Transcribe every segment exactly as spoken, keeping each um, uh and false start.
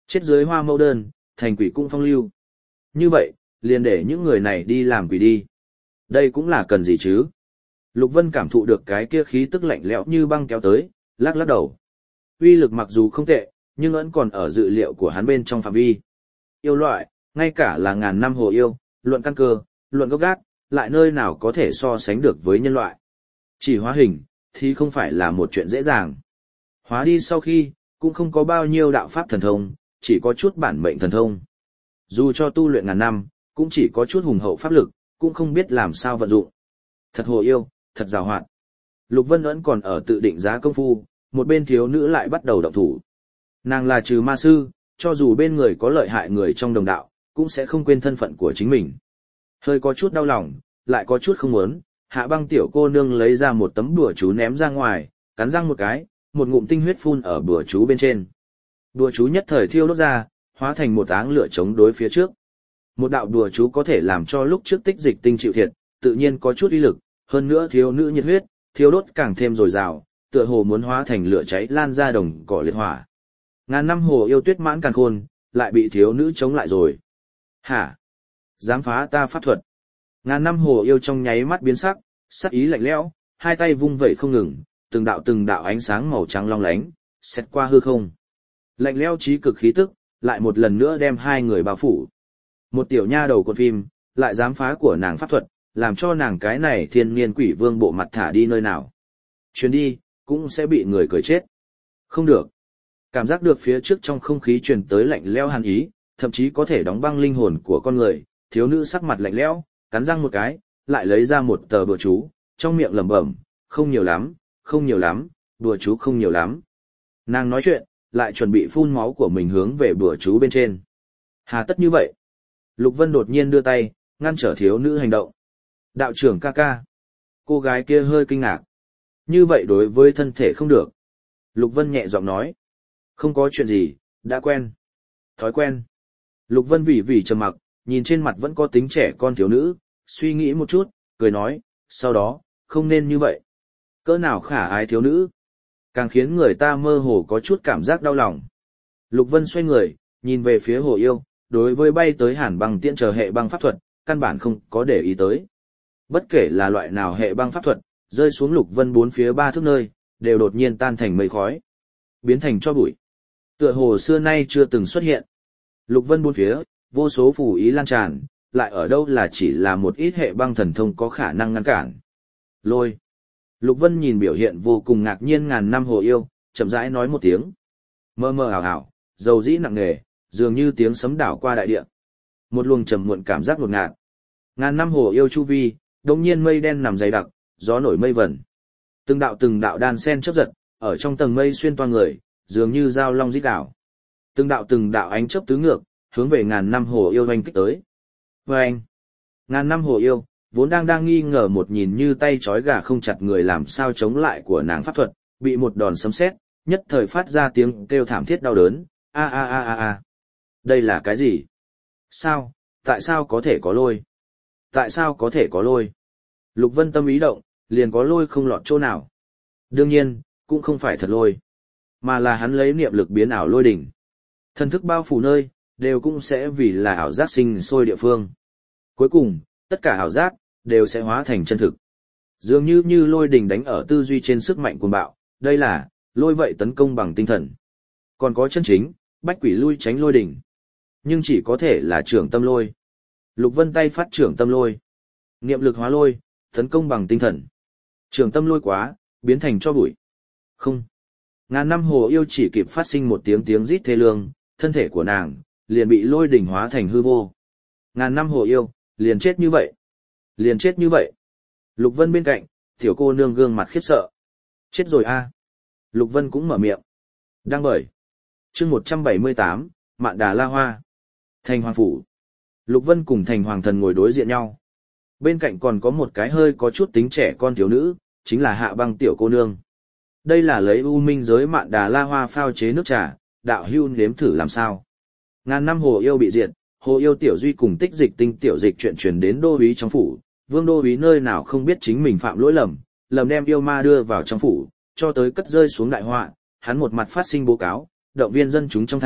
Chết dưới hoa mẫu đơn, thành quỷ cũng phong lưu. Như vậy, liền để những người này đi làm quỷ đi. Đây cũng là cần gì chứ? Lục Vân cảm thụ được cái kia khí tức lạnh lẽo như băng kéo tới, lắc lắc đầu. Uy lực mặc dù không tệ, nhưng vẫn còn ở dự liệu của hắn bên trong phạm vi. Yêu loại, ngay cả là ngàn năm hồ yêu, luận căn cơ, luận gốc gác, lại nơi nào có thể so sánh được với nhân loại. Chỉ hóa hình, thì không phải là một chuyện dễ dàng. Hóa đi sau khi, cũng không có bao nhiêu đạo pháp thần thông, chỉ có chút bản mệnh thần thông. Dù cho tu luyện ngàn năm, cũng chỉ có chút hùng hậu pháp lực, cũng không biết làm sao vận dụng. Thật hồ yêu, thật giàu hoạt. Lục Vân vẫn còn ở tự định giá công phu, một bên thiếu nữ lại bắt đầu động thủ. Nàng là trừ ma sư, cho dù bên người có lợi hại người trong đồng đạo, cũng sẽ không quên thân phận của chính mình. Hơi có chút đau lòng, lại có chút không muốn, Hạ Băng tiểu cô nương lấy ra một tấm đùa chú ném ra ngoài, cắn răng một cái, một ngụm tinh huyết phun ở đùa chú bên trên. Đùa chú nhất thời thiêu đốt ra, hóa thành một áng lửa chống đối phía trước. Một đạo đùa chú có thể làm cho lúc trước tích dịch tinh chịu thiệt, tự nhiên có chút uy lực, hơn nữa thiếu nữ nhiệt huyết, thiêu đốt càng thêm dồi dào, tựa hồ muốn hóa thành lửa cháy lan ra đồng cỏ liệt hỏa. Ngàn năm hồ yêu tuyết mãn càn khôn, lại bị thiếu nữ chống lại rồi. Hả? Dám phá ta pháp thuật? Ngàn năm hồ yêu trong nháy mắt biến sắc, sắc ý lạnh lẽo, hai tay vung vẩy không ngừng, từng đạo từng đạo ánh sáng màu trắng long lánh, xét qua hư không. Lạnh lẽo chí cực khí tức, lại một lần nữa đem hai người bao phủ. Một tiểu nha đầu con phim, lại dám phá của nàng pháp thuật, làm cho nàng cái này thiên niên quỷ vương bộ mặt thả đi nơi nào. Chuyến đi, cũng sẽ bị người cười chết. Không được. Cảm giác được phía trước trong không khí truyền tới lạnh lẽo hàn ý, thậm chí có thể đóng băng linh hồn của con người, thiếu nữ sắc mặt lạnh lẽo, cắn răng một cái, lại lấy ra một tờ bùa chú, trong miệng lẩm bẩm, không nhiều lắm, không nhiều lắm, bùa chú không nhiều lắm. Nàng nói chuyện, lại chuẩn bị phun máu của mình hướng về bùa chú bên trên. Hà tất như vậy? Lục Vân đột nhiên đưa tay, ngăn trở thiếu nữ hành động. Đạo trưởng ca ca. Cô gái kia hơi kinh ngạc. Như vậy đối với thân thể không được. Lục Vân nhẹ giọng nói. Không có chuyện gì, đã quen. Thói quen. Lục Vân vì vì trầm mặc, nhìn trên mặt vẫn có tính trẻ con thiếu nữ, suy nghĩ một chút, cười nói, sau đó, không nên như vậy. Cỡ nào khả ái thiếu nữ. Càng khiến người ta mơ hồ có chút cảm giác đau lòng. Lục Vân xoay người, nhìn về phía hồ yêu, đối với bay tới hàn băng tiễn chờ hệ băng pháp thuật, căn bản không có để ý tới. Bất kể là loại nào hệ băng pháp thuật, rơi xuống Lục Vân bốn phía ba thước nơi, đều đột nhiên tan thành mây khói, biến thành tro bụi. Tựa hồ xưa nay chưa từng xuất hiện. Lục Vân bốn phía, vô số phù ý lan tràn, lại ở đâu là chỉ là một ít hệ băng thần thông có khả năng ngăn cản. Lôi. Lục Vân nhìn biểu hiện vô cùng ngạc nhiên ngàn năm hồ yêu, chậm rãi nói một tiếng. Mơ mơ ảo ảo, dầu dĩ nặng nề, dường như tiếng sấm đảo qua đại địa. Một luồng trầm muộn cảm giác ngột ngạt. Ngàn năm hồ yêu chu vi, đột nhiên mây đen nằm dày đặc, gió nổi mây vẩn. Từng đạo từng đạo đan sen chớp giật, ở trong tầng mây xuyên toa người, dường như dao long rít đảo. Từng đạo từng đạo ánh chớp tứ ngược, hướng về ngàn năm hồ yêu oanh kích tới. Oanh! Ngàn năm hồ yêu, vốn đang đang nghi ngờ một nhìn như tay trói gà không chặt người làm sao chống lại của nàng pháp thuật, bị một đòn sấm sét, nhất thời phát ra tiếng kêu thảm thiết đau đớn, a a a a a. Đây là cái gì? Sao? Tại sao có thể có lôi? Tại sao có thể có lôi? Lục Vân tâm ý động, liền có lôi không lọt chỗ nào. Đương nhiên, cũng không phải thật lôi, mà là hắn lấy niệm lực biến ảo lôi đỉnh. Thần thức bao phủ nơi, đều cũng sẽ vì là ảo giác sinh sôi địa phương. Cuối cùng, tất cả ảo giác, đều sẽ hóa thành chân thực. Dường như như lôi đỉnh đánh ở tư duy trên sức mạnh cuồng bạo, đây là, lôi vậy tấn công bằng tinh thần. Còn có chân chính, bách quỷ lui tránh lôi đỉnh. Nhưng chỉ có thể là trưởng tâm lôi. Lục Vân tay phát trưởng tâm lôi. Niệm lực hóa lôi, tấn công bằng tinh thần. Trưởng tâm lôi quá, biến thành cho bụi. Không. Ngàn năm hồ yêu chỉ kịp phát sinh một tiếng tiếng rít thê lương, thân thể của nàng, liền bị lôi đỉnh hóa thành hư vô. Ngàn năm hồ yêu, liền chết như vậy. Liền chết như vậy. Lục Vân bên cạnh, tiểu cô nương gương mặt khiếp sợ. Chết rồi a. Lục Vân cũng mở miệng. Đang bởi. Chương một trăm bảy mươi tám, Mạn Đà La Hoa. Thành Hoàng Phủ. Lục Vân cùng Thành Hoàng Thần ngồi đối diện nhau. Bên cạnh còn có một cái hơi có chút tính trẻ con thiếu nữ, chính là Hạ Băng tiểu cô nương. Đây là lấy U Minh giới Mạn Đà La Hoa phao chế nước trà, đạo hưu nếm thử làm sao. Ngàn năm hồ yêu bị diệt, hồ yêu tiểu duy cùng tích dịch tinh tiểu dịch chuyện truyền đến đô úy trong phủ, vương đô úy nơi nào không biết chính mình phạm lỗi lầm, lầm đem yêu ma đưa vào trong phủ, cho tới cất rơi xuống đại họa, hắn một mặt phát sinh báo cáo, động viên dân chúng trong thành,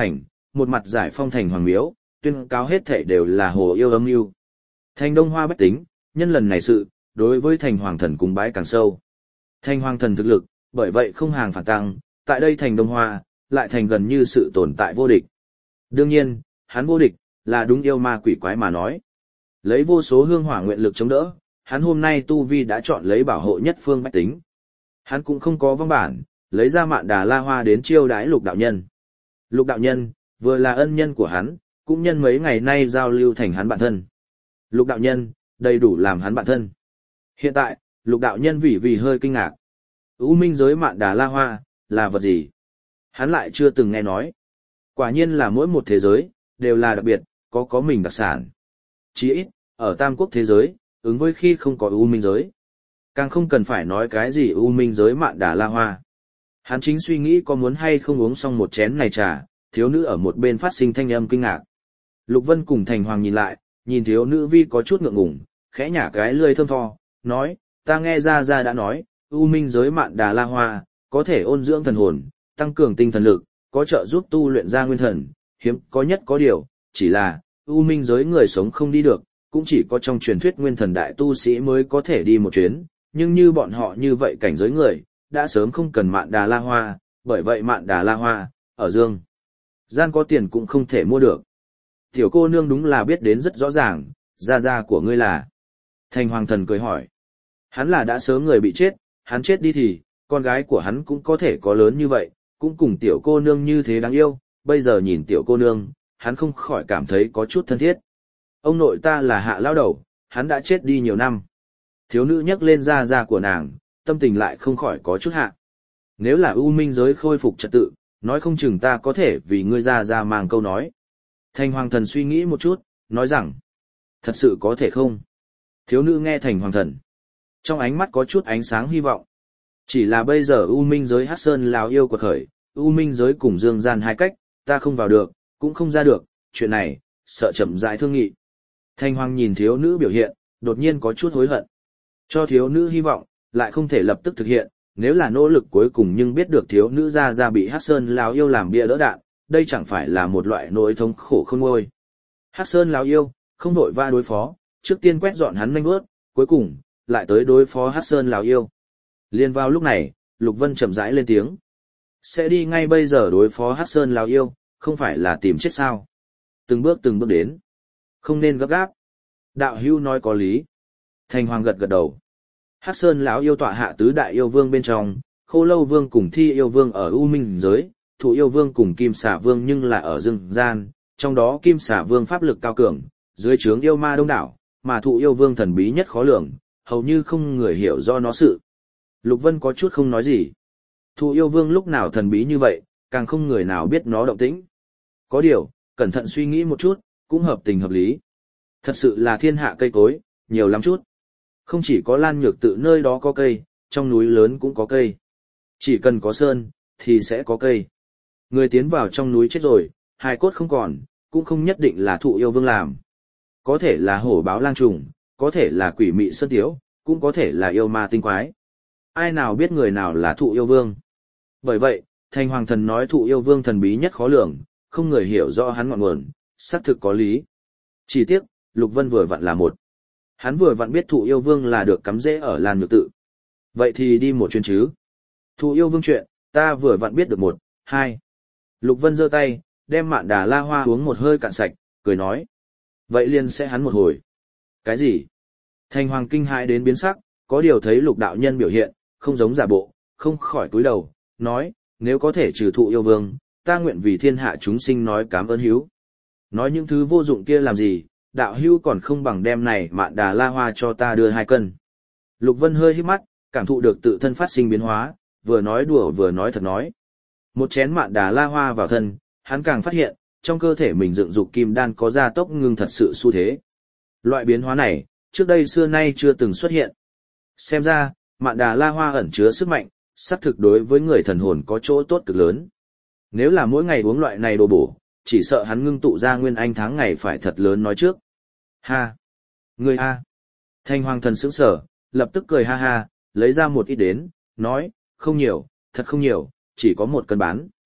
một mặt giải phong thành hoàng miếu, tuyên cáo hết thảy đều là hồ yêu âm mưu. Thành Đông Hoa bách tính, nhân lần này sự, đối với thành hoàng thần cúng bái càng sâu. Thành hoàng thần thực lực, bởi vậy không hàng phản tăng, tại đây thành Đông Hoa, lại thành gần như sự tồn tại vô địch. Đương nhiên, hắn vô địch, là đúng yêu ma quỷ quái mà nói. Lấy vô số hương hỏa nguyện lực chống đỡ, hắn hôm nay tu vi đã chọn lấy bảo hộ nhất phương bách tính. Hắn cũng không có văn bản, lấy ra Mạn Đà La Hoa đến chiêu đãi Lục đạo nhân. Lục đạo nhân, vừa là ân nhân của hắn, cũng nhân mấy ngày nay giao lưu thành hắn bạn thân. Lục đạo nhân, đầy đủ làm hắn bạn thân. Hiện tại, Lục đạo nhân vì vì hơi kinh ngạc. U minh giới Mạn Đà La Hoa, là vật gì? Hắn lại chưa từng nghe nói. Quả nhiên là mỗi một thế giới, đều là đặc biệt, có có mình đặc sản. Chỉ ít, ở Tam Quốc thế giới, ứng với khi không có U minh giới. Càng không cần phải nói cái gì U minh giới Mạn Đà La Hoa. Hắn chính suy nghĩ có muốn hay không uống xong một chén này trà, thiếu nữ ở một bên phát sinh thanh âm kinh ngạc. Lục Vân cùng Thành Hoàng nhìn lại, nhìn thiếu nữ vi có chút ngượng ngùng, khẽ nhả cái lươi thơm tho, nói, ta nghe ra ra đã nói, U minh giới Mạn Đà La Hoa, có thể ôn dưỡng thần hồn, tăng cường tinh thần lực, có trợ giúp tu luyện ra nguyên thần, hiếm có nhất có điều, chỉ là, U minh giới người sống không đi được, cũng chỉ có trong truyền thuyết nguyên thần đại tu sĩ mới có thể đi một chuyến, nhưng như bọn họ như vậy cảnh giới người, đã sớm không cần Mạn Đà La Hoa, bởi vậy Mạn Đà La Hoa, ở dương gian có tiền cũng không thể mua được. Tiểu cô nương đúng là biết đến rất rõ ràng, gia gia của ngươi là. Thành Hoàng thần cười hỏi. Hắn là đã sớm người bị chết, hắn chết đi thì, con gái của hắn cũng có thể có lớn như vậy, cũng cùng tiểu cô nương như thế đáng yêu, bây giờ nhìn tiểu cô nương, hắn không khỏi cảm thấy có chút thân thiết. Ông nội ta là Hạ lão đầu, hắn đã chết đi nhiều năm. Thiếu nữ nhắc lên gia gia của nàng, tâm tình lại không khỏi có chút hạ. Nếu là U minh giới khôi phục trật tự, nói không chừng ta có thể vì ngươi gia gia mang câu nói. Thành Hoàng thần suy nghĩ một chút, nói rằng, thật sự có thể không? Thiếu nữ nghe Thành Hoàng thần, trong ánh mắt có chút ánh sáng hy vọng. Chỉ là bây giờ U minh giới Hắc Sơn lão yêu quật khởi, U minh giới cùng dương gian hai cách, ta không vào được, cũng không ra được, chuyện này, sợ chậm rãi thương nghị. Thành Hoàng nhìn thiếu nữ biểu hiện, đột nhiên có chút hối hận. Cho thiếu nữ hy vọng, lại không thể lập tức thực hiện, nếu là nỗ lực cuối cùng nhưng biết được thiếu nữ ra ra bị Hắc Sơn lão yêu làm bia đỡ đạn, đây chẳng phải là một loại nỗi thống khổ khôn nguôi. Hắc Sơn lão yêu, không đội va đối phó, trước tiên quét dọn hắn nhanh bước, cuối cùng, lại tới đối phó Hắc Sơn lão yêu. Liên vào lúc này, Lục Vân chậm rãi lên tiếng. Sẽ đi ngay bây giờ đối phó Hắc Sơn lão yêu, không phải là tìm chết sao. Từng bước từng bước đến. Không nên gấp gáp. Đạo hữu nói có lý. Thành Hoàng gật gật đầu. Hắc Sơn lão yêu tọa hạ tứ đại yêu vương bên trong, Khô Lâu Vương cùng Thi yêu vương ở U minh giới, Thụ yêu vương cùng Kim Xà vương nhưng là ở dương gian, trong đó Kim Xà vương pháp lực cao cường, dưới trướng yêu ma đông đảo, mà Thụ yêu vương thần bí nhất khó lường, hầu như không người hiểu do nó sự. Lục Vân có chút không nói gì. Thụ yêu vương lúc nào thần bí như vậy, càng không người nào biết nó động tĩnh. Có điều, cẩn thận suy nghĩ một chút, cũng hợp tình hợp lý. Thật sự là thiên hạ cây cối, nhiều lắm chút. Không chỉ có Lan Nhược Tự nơi đó có cây, trong núi lớn cũng có cây. Chỉ cần có sơn, thì sẽ có cây. Người tiến vào trong núi chết rồi, hài cốt không còn, cũng không nhất định là Thụ yêu vương làm. Có thể là hổ báo lang trùng, có thể là quỷ mị sơn tiếu, cũng có thể là yêu ma tinh quái. Ai nào biết người nào là Thụ yêu vương. Bởi vậy, Thành Hoàng thần nói Thụ yêu vương thần bí nhất khó lường, không người hiểu rõ hắn ngọn nguồn, xác thực có lý. Chỉ tiếc, Lục Vân vừa vặn là một. Hắn vừa vặn biết Thụ yêu vương là được cắm rễ ở Lan Nhược Tự. Vậy thì đi một chuyến chứ. Thụ yêu vương chuyện, ta vừa vặn biết được một, hai. Lục Vân giơ tay, đem Mạn Đà La Hoa uống một hơi cạn sạch, cười nói. Vậy liền sẽ hắn một hồi. Cái gì? Thành Hoàng kinh hãi đến biến sắc, có điều thấy Lục đạo nhân biểu hiện, không giống giả bộ, không khỏi cúi đầu, nói, nếu có thể trừ Thụ yêu vương, ta nguyện vì thiên hạ chúng sinh nói cảm ơn hiếu. Nói những thứ vô dụng kia làm gì, đạo hữu còn không bằng đem này Mạn Đà La Hoa cho ta đưa hai cân. Lục Vân hơi hít mắt, cảm thụ được tự thân phát sinh biến hóa, vừa nói đùa vừa nói thật nói. Một chén Mạn Đà La Hoa vào thân, hắn càng phát hiện, trong cơ thể mình dựng dục kim đan có gia tốc ngưng thật sự xu thế. Loại biến hóa này, trước đây xưa nay chưa từng xuất hiện. Xem ra, Mạn Đà La Hoa ẩn chứa sức mạnh, xác thực đối với người thần hồn có chỗ tốt cực lớn. Nếu là mỗi ngày uống loại này đồ bổ, chỉ sợ hắn ngưng tụ ra nguyên anh tháng ngày phải thật lớn nói trước. Ha! Người ha! Thành Hoàng thần sững sở, lập tức cười ha ha, lấy ra một ít đến, nói, không nhiều, thật không nhiều, chỉ có một cân bán.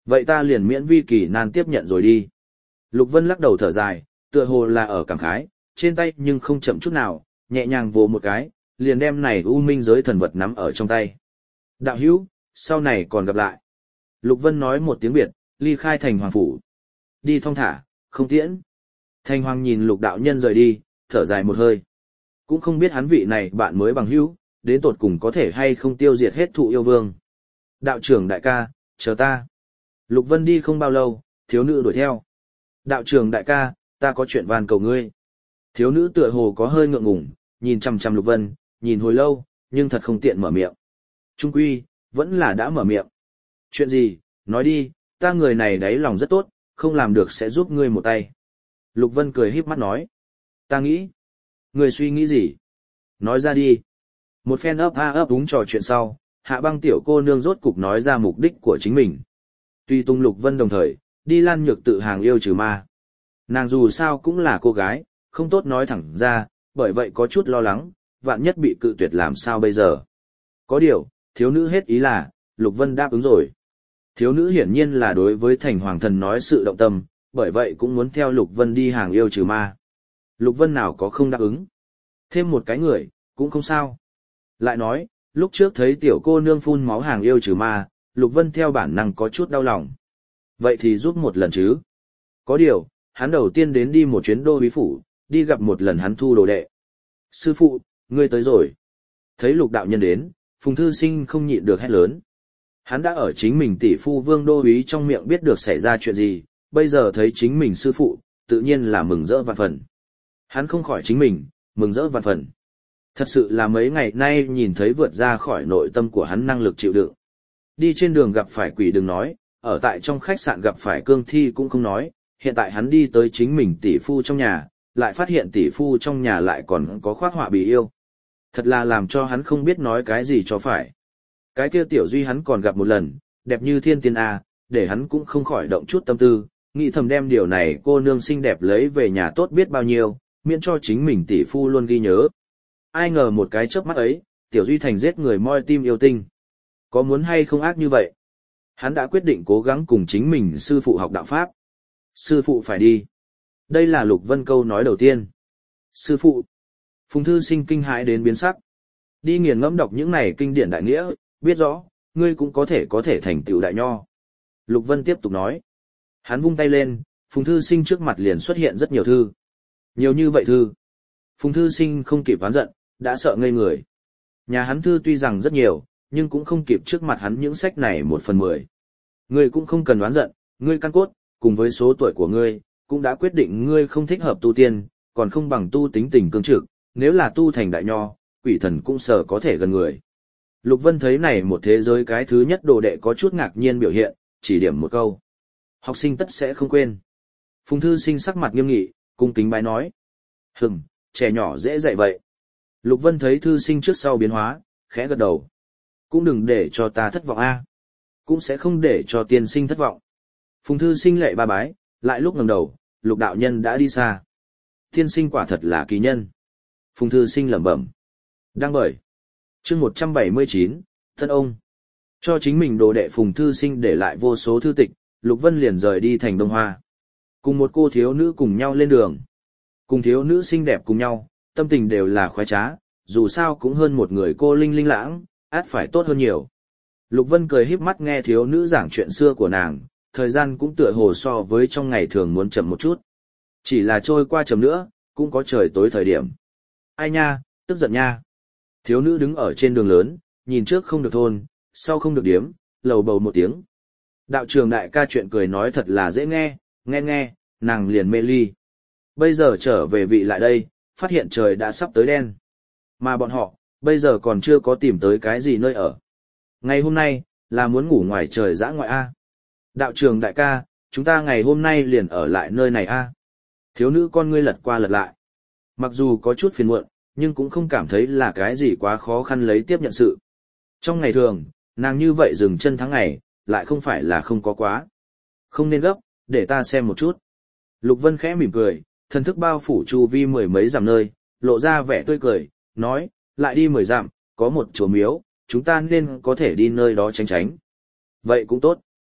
Vậy ta liền miễn vi kỳ nan tiếp nhận rồi đi. Lục Vân lắc đầu thở dài, tựa hồ là ở cảm khái, trên tay nhưng không chậm chút nào, nhẹ nhàng vồ một cái, liền đem này u minh giới thần vật nắm ở trong tay. Đạo hữu, sau này còn gặp lại. Lục Vân nói một tiếng biệt, ly khai thành hoàng phủ. Đi thong thả, không tiễn. Thành hoàng nhìn lục đạo nhân rời đi, thở dài một hơi. Cũng không biết hắn vị này bạn mới bằng hữu, đến tột cùng có thể hay không tiêu diệt hết thụ yêu vương. Đạo trưởng đại ca, chờ ta. Lục Vân đi không bao lâu, thiếu nữ đuổi theo. Đạo trưởng đại ca, ta có chuyện van cầu ngươi. Thiếu nữ tựa hồ có hơi ngượng ngùng, nhìn chằm chằm Lục Vân, nhìn hồi lâu, nhưng thật không tiện mở miệng. Trung quy, vẫn là đã mở miệng. Chuyện gì, nói đi, ta người này đáy lòng rất tốt, không làm được sẽ giúp ngươi một tay. Lục Vân cười híp mắt nói. Ta nghĩ. Ngươi suy nghĩ gì? Nói ra đi. Một phen ấp a ấp đúng trò chuyện sau, Hạ Băng tiểu cô nương rốt cục nói ra mục đích của chính mình. Tuy tung Lục Vân đồng thời, đi Lan Nhược tự hàng yêu trừ ma. Nàng dù sao cũng là cô gái, không tốt nói thẳng ra, bởi vậy có chút lo lắng, vạn nhất bị cự tuyệt làm sao bây giờ. Có điều, thiếu nữ hết ý là, Lục Vân đáp ứng rồi. Thiếu nữ hiển nhiên là đối với thành hoàng thần nói sự động tâm, bởi vậy cũng muốn theo Lục Vân đi hàng yêu trừ ma. Lục Vân nào có không đáp ứng. Thêm một cái người, cũng không sao. Lại nói, lúc trước thấy tiểu cô nương phun máu hàng yêu trừ ma, Lục Vân theo bản năng có chút đau lòng. Vậy thì giúp một lần chứ. Có điều, hắn đầu tiên đến đi một chuyến đô úy phủ, đi gặp một lần hắn thu đồ đệ. Sư phụ, ngươi tới rồi. Thấy Lục đạo nhân đến, Phùng Thư Sinh không nhịn được hét lớn. Hắn đã ở chính mình tỷ phu Vương đô úy trong miệng biết được xảy ra chuyện gì, bây giờ thấy chính mình sư phụ, tự nhiên là mừng rỡ vạn phần. Hắn không khỏi chính mình, mừng rỡ vạn phần. Thật sự là mấy ngày nay nhìn thấy vượt ra khỏi nội tâm của hắn năng lực chịu đựng. Đi trên đường gặp phải quỷ đừng nói, ở tại trong khách sạn gặp phải cương thi cũng không nói, hiện tại hắn đi tới chính mình tỷ phu trong nhà, lại phát hiện tỷ phu trong nhà lại còn có khoác họa bị yêu. Thật là làm cho hắn không biết nói cái gì cho phải. Cái kia tiểu duy hắn còn gặp một lần, đẹp như thiên tiên A, để hắn cũng không khỏi động chút tâm tư, nghĩ thầm đem điều này cô nương xinh đẹp lấy về nhà tốt biết bao nhiêu, miễn cho chính mình tỷ phu luôn ghi nhớ. Ai ngờ một cái chớp mắt ấy, tiểu duy thành giết người moi tim yêu tinh. Có muốn hay không ác như vậy? Hắn đã quyết định cố gắng cùng chính mình sư phụ học đạo pháp. Sư phụ phải đi. Đây là Lục Vân câu nói đầu tiên. Sư phụ. Phùng Thư Sinh kinh hãi đến biến sắc. Đi nghiền ngẫm đọc những này kinh điển đại nghĩa, biết rõ, ngươi cũng có thể có thể thành tựu đại nho. Lục Vân tiếp tục nói. Hắn vung tay lên, Phùng Thư Sinh trước mặt liền xuất hiện rất nhiều thư. Nhiều như vậy thư. Phùng Thư Sinh không kịp oán giận, đã sợ ngây người. Nhà hắn thư tuy rằng rất nhiều, nhưng cũng không kịp trước mặt hắn những sách này một phần mười. Ngươi cũng không cần oán giận, ngươi căn cốt, cùng với số tuổi của ngươi, cũng đã quyết định ngươi không thích hợp tu tiên, còn không bằng tu tính tình cương trực, nếu là tu thành đại nho, quỷ thần cũng sợ có thể gần người. Lục Vân thấy này một thế giới cái thứ nhất đồ đệ có chút ngạc nhiên biểu hiện, chỉ điểm một câu. Học sinh tất sẽ không quên. Phùng Thư Sinh sắc mặt nghiêm nghị, cung kính bái nói. Hừm, trẻ nhỏ dễ dạy vậy. Lục Vân thấy Thư Sinh trước sau biến hóa, khẽ gật đầu. Cũng đừng để cho ta thất vọng a. Cũng sẽ không để cho tiên sinh thất vọng. Phùng Thư Sinh lệ ba bái, lại lúc ngẩng đầu, Lục đạo nhân đã đi xa. Tiên sinh quả thật là kỳ nhân. Phùng Thư Sinh lẩm bẩm. Đang bởi. Chương một trăm bảy mươi chín, thân ông. Cho chính mình đồ đệ Phùng Thư Sinh để lại vô số thư tịch, Lục Vân liền rời đi thành Đông Hoa. Cùng một cô thiếu nữ cùng nhau lên đường. Cùng thiếu nữ xinh đẹp cùng nhau, tâm tình đều là khoái trá, dù sao cũng hơn một người cô linh linh lãng, át phải tốt hơn nhiều. Lục Vân cười híp mắt nghe thiếu nữ giảng chuyện xưa của nàng, thời gian cũng tựa hồ so với trong ngày thường muốn chậm một chút. Chỉ là trôi qua chậm nữa, cũng có trời tối thời điểm. Ai nha, tức giận nha. Thiếu nữ đứng ở trên đường lớn, nhìn trước không được thôn, sau không được điếm, lầu bầu một tiếng. Đạo trường đại ca chuyện cười nói thật là dễ nghe, nghe nghe, nàng liền mê ly. Bây giờ trở về vị lại đây, phát hiện trời đã sắp tới đen. Mà bọn họ, bây giờ còn chưa có tìm tới cái gì nơi ở. Ngày hôm nay, là muốn ngủ ngoài trời dã ngoại A. Đạo trường đại ca, chúng ta ngày hôm nay liền ở lại nơi này A. Thiếu nữ con ngươi lật qua lật lại. Mặc dù có chút phiền muộn, nhưng cũng không cảm thấy là cái gì quá khó khăn lấy tiếp nhận sự. Trong ngày thường, nàng như vậy dừng chân tháng ngày, lại không phải là không có quá. Không nên gấp, để ta xem một chút. Lục Vân khẽ mỉm cười, thần thức bao phủ chu vi mười mấy dặm nơi, lộ ra vẻ tươi cười, nói, lại đi mười dặm, có một chùa miếu, chúng ta nên có thể đi nơi đó tránh tránh. Vậy cũng tốt.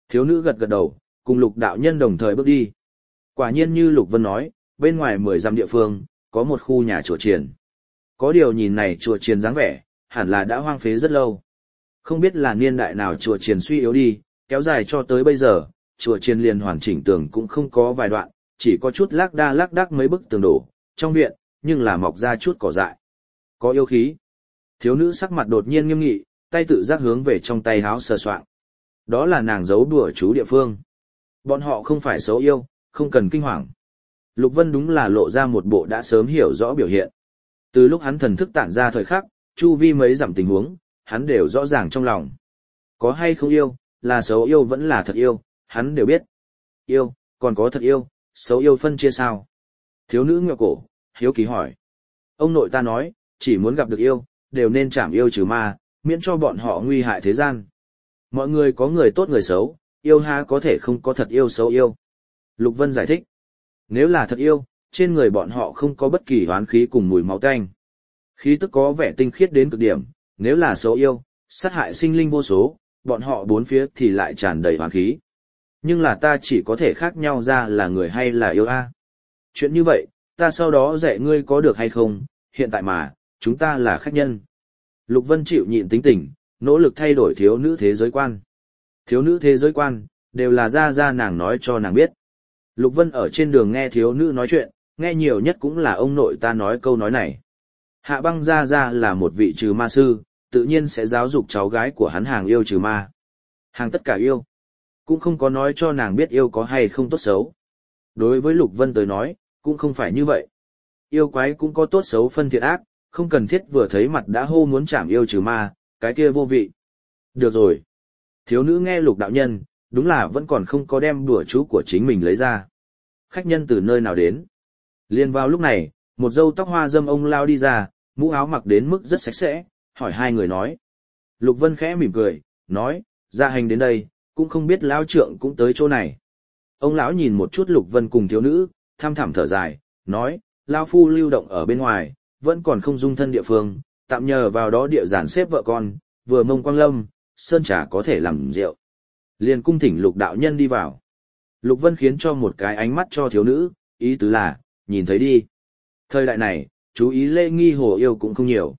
Thiếu nữ gật gật đầu, cùng Lục đạo nhân đồng thời bước đi. Quả nhiên như Lục Vân nói, bên ngoài mười dặm địa phương, có một khu nhà chùa chiền. Có điều nhìn này chùa chiền dáng vẻ, hẳn là đã hoang phế rất lâu. Không biết là niên đại nào chùa chiền suy yếu đi, kéo dài cho tới bây giờ, chùa chiền liền hoàn chỉnh tường cũng không có vài đoạn, chỉ có chút lác đa lác đác mấy bức tường đổ, trong viện, nhưng là mọc ra chút cỏ dại. Có yêu khí. Thiếu nữ sắc mặt đột nhiên nghiêm nghị, tay tự giác hướng về trong tay háo sờ soạng. Đó là nàng giấu đùa chú địa phương. Bọn họ không phải xấu yêu, không cần kinh hoàng. Lục Vân đúng là lộ ra một bộ đã sớm hiểu rõ biểu hiện. Từ lúc hắn thần thức tản ra thời khắc, chu vi mấy dặm tình huống, hắn đều rõ ràng trong lòng. Có hay không yêu, là xấu yêu vẫn là thật yêu, hắn đều biết. Yêu, còn có thật yêu, xấu yêu phân chia sao? Thiếu nữ ngẹo cổ, hiếu kỳ hỏi. Ông nội ta nói, chỉ muốn gặp được yêu, đều nên chảm yêu trừ ma, miễn cho bọn họ nguy hại thế gian. Mọi người có người tốt người xấu, yêu ha có thể không có thật yêu xấu yêu. Lục Vân giải thích. Nếu là thật yêu, trên người bọn họ không có bất kỳ oán khí cùng mùi máu tanh. Khí tức có vẻ tinh khiết đến cực điểm, nếu là xấu yêu, sát hại sinh linh vô số, bọn họ bốn phía thì lại tràn đầy oán khí. Nhưng là ta chỉ có thể khác nhau ra là người hay là yêu a. Chuyện như vậy, ta sau đó dạy ngươi có được hay không, hiện tại mà, chúng ta là khách nhân. Lục Vân chịu nhịn tính tình, nỗ lực thay đổi thiếu nữ thế giới quan. Thiếu nữ thế giới quan, đều là ra ra nàng nói cho nàng biết. Lục Vân ở trên đường nghe thiếu nữ nói chuyện, nghe nhiều nhất cũng là ông nội ta nói câu nói này. Hạ băng ra ra là một vị trừ ma sư, tự nhiên sẽ giáo dục cháu gái của hắn hàng yêu trừ ma. Hàng tất cả yêu. Cũng không có nói cho nàng biết yêu có hay không tốt xấu. Đối với Lục Vân tới nói, cũng không phải như vậy. Yêu quái cũng có tốt xấu phân thiện ác, không cần thiết vừa thấy mặt đã hô muốn chảm yêu trừ ma, cái kia vô vị. Được rồi. Thiếu nữ nghe Lục đạo nhân, đúng là vẫn còn không có đem đùa chú của chính mình lấy ra. Khách nhân từ nơi nào đến? Liên vào lúc này, một dâu tóc hoa dâm ông lao đi ra, mũ áo mặc đến mức rất sạch sẽ, hỏi hai người nói. Lục Vân khẽ mỉm cười, nói, gia hành đến đây, cũng không biết lão trượng cũng tới chỗ này. Ông lão nhìn một chút Lục Vân cùng thiếu nữ, tham thảm thở dài, nói, lão phu lưu động ở bên ngoài, vẫn còn không dung thân địa phương, tạm nhờ vào đó địa giản xếp vợ con, vừa mông quang lâm, sơn trà có thể làm rượu. Liền cung thỉnh Lục đạo nhân đi vào. Lục Vân khiến cho một cái ánh mắt cho thiếu nữ, ý tứ là, nhìn thấy đi. Thời đại này, chú ý lễ nghi hồ yêu cũng không nhiều.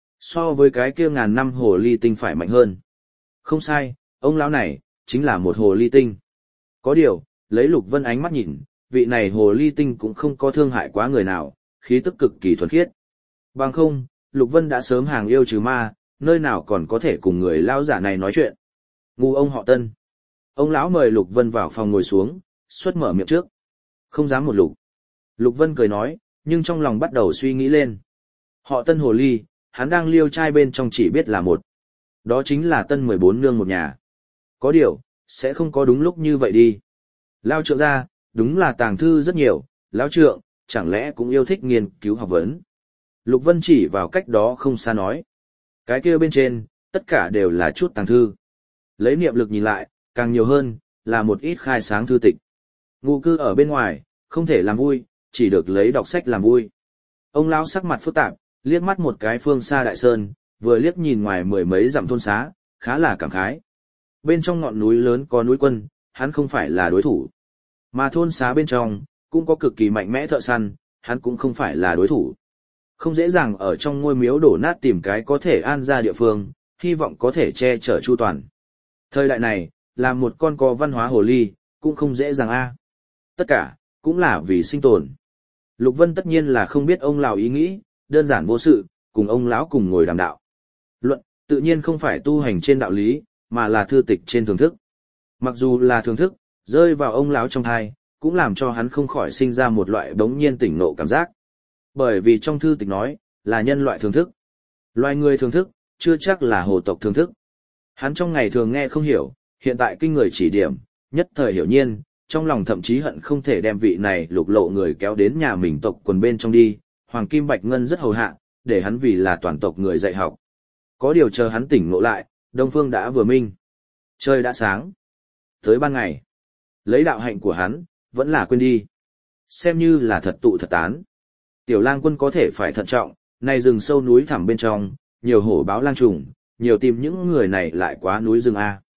So với cái kia ngàn năm hồ ly tinh phải mạnh hơn. Không sai, ông lão này, chính là một hồ ly tinh. Có điều, lấy Lục Vân ánh mắt nhìn, vị này hồ ly tinh cũng không có thương hại quá người nào, khí tức cực kỳ thuần khiết. Bằng không, Lục Vân đã sớm hàng yêu trừ ma, nơi nào còn có thể cùng người lão giả này nói chuyện. Ngu ông họ Tân. Ông lão mời Lục Vân vào phòng ngồi xuống, xuất mở miệng trước. Không dám một lục. Lục Vân cười nói, nhưng trong lòng bắt đầu suy nghĩ lên. Họ Tân hồ ly, hắn đang liêu trai bên trong chỉ biết là một. Đó chính là Tân mười bốn nương một nhà. Có điều, sẽ không có đúng lúc như vậy đi. Lao trượng ra, đúng là tàng thư rất nhiều, lão trượng, chẳng lẽ cũng yêu thích nghiên cứu học vấn. Lục Vân chỉ vào cách đó không xa nói. Cái kia bên trên, tất cả đều là chút tàng thư. Lấy niệm lực nhìn lại, càng nhiều hơn, là một ít khai sáng thư tịch. Ngụ cư ở bên ngoài, không thể làm vui, chỉ được lấy đọc sách làm vui. Ông lão sắc mặt phức tạp, liếc mắt một cái phương xa đại sơn, vừa liếc nhìn ngoài mười mấy dặm thôn xá, khá là cảm khái. Bên trong ngọn núi lớn có núi quân, hắn không phải là đối thủ. Mà thôn xá bên trong, cũng có cực kỳ mạnh mẽ thợ săn, hắn cũng không phải là đối thủ. Không dễ dàng ở trong ngôi miếu đổ nát tìm cái có thể an ra địa phương, hy vọng có thể che chở chu toàn. Thời đại này, làm một con có văn hóa hồ ly, cũng không dễ dàng a. Tất cả, cũng là vì sinh tồn. Lục Vân tất nhiên là không biết ông lão ý nghĩ, đơn giản vô sự, cùng ông lão cùng ngồi đàm đạo. Luận, tự nhiên không phải tu hành trên đạo lý, mà là thư tịch trên thưởng thức. Mặc dù là thưởng thức, rơi vào ông lão trong thai, cũng làm cho hắn không khỏi sinh ra một loại bỗng nhiên tỉnh nộ cảm giác. Bởi vì trong thư tịch nói, là nhân loại thưởng thức. Loài người thưởng thức, chưa chắc là hồ tộc thưởng thức. Hắn trong ngày thường nghe không hiểu, hiện tại kinh người chỉ điểm, nhất thời hiểu nhiên, trong lòng thậm chí hận không thể đem vị này lục lộ người kéo đến nhà mình tộc quần bên trong đi, Hoàng Kim Bạch Ngân rất hầu hạ, để hắn vì là toàn tộc người dạy học. Có điều chờ hắn tỉnh ngộ lại, Đông Phương đã vừa minh. Trời đã sáng. Tới ban ngày. Lấy đạo hạnh của hắn, vẫn là quên đi. Xem như là thật tụ thật tán. Tiểu lang quân có thể phải thận trọng, này rừng sâu núi thẳm bên trong, nhiều hổ báo lang trùng, nhiều tìm những người này lại quá núi rừng A.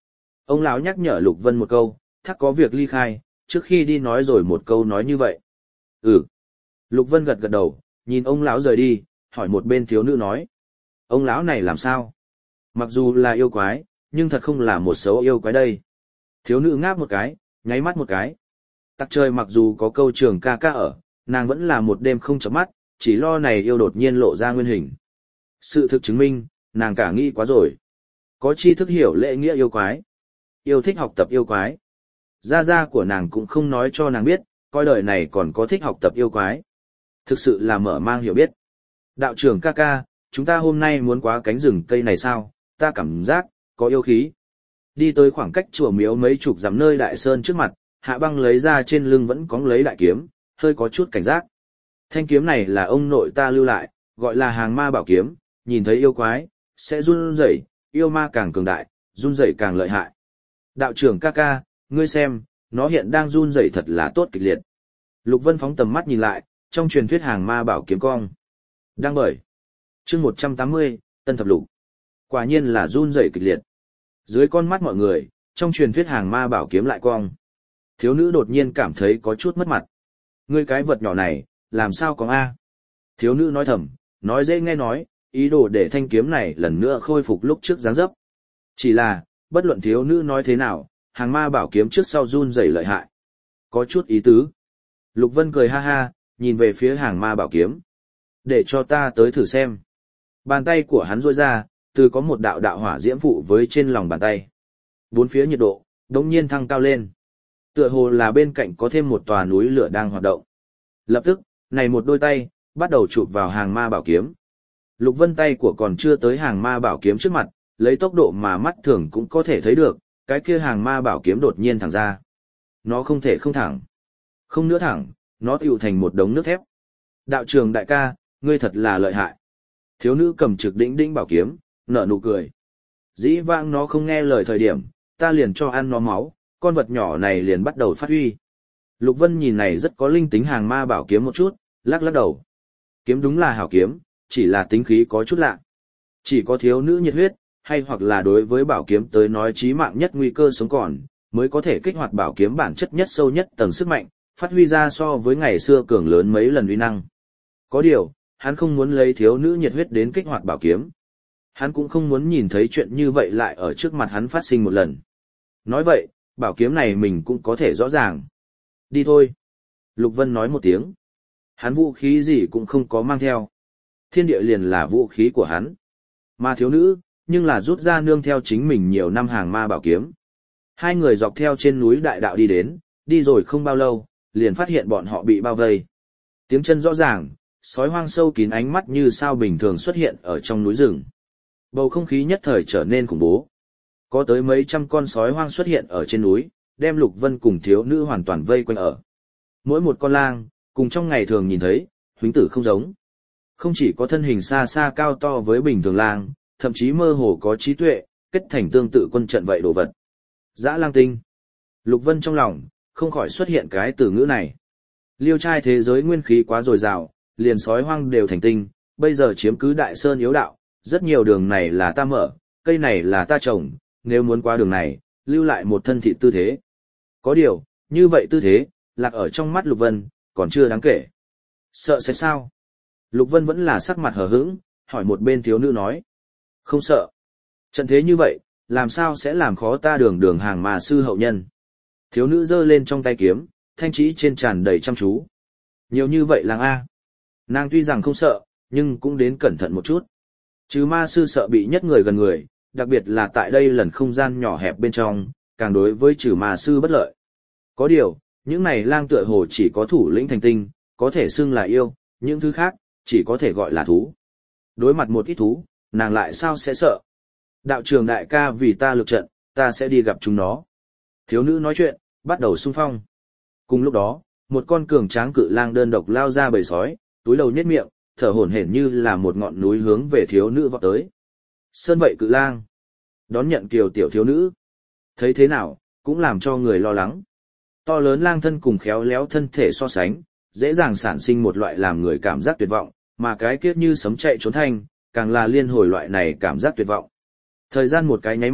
Ông lão nhắc nhở Lục Vân một câu, thắc có việc ly khai, trước khi đi nói rồi một câu nói như vậy. Ừ. Lục Vân gật gật đầu, nhìn ông lão rời đi, hỏi một bên thiếu nữ nói. Ông lão này làm sao? Mặc dù là yêu quái, nhưng thật không là một xấu yêu quái đây. Thiếu nữ ngáp một cái, nháy mắt một cái. Tắc trời mặc dù có câu trường ca ca ở, nàng vẫn là một đêm không chấm mắt, chỉ lo này yêu đột nhiên lộ ra nguyên hình. Sự thực chứng minh, nàng cả nghĩ quá rồi. Có tri thức hiểu lễ nghĩa yêu quái. Yêu thích học tập yêu quái. Gia gia của nàng cũng không nói cho nàng biết, coi đời này còn có thích học tập yêu quái. Thực sự là mở mang hiểu biết. Đạo trưởng ca ca, chúng ta hôm nay muốn quá cánh rừng cây này sao, ta cảm giác, có yêu khí. Đi tới khoảng cách chùa miếu mấy chục dặm nơi đại sơn trước mặt, Hạ Băng lấy ra trên lưng vẫn cóng lấy đại kiếm, hơi có chút cảnh giác. Thanh kiếm này là ông nội ta lưu lại, gọi là hàng ma bảo kiếm, nhìn thấy yêu quái, sẽ run rẩy, yêu ma càng cường đại, run rẩy càng lợi hại. Đạo trưởng ca ca, ngươi xem, nó hiện đang run rẩy thật là tốt kịch liệt. Lục Vân phóng tầm mắt nhìn lại, trong truyền thuyết hàng ma bảo kiếm cong. Đang bởi. Chương một trăm tám mươi, Tân Thập Lục. Quả nhiên là run rẩy kịch liệt. Dưới con mắt mọi người, trong truyền thuyết hàng ma bảo kiếm lại cong. Thiếu nữ đột nhiên cảm thấy có chút mất mặt. Ngươi cái vật nhỏ này, làm sao có a? Thiếu nữ nói thầm, nói dễ nghe nói, ý đồ để thanh kiếm này lần nữa khôi phục lúc trước dáng dấp. Chỉ là, bất luận thiếu nữ nói thế nào, hàng ma bảo kiếm trước sau run rẩy lợi hại. Có chút ý tứ. Lục Vân cười ha ha, nhìn về phía hàng ma bảo kiếm. Để cho ta tới thử xem. Bàn tay của hắn duỗi ra, từ có một đạo đạo hỏa diễm phụ với trên lòng bàn tay. Bốn phía nhiệt độ, đống nhiên thăng cao lên. Tựa hồ là bên cạnh có thêm một tòa núi lửa đang hoạt động. Lập tức, này một đôi tay, bắt đầu chụp vào hàng ma bảo kiếm. Lục Vân tay của còn chưa tới hàng ma bảo kiếm trước mặt, lấy tốc độ mà mắt thường cũng có thể thấy được, cái kia hàng ma bảo kiếm đột nhiên thẳng ra. Nó không thể không thẳng. Không nữa thẳng, nó tựu thành một đống nước thép. Đạo trường đại ca, ngươi thật là lợi hại. Thiếu nữ cầm trực đĩnh đĩnh bảo kiếm, nở nụ cười. Dĩ vãng nó không nghe lời thời điểm, ta liền cho ăn nó máu, con vật nhỏ này liền bắt đầu phát huy. Lục Vân nhìn này rất có linh tính hàng ma bảo kiếm một chút, lắc lắc đầu. Kiếm đúng là hảo kiếm, chỉ là tính khí có chút lạ. Chỉ có thiếu nữ nhiệt huyết, hay hoặc là đối với bảo kiếm tới nói chí mạng nhất nguy cơ sống còn, mới có thể kích hoạt bảo kiếm bản chất nhất sâu nhất tầng sức mạnh, phát huy ra so với ngày xưa cường lớn mấy lần uy năng. Có điều, hắn không muốn lấy thiếu nữ nhiệt huyết đến kích hoạt bảo kiếm. Hắn cũng không muốn nhìn thấy chuyện như vậy lại ở trước mặt hắn phát sinh một lần. Nói vậy, bảo kiếm này mình cũng có thể rõ ràng. Đi thôi. Lục Vân nói một tiếng. Hắn vũ khí gì cũng không có mang theo. Thiên địa liền là vũ khí của hắn. Mà thiếu nữ, nhưng là rút ra nương theo chính mình nhiều năm hàng ma bảo kiếm. Hai người dọc theo trên núi đại đạo đi đến, đi rồi không bao lâu, liền phát hiện bọn họ bị bao vây. Tiếng chân rõ ràng, sói hoang sâu kín ánh mắt như sao bình thường xuất hiện ở trong núi rừng. Bầu không khí nhất thời trở nên khủng bố. Có tới mấy trăm con sói hoang xuất hiện ở trên núi, đem Lục Vân cùng thiếu nữ hoàn toàn vây quanh ở. Mỗi một con lang, cùng trong ngày thường nhìn thấy, huống tử không giống. Không chỉ có thân hình xa xa cao to với bình thường lang, thậm chí mơ hồ có trí tuệ, kết thành tương tự quân trận vậy đồ vật. Dã lang tinh. Lục Vân trong lòng, không khỏi xuất hiện cái từ ngữ này. Liêu trai thế giới nguyên khí quá dồi dào, liền sói hoang đều thành tinh, bây giờ chiếm cứ đại sơn yếu đạo, rất nhiều đường này là ta mở, cây này là ta trồng, nếu muốn qua đường này, lưu lại một thân thị tư thế. Có điều, như vậy tư thế, lạc ở trong mắt Lục Vân, còn chưa đáng kể. Sợ sẽ sao? Lục Vân vẫn là sắc mặt hờ hững, hỏi một bên thiếu nữ nói. Không sợ. Trận thế như vậy, làm sao sẽ làm khó ta đường đường hàng mà sư hậu nhân? Thiếu nữ giơ lên trong tay kiếm, thanh trí trên tràn đầy chăm chú. Nhiều như vậy làng A. Nàng tuy rằng không sợ, nhưng cũng đến cẩn thận một chút. Chứ ma sư sợ bị nhất người gần người, đặc biệt là tại đây lần không gian nhỏ hẹp bên trong, càng đối với trừ ma sư bất lợi. Có điều, những này lang tựa hồ chỉ có thủ lĩnh thành tinh, có thể xưng là yêu, những thứ khác, chỉ có thể gọi là thú. Đối mặt một ít thú, nàng lại sao sẽ sợ? Đạo trường đại ca vì ta lực trận, ta sẽ đi gặp chúng nó. Thiếu nữ nói chuyện, bắt đầu xung phong. Cùng lúc đó, một con cường tráng cự lang đơn độc lao ra bầy sói, túi đầu nhếch miệng, thở hổn hển như là một ngọn núi hướng về thiếu nữ vọt tới. Sơn vậy cự lang, đón nhận kiều tiểu thiếu nữ. Thấy thế nào, cũng làm cho người lo lắng. To lớn lang thân cùng khéo léo thân thể so sánh, dễ dàng sản sinh một loại làm người cảm giác tuyệt vọng, mà cái kiết như sấm chạy trốn thanh, càng là liên hồi loại này cảm giác tuyệt vọng. Thời gian một cái nháy mắt,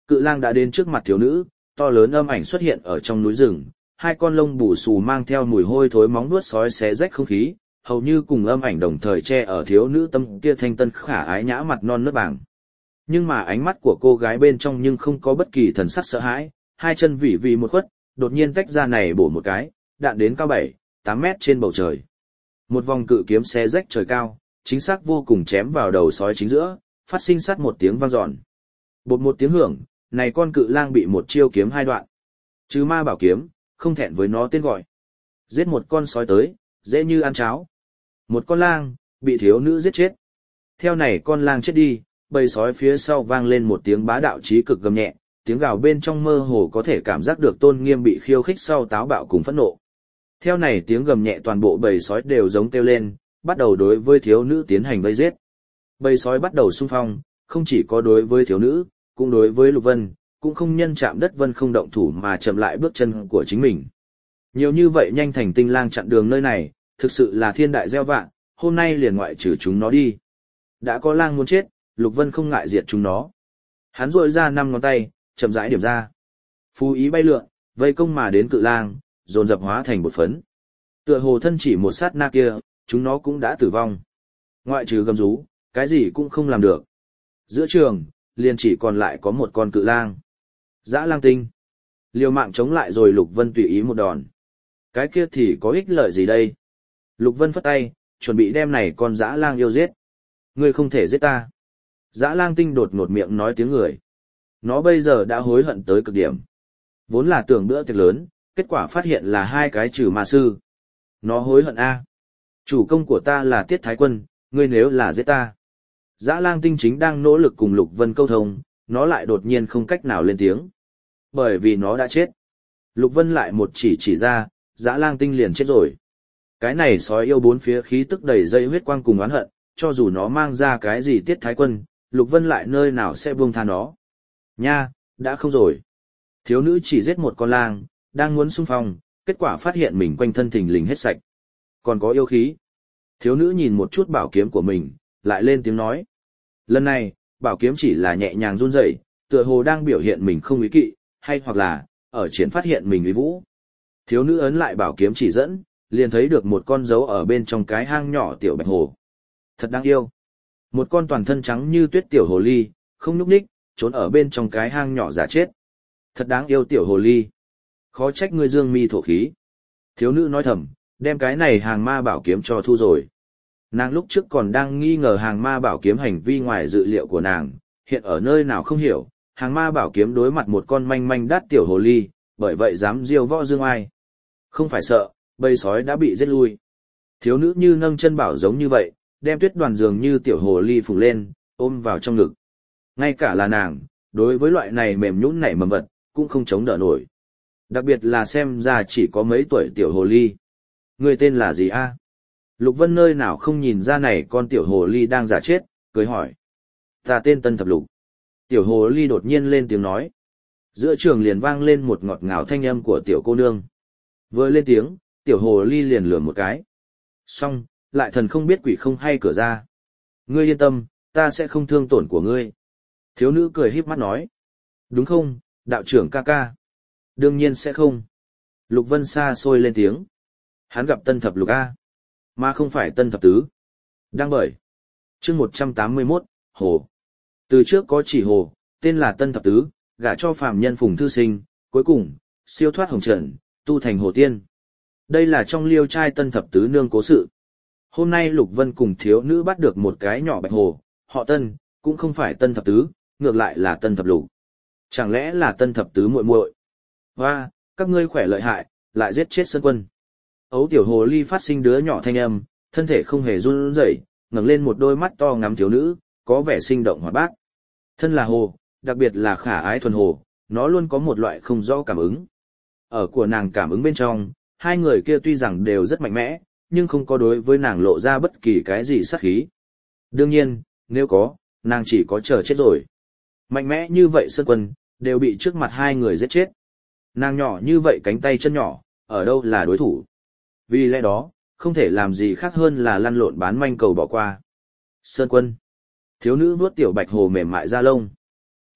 Cự lang đã đến trước mặt thiếu nữ, to lớn âm ảnh xuất hiện ở trong núi rừng, hai con lông bù xù mang theo mùi hôi thối móng vuốt sói xé rách không khí, hầu như cùng âm ảnh đồng thời che ở thiếu nữ tâm kia thanh tân khả ái nhã mặt non nớt bảng. Nhưng mà ánh mắt của cô gái bên trong nhưng không có bất kỳ thần sắc sợ hãi, hai chân vỉ vì một khuất, đột nhiên tách ra này bổ một cái, đạn đến cao bảy, tám mét trên bầu trời. Một vòng cự kiếm xé rách trời cao, chính xác vô cùng chém vào đầu sói chính giữa, phát sinh sắt một tiếng vang dọn. Bột một tiếng hưởng, này con cự lang bị một chiêu kiếm hai đoạn. Chứ ma bảo kiếm, không thẹn với nó tên gọi. Giết một con sói tới, dễ như ăn cháo. Một con lang, bị thiếu nữ giết chết. Theo này con lang chết đi, bầy sói phía sau vang lên một tiếng bá đạo chí cực gầm nhẹ, tiếng gào bên trong mơ hồ có thể cảm giác được tôn nghiêm bị khiêu khích sau táo bạo cùng phẫn nộ. Theo này tiếng gầm nhẹ toàn bộ bầy sói đều giống kêu lên, bắt đầu đối với thiếu nữ tiến hành vây giết. Bầy sói bắt đầu xung phong, không chỉ có đối với thiếu nữ, cũng đối với Lục Vân, cũng không nhân chạm đất vân không động thủ mà chậm lại bước chân của chính mình. Nhiều như vậy nhanh thành tinh lang chặn đường nơi này, thực sự là thiên đại gieo vạn, hôm nay liền ngoại trừ chúng nó đi. Đã có lang muốn chết, Lục Vân không ngại diệt chúng nó. Hắn rội ra năm ngón tay, chậm rãi điểm ra. Phú ý bay lượn, vây công mà đến cự lang, dồn dập hóa thành bột phấn. Tựa hồ thân chỉ một sát na kia, chúng nó cũng đã tử vong. Ngoại trừ gầm rú, cái gì cũng không làm được. Giữa trường, liền chỉ còn lại có một con cự lang. Dã lang tinh. Liều mạng chống lại rồi Lục Vân tùy ý một đòn. Cái kia thì có ích lợi gì đây? Lục Vân phất tay, chuẩn bị đem này con dã lang yêu giết. Ngươi không thể giết ta. Dã lang tinh đột ngột miệng nói tiếng người. Nó bây giờ đã hối hận tới cực điểm. Vốn là tưởng bữa tiệc lớn, kết quả phát hiện là hai cái trừ ma sư. Nó hối hận a. Chủ công của ta là Tiết Thái Quân, ngươi nếu là giết ta. Dã lang tinh chính đang nỗ lực cùng Lục Vân câu thông, nó lại đột nhiên không cách nào lên tiếng. Bởi vì nó đã chết. Lục Vân lại một chỉ chỉ ra, dã lang tinh liền chết rồi. Cái này sói yêu bốn phía khí tức đầy dây huyết quang cùng oán hận, cho dù nó mang ra cái gì Tiết Thái Quân, Lục Vân lại nơi nào sẽ buông tha nó. Nha, đã không rồi. Thiếu nữ chỉ giết một con lang, đang muốn xung phong, kết quả phát hiện mình quanh thân thình lình hết sạch. Còn có yêu khí. Thiếu nữ nhìn một chút bảo kiếm của mình, lại lên tiếng nói. Lần này, bảo kiếm chỉ là nhẹ nhàng run rẩy, tựa hồ đang biểu hiện mình không ý kỵ, hay hoặc là, ở chiến phát hiện mình uy vũ. Thiếu nữ ấn lại bảo kiếm chỉ dẫn, liền thấy được một con dấu ở bên trong cái hang nhỏ tiểu bạch hồ. Thật đáng yêu. Một con toàn thân trắng như tuyết tiểu hồ ly, không nhúc nhích, trốn ở bên trong cái hang nhỏ giả chết. Thật đáng yêu tiểu hồ ly. Khó trách ngươi dương mi thổ khí. Thiếu nữ nói thầm, đem cái này hàng ma bảo kiếm cho thu rồi. Nàng lúc trước còn đang nghi ngờ hàng ma bảo kiếm hành vi ngoài dự liệu của nàng, hiện ở nơi nào không hiểu, hàng ma bảo kiếm đối mặt một con manh manh đắt tiểu hồ ly, bởi vậy dám diêu võ dương ai. Không phải sợ, bầy sói đã bị giết lui. Thiếu nữ như nâng chân bảo giống như vậy, đem tuyết đoàn dường như tiểu hồ ly phùng lên, ôm vào trong ngực. Ngay cả là nàng, đối với loại này mềm nhũn nảy mầm vật, cũng không chống đỡ nổi. Đặc biệt là xem ra chỉ có mấy tuổi tiểu hồ ly. Người tên là gì a? Lục Vân nơi nào không nhìn ra này con tiểu hồ ly đang giả chết, cười hỏi. Ta tên Tân Thập Lục. Tiểu hồ ly đột nhiên lên tiếng nói. Giữa trường liền vang lên một ngọt ngào thanh âm của tiểu cô nương. Vừa lên tiếng, tiểu hồ ly liền lườm một cái. Xong, lại thần không biết quỷ không hay cửa ra. Ngươi yên tâm, ta sẽ không thương tổn của ngươi. Thiếu nữ cười híp mắt nói. Đúng không, đạo trưởng ca ca? Đương nhiên sẽ không. Lục Vân xa xôi lên tiếng. Hắn gặp Tân Thập Lục A, mà không phải Tân Thập Tứ. Đang bởi. chương một trăm tám mươi mốt, Hồ. Từ trước có chỉ Hồ, tên là Tân Thập Tứ, gả cho phàm nhân Phùng Thư Sinh, cuối cùng, siêu thoát hồng trần, tu thành Hồ Tiên. Đây là trong liêu trai Tân Thập Tứ nương cố sự. Hôm nay Lục Vân cùng thiếu nữ bắt được một cái nhỏ bạch hồ, họ Tân, cũng không phải Tân Thập Tứ, ngược lại là Tân Thập Lục. Chẳng lẽ là Tân Thập Tứ muội muội? Hoa, các ngươi khỏe lợi hại, lại giết chết Sơn Quân. Ấu tiểu hồ ly phát sinh đứa nhỏ thanh âm, thân thể không hề run rẩy, ngẩng lên một đôi mắt to ngắm thiếu nữ, có vẻ sinh động hoạt bát. Thân là hồ, đặc biệt là khả ái thuần hồ, nó luôn có một loại không rõ cảm ứng. Ở của nàng cảm ứng bên trong, hai người kia tuy rằng đều rất mạnh mẽ, nhưng không có đối với nàng lộ ra bất kỳ cái gì sát khí. Đương nhiên, nếu có, nàng chỉ có chờ chết rồi. Mạnh mẽ như vậy Sơn Quân, đều bị trước mặt hai người giết chết. Nàng nhỏ như vậy cánh tay chân nhỏ, ở đâu là đối thủ. Vì lẽ đó, không thể làm gì khác hơn là lăn lộn bán manh cầu bỏ qua. Sơn Quân. Thiếu nữ vuốt tiểu bạch hồ mềm mại da lông.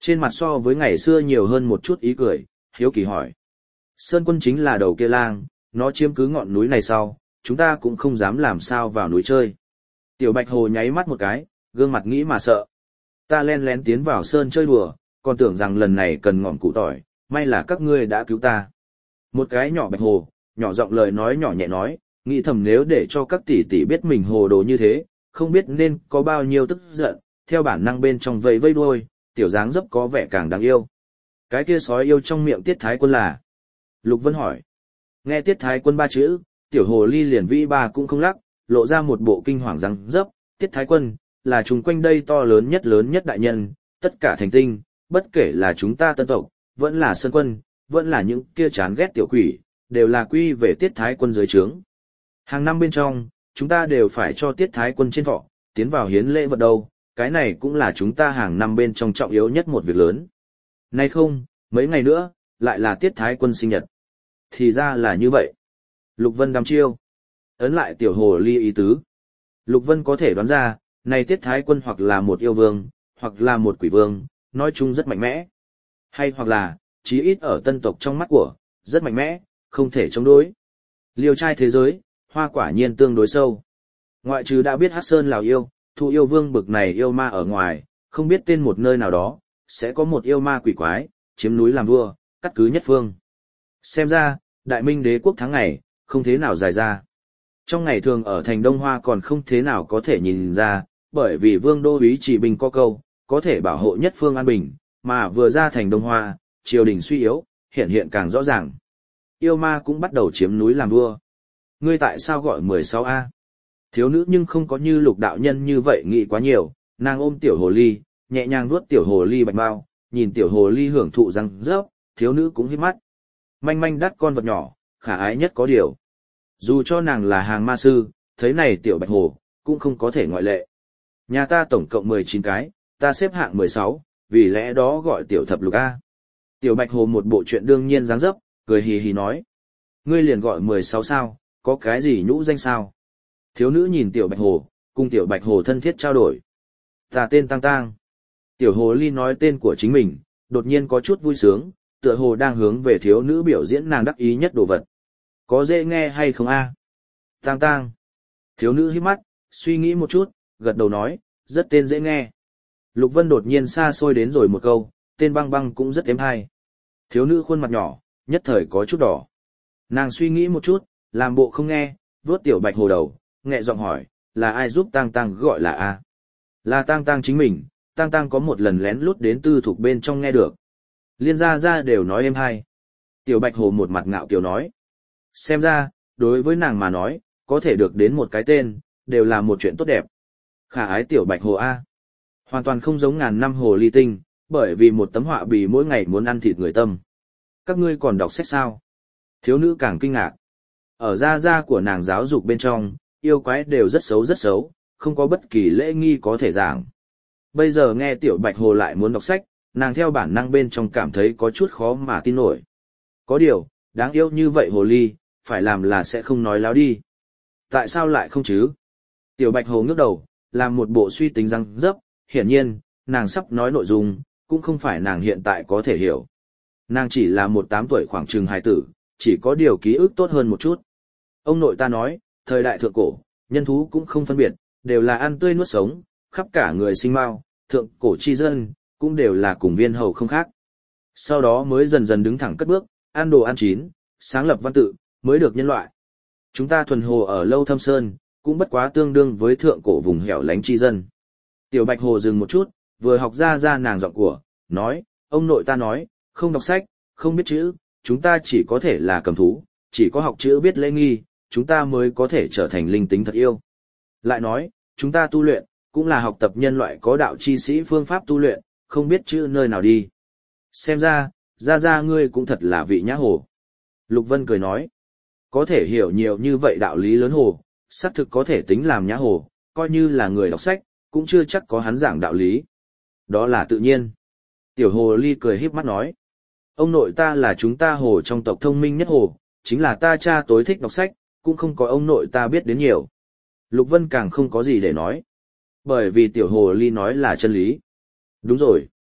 Trên mặt so với ngày xưa nhiều hơn một chút ý cười, hiếu kỳ hỏi. Sơn Quân chính là đầu kia lang, nó chiếm cứ ngọn núi này sau, chúng ta cũng không dám làm sao vào núi chơi. Tiểu Bạch Hồ nháy mắt một cái, gương mặt nghĩ mà sợ. Ta len lén tiến vào sơn chơi đùa, còn tưởng rằng lần này cần ngọn củ tỏi, may là các ngươi đã cứu ta. Một cái nhỏ Bạch Hồ, nhỏ giọng lời nói nhỏ nhẹ nói, nghĩ thầm nếu để cho các tỷ tỷ biết mình hồ đồ như thế, không biết nên có bao nhiêu tức giận, theo bản năng bên trong vây vây đuôi, tiểu dáng dấp có vẻ càng đáng yêu. Cái kia sói yêu trong miệng Tiết Thái Quân là? Lục Vân hỏi. Nghe Tiết Thái Quân ba chữ, tiểu hồ ly liền vĩ ba cũng không lắc, lộ ra một bộ kinh hoàng răng dấp. Tiết Thái Quân là chúng quanh đây to lớn nhất lớn nhất đại nhân, tất cả thành tinh, bất kể là chúng ta Tân tộc, vẫn là Sơn Quân, vẫn là những kia chán ghét tiểu quỷ, đều là quy về Tiết Thái Quân dưới trướng. Hàng năm bên trong, chúng ta đều phải cho Tiết Thái Quân trên thọ, tiến vào hiến lễ vật đâu, cái này cũng là chúng ta hàng năm bên trong trọng yếu nhất một việc lớn. Nay không, mấy ngày nữa, lại là Tiết Thái Quân sinh nhật. Thì ra là như vậy. Lục Vân đăm chiêu. Ấn lại tiểu hồ ly ý tứ. Lục Vân có thể đoán ra, này Tiết Thái Quân hoặc là một yêu vương, hoặc là một quỷ vương, nói chung rất mạnh mẽ. Hay hoặc là, chí ít ở tân tộc trong mắt của, rất mạnh mẽ, không thể chống đối. Liêu trai thế giới, hoa quả nhiên tương đối sâu. Ngoại trừ đã biết Hát Sơn Lào yêu, thu yêu vương bực này yêu ma ở ngoài, không biết tên một nơi nào đó, sẽ có một yêu ma quỷ quái, chiếm núi làm vua, cắt cứ nhất phương. Xem ra, đại minh đế quốc tháng ngày, không thế nào dài ra. Trong ngày thường ở thành Đông Hoa còn không thế nào có thể nhìn ra, bởi vì vương đô úy chỉ bình có câu, có thể bảo hộ nhất phương an bình, mà vừa ra thành Đông Hoa, triều đình suy yếu, hiện hiện càng rõ ràng. Yêu ma cũng bắt đầu chiếm núi làm vua. Ngươi tại sao gọi mười sáu A? Thiếu nữ nhưng không có như Lục đạo nhân như vậy nghĩ quá nhiều, nàng ôm tiểu hồ ly, nhẹ nhàng vuốt tiểu hồ ly bạch bao, nhìn tiểu hồ ly hưởng thụ răng rớp, thiếu nữ cũng hít mắt. Manh manh đắt con vật nhỏ, khả ái nhất có điều. Dù cho nàng là hàng ma sư, thấy này tiểu bạch hồ, cũng không có thể ngoại lệ. Nhà ta tổng cộng mười chín cái, ta xếp hạng mười sáu, vì lẽ đó gọi tiểu thập lục A. Tiểu bạch hồ một bộ chuyện đương nhiên dáng dấp, cười hì hì nói. Ngươi liền gọi mười sáu sao, có cái gì nhũ danh sao? Thiếu nữ nhìn tiểu bạch hồ, cùng tiểu bạch hồ thân thiết trao đổi. Ta tên Tang Tang. Tiểu hồ ly nói tên của chính mình, đột nhiên có chút vui sướng, tựa hồ đang hướng về thiếu nữ biểu diễn nàng đắc ý nhất đồ vật. Có dễ nghe hay không a? Tang Tang. Thiếu nữ híp mắt, suy nghĩ một chút, gật đầu nói, rất tên dễ nghe. Lục Vân đột nhiên xa xôi đến rồi một câu, tên Băng Băng cũng rất êm hay. Thiếu nữ khuôn mặt nhỏ, nhất thời có chút đỏ. Nàng suy nghĩ một chút, làm bộ không nghe, vuốt tiểu bạch hồ đầu, nhẹ giọng hỏi, là ai giúp Tang Tang gọi là a? Là Tang Tang chính mình, Tang Tang có một lần lén lút đến tư thuộc bên trong nghe được. Liên gia gia đều nói êm hay. Tiểu bạch hồ một mặt ngạo kiều nói. Xem ra, đối với nàng mà nói, có thể được đến một cái tên, đều là một chuyện tốt đẹp. Khả ái tiểu bạch hồ A. Hoàn toàn không giống ngàn năm hồ ly tinh, bởi vì một tấm họa bì mỗi ngày muốn ăn thịt người tâm. Các ngươi còn đọc sách sao? Thiếu nữ càng kinh ngạc. Ở gia gia của nàng giáo dục bên trong, yêu quái đều rất xấu rất xấu, không có bất kỳ lễ nghi có thể giảng. Bây giờ nghe tiểu bạch hồ lại muốn đọc sách, nàng theo bản năng bên trong cảm thấy có chút khó mà tin nổi. Có điều, đáng yêu như vậy hồ ly, phải làm là sẽ không nói láo đi. Tại sao lại không chứ? Tiểu bạch hồ ngước đầu, làm một bộ suy tính răng dấp, hiển nhiên, nàng sắp nói nội dung, cũng không phải nàng hiện tại có thể hiểu. Nàng chỉ là một tám tuổi khoảng chừng hài tử, chỉ có điều ký ức tốt hơn một chút. Ông nội ta nói, thời đại thượng cổ, nhân thú cũng không phân biệt, đều là ăn tươi nuốt sống, khắp cả người sinh mao, thượng cổ chi dân, cũng đều là cùng viên hầu không khác. Sau đó mới dần dần đứng thẳng cất bước, ăn đồ ăn chín, sáng lập văn tự, mới được nhân loại. Chúng ta thuần hồ ở Lâu Thâm Sơn, cũng bất quá tương đương với thượng cổ vùng hẻo lánh chi dân. Tiểu bạch hồ dừng một chút, vừa học ra ra nàng giọng của, nói, ông nội ta nói, không đọc sách, không biết chữ, chúng ta chỉ có thể là cầm thú, chỉ có học chữ biết lễ nghi, chúng ta mới có thể trở thành linh tính thật yêu. Lại nói, chúng ta tu luyện, cũng là học tập nhân loại có đạo chi sĩ phương pháp tu luyện, không biết chữ nơi nào đi. Xem ra, ra ra ngươi cũng thật là vị nhã hồ. Lục Vân cười nói, có thể hiểu nhiều như vậy đạo lý lớn hồ, xác thực có thể tính làm nhã hồ, coi như là người đọc sách, cũng chưa chắc có hắn giảng đạo lý. Đó là tự nhiên. Tiểu hồ ly cười híp mắt nói, ông nội ta là chúng ta hồ trong tộc thông minh nhất hồ, chính là ta cha tối thích đọc sách, cũng không có ông nội ta biết đến nhiều. Lục Vân càng không có gì để nói. Bởi vì tiểu hồ ly nói là chân lý. Đúng rồi.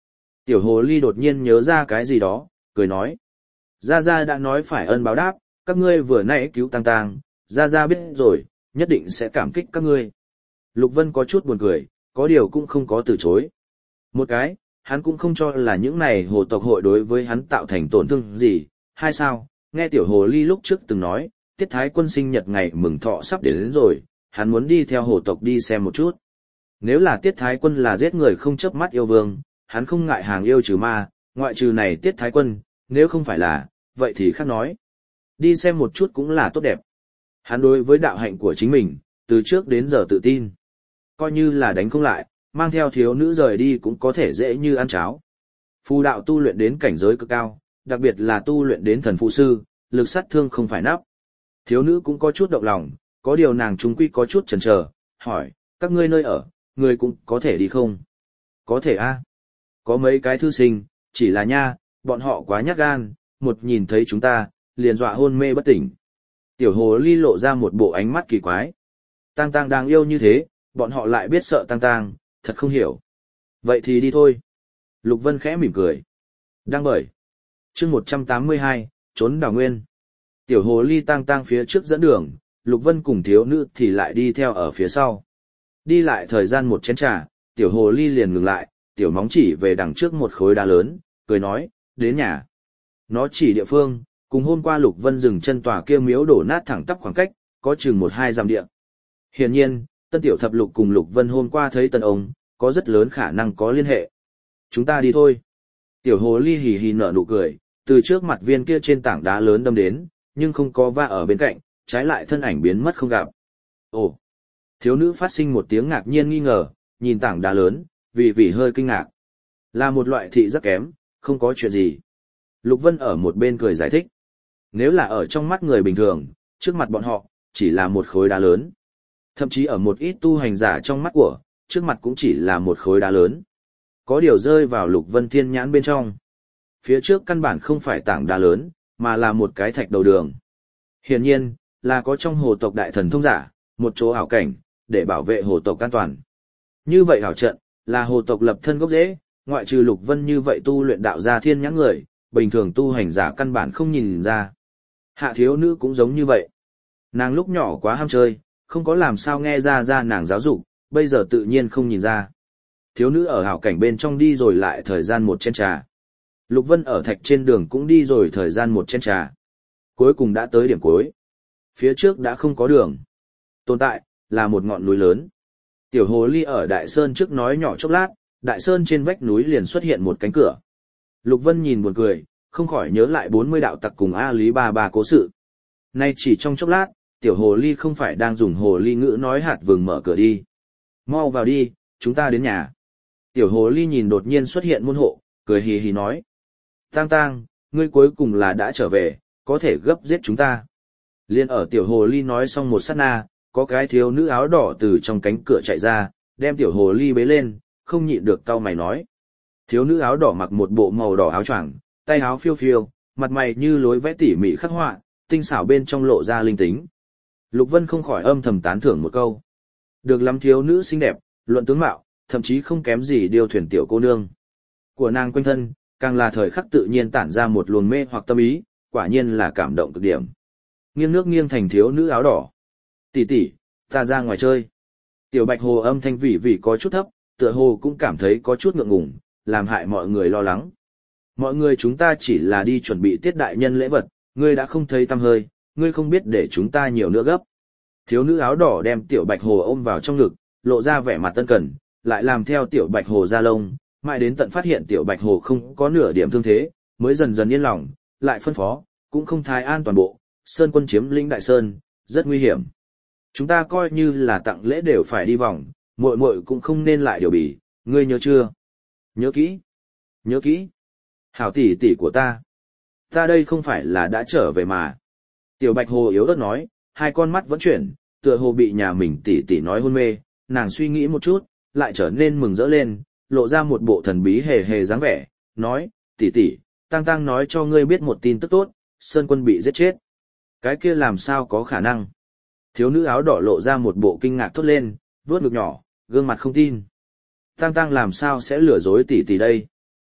Tiểu hồ ly đột nhiên nhớ ra cái gì đó, cười nói. Gia Gia đã nói phải ân báo đáp, các ngươi vừa nãy cứu Tang Tang, Gia Gia biết rồi, nhất định sẽ cảm kích các ngươi. Lục Vân có chút buồn cười, có điều cũng không có từ chối. Một cái, hắn cũng không cho là những này hồ tộc hội đối với hắn tạo thành tổn thương gì. Hai sao, nghe tiểu hồ ly lúc trước từng nói, Tiết Thái Quân sinh nhật ngày mừng thọ sắp đến, đến rồi, hắn muốn đi theo hồ tộc đi xem một chút. Nếu là Tiết Thái Quân là giết người không chớp mắt yêu vương, hắn không ngại hàng yêu trừ ma, ngoại trừ này Tiết Thái Quân, nếu không phải là, vậy thì khác nói. Đi xem một chút cũng là tốt đẹp. Hắn đối với đạo hạnh của chính mình, từ trước đến giờ tự tin. Coi như là đánh không lại, mang theo thiếu nữ rời đi cũng có thể dễ như ăn cháo. Phù đạo tu luyện đến cảnh giới cực cao, đặc biệt là tu luyện đến thần phụ sư, lực sát thương không phải nắp. Thiếu nữ cũng có chút động lòng, có điều nàng trung quy có chút chần chờ, hỏi, các ngươi nơi ở, người cũng có thể đi không? Có thể a. Có mấy cái thư sinh, chỉ là nha, bọn họ quá nhát gan, một nhìn thấy chúng ta, liền dọa hôn mê bất tỉnh. Tiểu hồ ly lộ ra một bộ ánh mắt kỳ quái. Tang Tang đang yêu như thế, bọn họ lại biết sợ Tang Tang, thật không hiểu. Vậy thì đi thôi. Lục Vân khẽ mỉm cười. Đang bởi. chương một trăm tám mươi hai, trốn đào nguyên. Tiểu hồ ly Tang Tang phía trước dẫn đường, Lục Vân cùng thiếu nữ thì lại đi theo ở phía sau. Đi lại thời gian một chén trà, tiểu hồ ly liền ngừng lại, tiểu móng chỉ về đằng trước một khối đá lớn, cười nói, đến nhà. Nó chỉ địa phương, cùng hôm qua Lục Vân dừng chân tòa kia miếu đổ nát thẳng tắp khoảng cách, có chừng một hai dặm địa. Hiển nhiên, Tân Tiểu Thập Lục cùng Lục Vân hôm qua thấy Tân ông, có rất lớn khả năng có liên hệ. Chúng ta đi thôi. Tiểu hồ ly hì hì nở nụ cười, từ trước mặt viên kia trên tảng đá lớn đâm đến, nhưng không có va ở bên cạnh, trái lại thân ảnh biến mất không gặp. Ồ! Thiếu nữ phát sinh một tiếng ngạc nhiên nghi ngờ, nhìn tảng đá lớn, vì vì hơi kinh ngạc. Là một loại thị giác kém, không có chuyện gì. Lục Vân ở một bên cười giải thích. Nếu là ở trong mắt người bình thường, trước mặt bọn họ, chỉ là một khối đá lớn. Thậm chí ở một ít tu hành giả trong mắt của, trước mặt cũng chỉ là một khối đá lớn. Có điều rơi vào Lục Vân thiên nhãn bên trong. Phía trước căn bản không phải tảng đá lớn, mà là một cái thạch đầu đường. Hiển nhiên, là có trong hồ tộc đại thần thông giả, một chỗ ảo cảnh, để bảo vệ hồ tộc an toàn. Như vậy ảo trận, là hồ tộc lập thân gốc rễ, ngoại trừ Lục Vân như vậy tu luyện đạo gia thiên nhãn người, bình thường tu hành giả căn bản không nhìn ra. Hạ thiếu nữ cũng giống như vậy. Nàng lúc nhỏ quá ham chơi, không có làm sao nghe ra ra nàng giáo dục, bây giờ tự nhiên không nhìn ra. Thiếu nữ ở hảo cảnh bên trong đi rồi lại thời gian một chén trà. Lục Vân ở thạch trên đường cũng đi rồi thời gian một chén trà. Cuối cùng đã tới điểm cuối. Phía trước đã không có đường. Tồn tại, là một ngọn núi lớn. Tiểu hồ ly ở Đại Sơn trước nói nhỏ chốc lát, Đại Sơn trên vách núi liền xuất hiện một cánh cửa. Lục Vân nhìn buồn cười, không khỏi nhớ lại bốn mươi đạo tặc cùng A Lý Ba Ba cố sự. Nay chỉ trong chốc lát, tiểu hồ ly không phải đang dùng hồ ly ngữ nói hạt vừng mở cửa đi. Mau vào đi, chúng ta đến nhà. Tiểu hồ ly nhìn đột nhiên xuất hiện môn hộ, cười hì hì nói. Tang Tang, ngươi cuối cùng là đã trở về, có thể gấp giết chúng ta. Liên ở tiểu hồ ly nói xong một sát na, có cái thiếu nữ áo đỏ từ trong cánh cửa chạy ra, đem tiểu hồ ly bế lên, không nhịn được cau mày nói. Thiếu nữ áo đỏ mặc một bộ màu đỏ áo choàng, tay áo phiêu phiêu, mặt mày như lối vẽ tỉ mỉ khắc họa, tinh xảo bên trong lộ ra linh tính. Lục Vân không khỏi âm thầm tán thưởng một câu. Được lắm thiếu nữ xinh đẹp, luận tướng mạo, thậm chí không kém gì điều thuyền tiểu cô nương. Của nàng quanh thân, càng là thời khắc tự nhiên tản ra một luồng mê hoặc tâm ý, quả nhiên là cảm động cực điểm. Nghiêng nước nghiêng thành thiếu nữ áo đỏ. Tỷ tỷ, ta ra ngoài chơi. Tiểu Bạch Hồ âm thanh vỉ vỉ có chút thấp, tựa hồ cũng cảm thấy có chút ngượng ngùng, làm hại mọi người lo lắng. Mọi người chúng ta chỉ là đi chuẩn bị tiết đại nhân lễ vật, ngươi đã không thấy tăm hơi, ngươi không biết để chúng ta nhiều nữa gấp. Thiếu nữ áo đỏ đem Tiểu Bạch Hồ ôm vào trong ngực, lộ ra vẻ mặt tân cần, lại làm theo Tiểu Bạch Hồ ra lông, mãi đến tận phát hiện Tiểu Bạch Hồ không có nửa điểm thương thế, mới dần dần yên lòng, lại phân phó, cũng không thái an toàn bộ, Sơn quân chiếm lĩnh Đại Sơn, rất nguy hiểm. Chúng ta coi như là tặng lễ đều phải đi vòng, muội muội cũng không nên lại điều bỉ, ngươi nhớ chưa? Nhớ kỹ, nhớ kỹ. Hảo tỷ tỷ của ta. Ta đây không phải là đã trở về mà. Tiểu Bạch Hồ yếu ớt nói, hai con mắt vẫn chuyển, tựa hồ bị nhà mình tỷ tỷ nói hôn mê, nàng suy nghĩ một chút, lại trở nên mừng rỡ lên, lộ ra một bộ thần bí hề hề dáng vẻ, nói, tỷ tỷ, Tang Tang nói cho ngươi biết một tin tức tốt, Sơn quân bị giết chết. Cái kia làm sao có khả năng? Thiếu nữ áo đỏ lộ ra một bộ kinh ngạc thốt lên, vuốt ngực nhỏ, gương mặt không tin. Tang Tang làm sao sẽ lừa dối tỷ tỷ đây?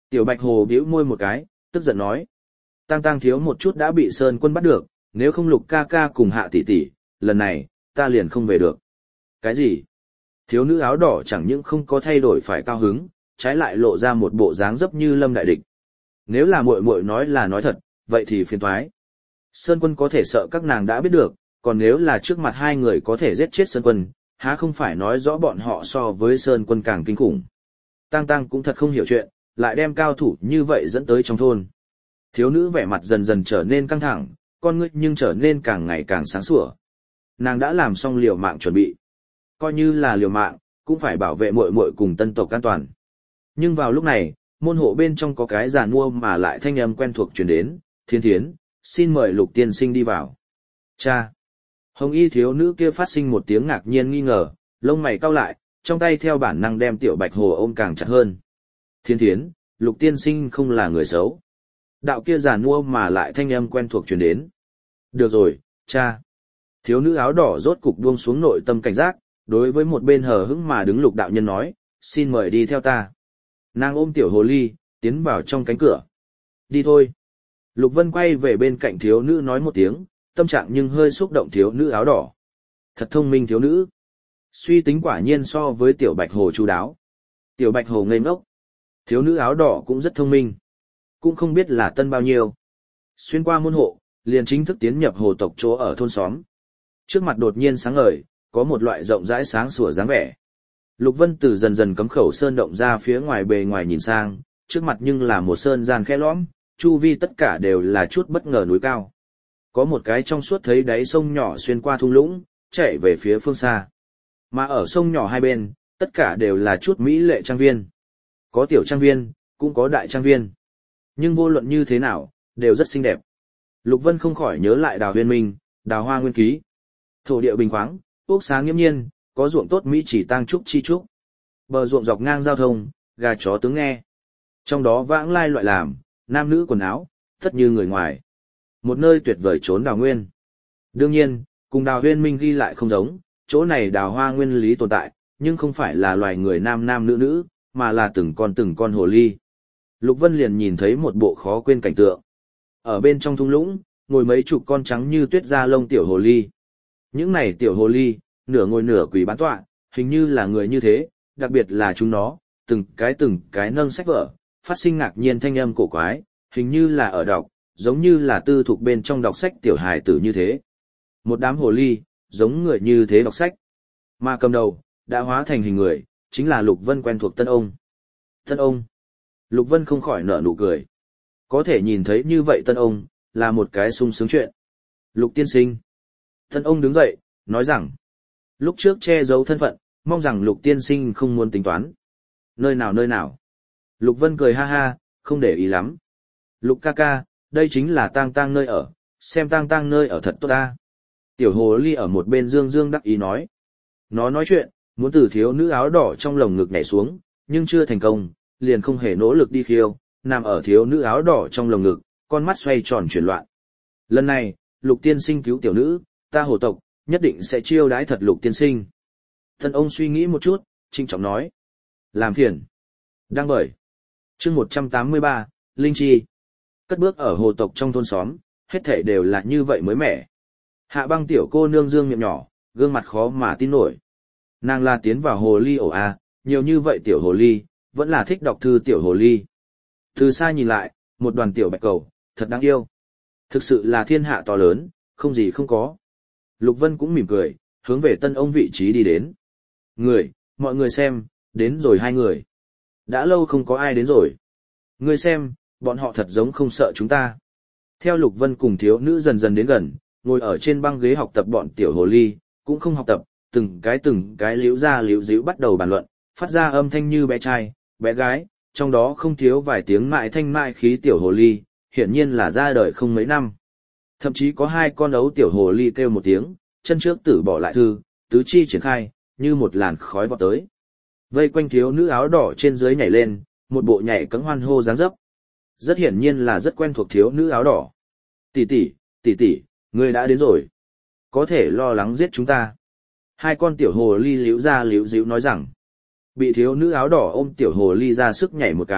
Tiểu Bạch Hồ bĩu môi một cái, tức giận nói. Tang Tang thiếu một chút đã bị Sơn Quân bắt được, nếu không Lục ca ca cùng Hạ tỷ tỷ, lần này, ta liền không về được. Cái gì? Thiếu nữ áo đỏ chẳng những không có thay đổi phải cao hứng, trái lại lộ ra một bộ dáng dấp như lâm đại địch. Nếu là muội muội nói là nói thật, vậy thì phiền toái. Sơn Quân có thể sợ các nàng đã biết được, còn nếu là trước mặt hai người có thể giết chết Sơn Quân, há không phải nói rõ bọn họ so với Sơn Quân càng kinh khủng. Tang Tang cũng thật không hiểu chuyện, lại đem cao thủ như vậy dẫn tới trong thôn. Thiếu nữ vẻ mặt dần dần trở nên căng thẳng, con ngươi nhưng trở nên càng ngày càng sáng sủa. Nàng đã làm xong liều mạng chuẩn bị. Coi như là liều mạng, cũng phải bảo vệ muội muội cùng tân tộc an toàn. Nhưng vào lúc này, môn hộ bên trong có cái giàn mua mà lại thanh âm quen thuộc truyền đến, Thiên Thiến, xin mời Lục tiên sinh đi vào. Cha! Hồng y thiếu nữ kia phát sinh một tiếng ngạc nhiên nghi ngờ, lông mày cau lại, trong tay theo bản năng đem Tiểu Bạch Hồ ôm càng chặt hơn. Thiên Thiến, Lục tiên sinh không là người xấu. Đạo kia giàn mua mà lại thanh âm quen thuộc truyền đến. Được rồi, cha. Thiếu nữ áo đỏ rốt cục buông xuống nội tâm cảnh giác, đối với một bên hờ hững mà đứng Lục đạo nhân nói, xin mời đi theo ta. Nàng ôm tiểu hồ ly, tiến vào trong cánh cửa. Đi thôi. Lục Vân quay về bên cạnh thiếu nữ nói một tiếng, tâm trạng nhưng hơi xúc động thiếu nữ áo đỏ. Thật thông minh thiếu nữ. Suy tính quả nhiên so với tiểu Bạch Hồ chu đáo. Tiểu Bạch Hồ ngây ngốc. Thiếu nữ áo đỏ cũng rất thông minh. Cũng không biết là tân bao nhiêu. Xuyên qua môn hộ, liền chính thức tiến nhập hồ tộc chỗ ở thôn xóm. Trước mặt đột nhiên sáng ngời, có một loại rộng rãi sáng sủa dáng vẻ. Lục Vân từ dần dần cấm khẩu sơn động ra phía ngoài bề ngoài nhìn sang, trước mặt nhưng là một sơn gian khe lõm, chu vi tất cả đều là chút bất ngờ núi cao. Có một cái trong suốt thấy đáy sông nhỏ xuyên qua thung lũng, chạy về phía phương xa. Mà ở sông nhỏ hai bên, tất cả đều là chút mỹ lệ trang viên. Có tiểu trang viên, cũng có đại trang viên. Nhưng vô luận như thế nào, đều rất xinh đẹp. Lục Vân không khỏi nhớ lại Đào Huyên Minh, Đào Hoa Nguyên Ký. Thổ địa bình khoáng, ốc sáng nghiêm nhiên, có ruộng tốt mỹ chỉ tang trúc chi trúc. Bờ ruộng dọc ngang giao thông, gà chó tướng nghe. Trong đó vãng lai loại làm, nam nữ quần áo, tất như người ngoài. Một nơi tuyệt vời trốn đào nguyên. Đương nhiên, cùng Đào Huyên Minh ghi lại không giống, chỗ này đào hoa nguyên lý tồn tại, nhưng không phải là loài người nam nam nữ nữ, mà là từng con từng con hồ ly. Lục Vân liền nhìn thấy một bộ khó quên cảnh tượng. Ở bên trong thung lũng, ngồi mấy chục con trắng như tuyết da lông tiểu hồ ly. Những này tiểu hồ ly, nửa ngồi nửa quỳ bán tọa, hình như là người như thế, đặc biệt là chúng nó, từng cái từng cái nâng sách vở, phát sinh ngạc nhiên thanh âm cổ quái, hình như là ở đọc, giống như là tư thuộc bên trong đọc sách tiểu hài tử như thế. Một đám hồ ly, giống người như thế đọc sách. Mà cầm đầu, đã hóa thành hình người, chính là Lục Vân quen thuộc Tân Ông. Tân Ông. Lục Vân không khỏi nở nụ cười. Có thể nhìn thấy như vậy Tân Ông, là một cái sung sướng chuyện. Lục tiên sinh. Tân Ông đứng dậy, nói rằng, lúc trước che giấu thân phận, mong rằng Lục tiên sinh không muốn tính toán. Nơi nào nơi nào. Lục Vân cười ha ha, không để ý lắm. Lục ca ca, đây chính là tang tang nơi ở, xem tang tang nơi ở thật tốt ta. Tiểu hồ ly ở một bên dương dương đắc ý nói. Nó nói chuyện, muốn từ thiếu nữ áo đỏ trong lồng ngực nhảy xuống, nhưng chưa thành công, liền không hề nỗ lực đi khiêu, nằm ở thiếu nữ áo đỏ trong lồng ngực, con mắt xoay tròn chuyển loạn. Lần này, Lục tiên sinh cứu tiểu nữ, ta hồ tộc, nhất định sẽ chiêu đãi thật Lục tiên sinh. Thân ông suy nghĩ một chút, trinh trọng nói. Làm phiền. Đăng bởi. Chương một trăm tám mươi ba, Linh Chi. Cất bước ở hồ tộc trong thôn xóm, hết thảy đều là như vậy mới mẻ. Hạ Băng tiểu cô nương dương miệng nhỏ, gương mặt khó mà tin nổi. Nàng là tiến vào hồ ly ổ a, nhiều như vậy tiểu hồ ly, vẫn là thích đọc thư tiểu hồ ly. Từ xa nhìn lại, một đoàn tiểu bạch cầu, thật đáng yêu. Thực sự là thiên hạ to lớn, không gì không có. Lục Vân cũng mỉm cười, hướng về Tân Ông vị trí đi đến. Người, mọi người xem, đến rồi hai người. Đã lâu không có ai đến rồi. Ngươi xem, bọn họ thật giống không sợ chúng ta. Theo Lục Vân cùng thiếu nữ dần dần đến gần, ngồi ở trên băng ghế học tập bọn tiểu hồ ly, cũng không học tập, từng cái từng cái liễu ra liễu díu bắt đầu bàn luận, phát ra âm thanh như bé trai, bé gái, trong đó không thiếu vài tiếng mại thanh mại khí tiểu hồ ly, hiển nhiên là ra đời không mấy năm. Thậm chí có hai con ấu tiểu hồ ly kêu một tiếng, chân trước tử bỏ lại thư, tứ chi triển khai, như một làn khói vọt tới. Vây quanh thiếu nữ áo đỏ trên dưới nhảy lên, một bộ nhảy cẫng hoan hô dáng dấp. Rất hiển nhiên là rất quen thuộc thiếu nữ áo đỏ. Tỷ tỷ, tỷ tỷ, ngươi đã đến rồi. Có thể lo lắng giết chúng ta. Hai con tiểu hồ ly liễu ra liễu díu nói rằng. Bị thiếu nữ áo đỏ ôm tiểu hồ ly ra sức nhảy một cái,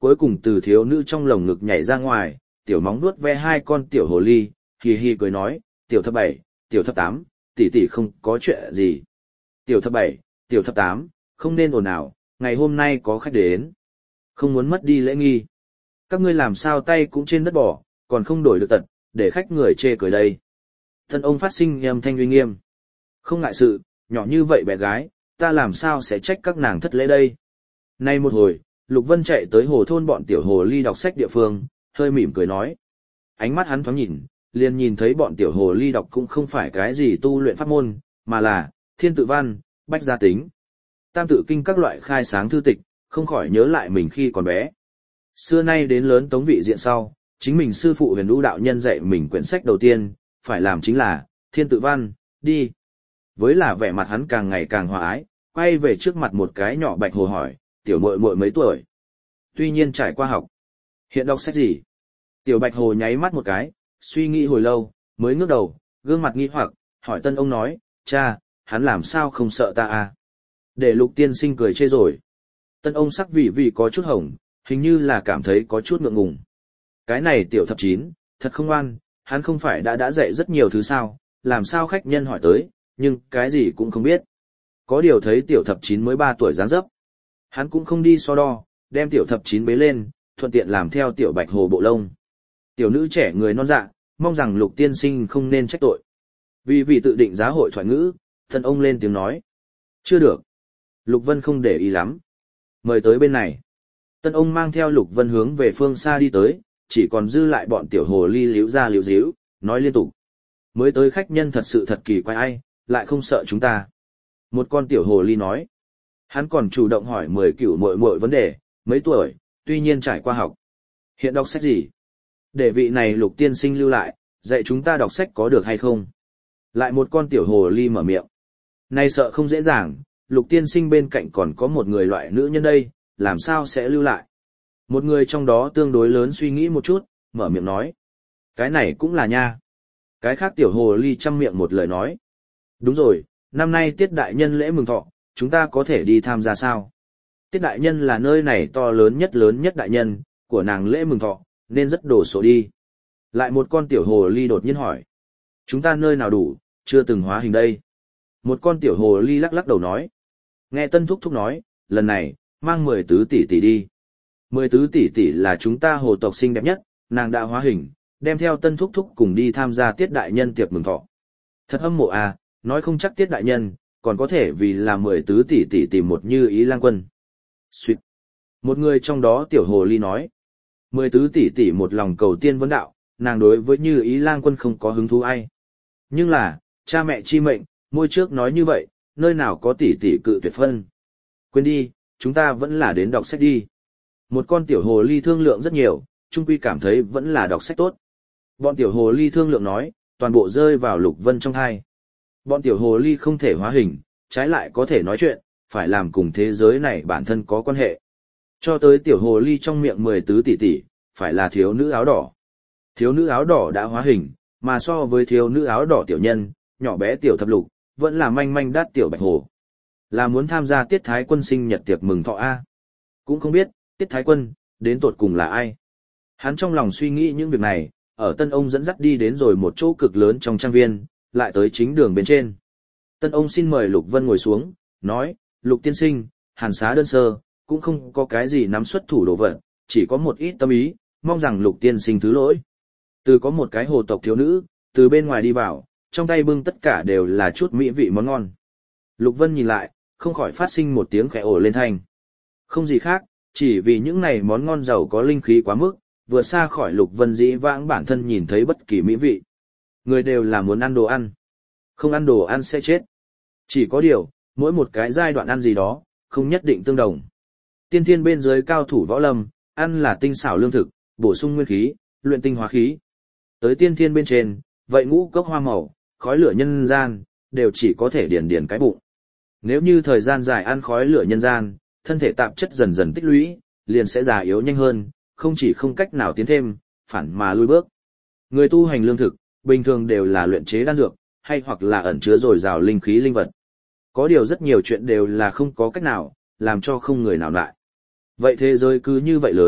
cuối cùng từ thiếu nữ trong lồng ngực nhảy ra ngoài, tiểu móng vuốt ve hai con tiểu hồ ly, hì hì cười nói, tiểu thập bảy, tiểu thập tám, tỷ tỷ không có chuyện gì. Tiểu thập bảy, tiểu thập tám, không nên ồn ào, ngày hôm nay có khách đến. Không muốn mất đi lễ nghi. Các ngươi làm sao tay cũng trên đất bỏ, còn không đổi được tật, để khách người chê cười đây. Thân ông phát sinh âm thanh uy nghiêm. Không ngại sự, nhỏ như vậy bé gái, ta làm sao sẽ trách các nàng thất lễ đây. Nay một hồi, Lục Vân chạy tới hồ thôn bọn tiểu hồ ly đọc sách địa phương, hơi mỉm cười nói. Ánh mắt hắn thoáng nhìn, liền nhìn thấy bọn tiểu hồ ly đọc cũng không phải cái gì tu luyện pháp môn, mà là thiên tự văn, bách gia tính, tam tự kinh các loại khai sáng thư tịch, không khỏi nhớ lại mình khi còn bé. Xưa nay đến lớn Tống vị diện sau, chính mình sư phụ Huyền Vũ đạo nhân dạy mình quyển sách đầu tiên, phải làm chính là thiên tự văn, đi. Với là vẻ mặt hắn càng ngày càng hòa ái, quay về trước mặt một cái nhỏ bạch hồ hỏi, tiểu muội muội mấy tuổi? Tuy nhiên trải qua học. Hiện đọc sách gì? Tiểu bạch hồ nháy mắt một cái, suy nghĩ hồi lâu, mới ngước đầu, gương mặt nghi hoặc, hỏi tân ông nói, cha, hắn làm sao không sợ ta à? Để Lục tiên sinh cười chê rồi. Tân ông sắc vị vị có chút hồng, hình như là cảm thấy có chút ngượng ngùng. Cái này tiểu thập chín, thật không ngoan, hắn không phải đã đã dạy rất nhiều thứ sao, làm sao khách nhân hỏi tới, nhưng cái gì cũng không biết. Có điều thấy tiểu thập chín mới ba tuổi dáng dấp. Hắn cũng không đi so đo, đem tiểu thập chín bế lên, thuận tiện làm theo tiểu bạch hồ bộ lông. Tiểu nữ trẻ người non dạ, mong rằng Lục tiên sinh không nên trách tội. Vì vì tự định giá hội thoại ngữ, thân ông lên tiếng nói. Chưa được. Lục Vân không để ý lắm. Mời tới bên này. Tân ông mang theo Lục Vân hướng về phương xa đi tới, chỉ còn dư lại bọn tiểu hồ ly liếu ra liếu díu, nói liên tục. Mới tới khách nhân thật sự thật kỳ quái ai, lại không sợ chúng ta. Một con tiểu hồ ly nói. Hắn còn chủ động hỏi mười cửu muội muội vấn đề, mấy tuổi, tuy nhiên trải qua học. Hiện đọc sách gì? Để vị này Lục tiên sinh lưu lại, dạy chúng ta đọc sách có được hay không? Lại một con tiểu hồ ly mở miệng. Này sợ không dễ dàng, Lục tiên sinh bên cạnh còn có một người loại nữ nhân đây, làm sao sẽ lưu lại? Một người trong đó tương đối lớn suy nghĩ một chút, mở miệng nói. Cái này cũng là nha. Cái khác tiểu hồ ly chăm miệng một lời nói. Đúng rồi, năm nay tiết đại nhân lễ mừng thọ, chúng ta có thể đi tham gia sao? Tiết đại nhân là nơi này to lớn nhất lớn nhất đại nhân, của nàng lễ mừng thọ, nên rất đổ số đi. Lại một con tiểu hồ ly đột nhiên hỏi. Chúng ta nơi nào đủ, chưa từng hóa hình đây. Một con tiểu hồ ly lắc lắc đầu nói. Nghe tân thúc thúc nói, lần này, mang mười tứ tỷ tỷ đi. Mười tứ tỷ tỷ là chúng ta hồ tộc xinh đẹp nhất, nàng đã hóa hình, đem theo tân thúc thúc cùng đi tham gia tiết đại nhân tiệc mừng thọ. Thật hâm mộ à, nói không chắc tiết đại nhân, còn có thể vì là mười tứ tỷ tỷ tìm một như ý lang quân. Xuyệt. Một người trong đó tiểu hồ ly nói. Mười tứ tỷ tỷ một lòng cầu tiên vấn đạo, nàng đối với như ý lang quân không có hứng thú ai. Nhưng là, cha mẹ chi mệnh, môi trước nói như vậy, nơi nào có tỷ tỷ cự tuyệt phân. Quên đi, chúng ta vẫn là đến đọc sách đi. Một con tiểu hồ ly thương lượng rất nhiều, chung quy cảm thấy vẫn là đọc sách tốt. Bọn tiểu hồ ly thương lượng nói, toàn bộ rơi vào Lục Vân trong hai. Bọn tiểu hồ ly không thể hóa hình, trái lại có thể nói chuyện, phải làm cùng thế giới này bản thân có quan hệ. Cho tới tiểu hồ ly trong miệng mười tứ tỷ tỷ, phải là thiếu nữ áo đỏ. Thiếu nữ áo đỏ đã hóa hình, mà so với thiếu nữ áo đỏ tiểu nhân, nhỏ bé tiểu thập lục, vẫn là manh manh đắt tiểu bạch hồ. Là muốn tham gia tiết thái quân sinh nhật tiệc mừng thọ A. Cũng không biết, tiết thái quân, đến tột cùng là ai. Hắn trong lòng suy nghĩ những việc này, ở tân ông dẫn dắt đi đến rồi một chỗ cực lớn trong trang viên, lại tới chính đường bên trên. Tân ông xin mời Lục Vân ngồi xuống, nói, Lục tiên sinh, hàn xá đơn sơ, cũng không có cái gì nắm xuất thủ đồ vật, chỉ có một ít tâm ý, mong rằng Lục tiên sinh thứ lỗi. Từ có một cái hồ tộc thiếu nữ, từ bên ngoài đi vào, trong tay bưng tất cả đều là chút mỹ vị món ngon. Lục Vân nhìn lại, không khỏi phát sinh một tiếng khẽ ồ lên thanh. Không gì khác, chỉ vì những này món ngon giàu có linh khí quá mức, vượt xa khỏi Lục Vân dĩ vãng bản thân nhìn thấy bất kỳ mỹ vị. Người đều là muốn ăn đồ ăn. Không ăn đồ ăn sẽ chết. Chỉ có điều, mỗi một cái giai đoạn ăn gì đó, không nhất định tương đồng. Tiên thiên bên dưới cao thủ võ lâm, ăn là tinh xảo lương thực, bổ sung nguyên khí, luyện tinh hóa khí. Tới tiên thiên bên trên, vậy ngũ cốc hoa màu, khói lửa nhân gian, đều chỉ có thể điền điền cái bụng. Nếu như thời gian dài ăn khói lửa nhân gian, thân thể tạp chất dần dần tích lũy, liền sẽ già yếu nhanh hơn, không chỉ không cách nào tiến thêm, phản mà lui bước. Người tu hành lương thực, bình thường đều là luyện chế đan dược, hay hoặc là ẩn chứa dồi dào linh khí linh vật. Có điều rất nhiều chuyện đều là không có cách nào, làm cho không người nào lại. Vậy thế giới cứ như vậy lớn,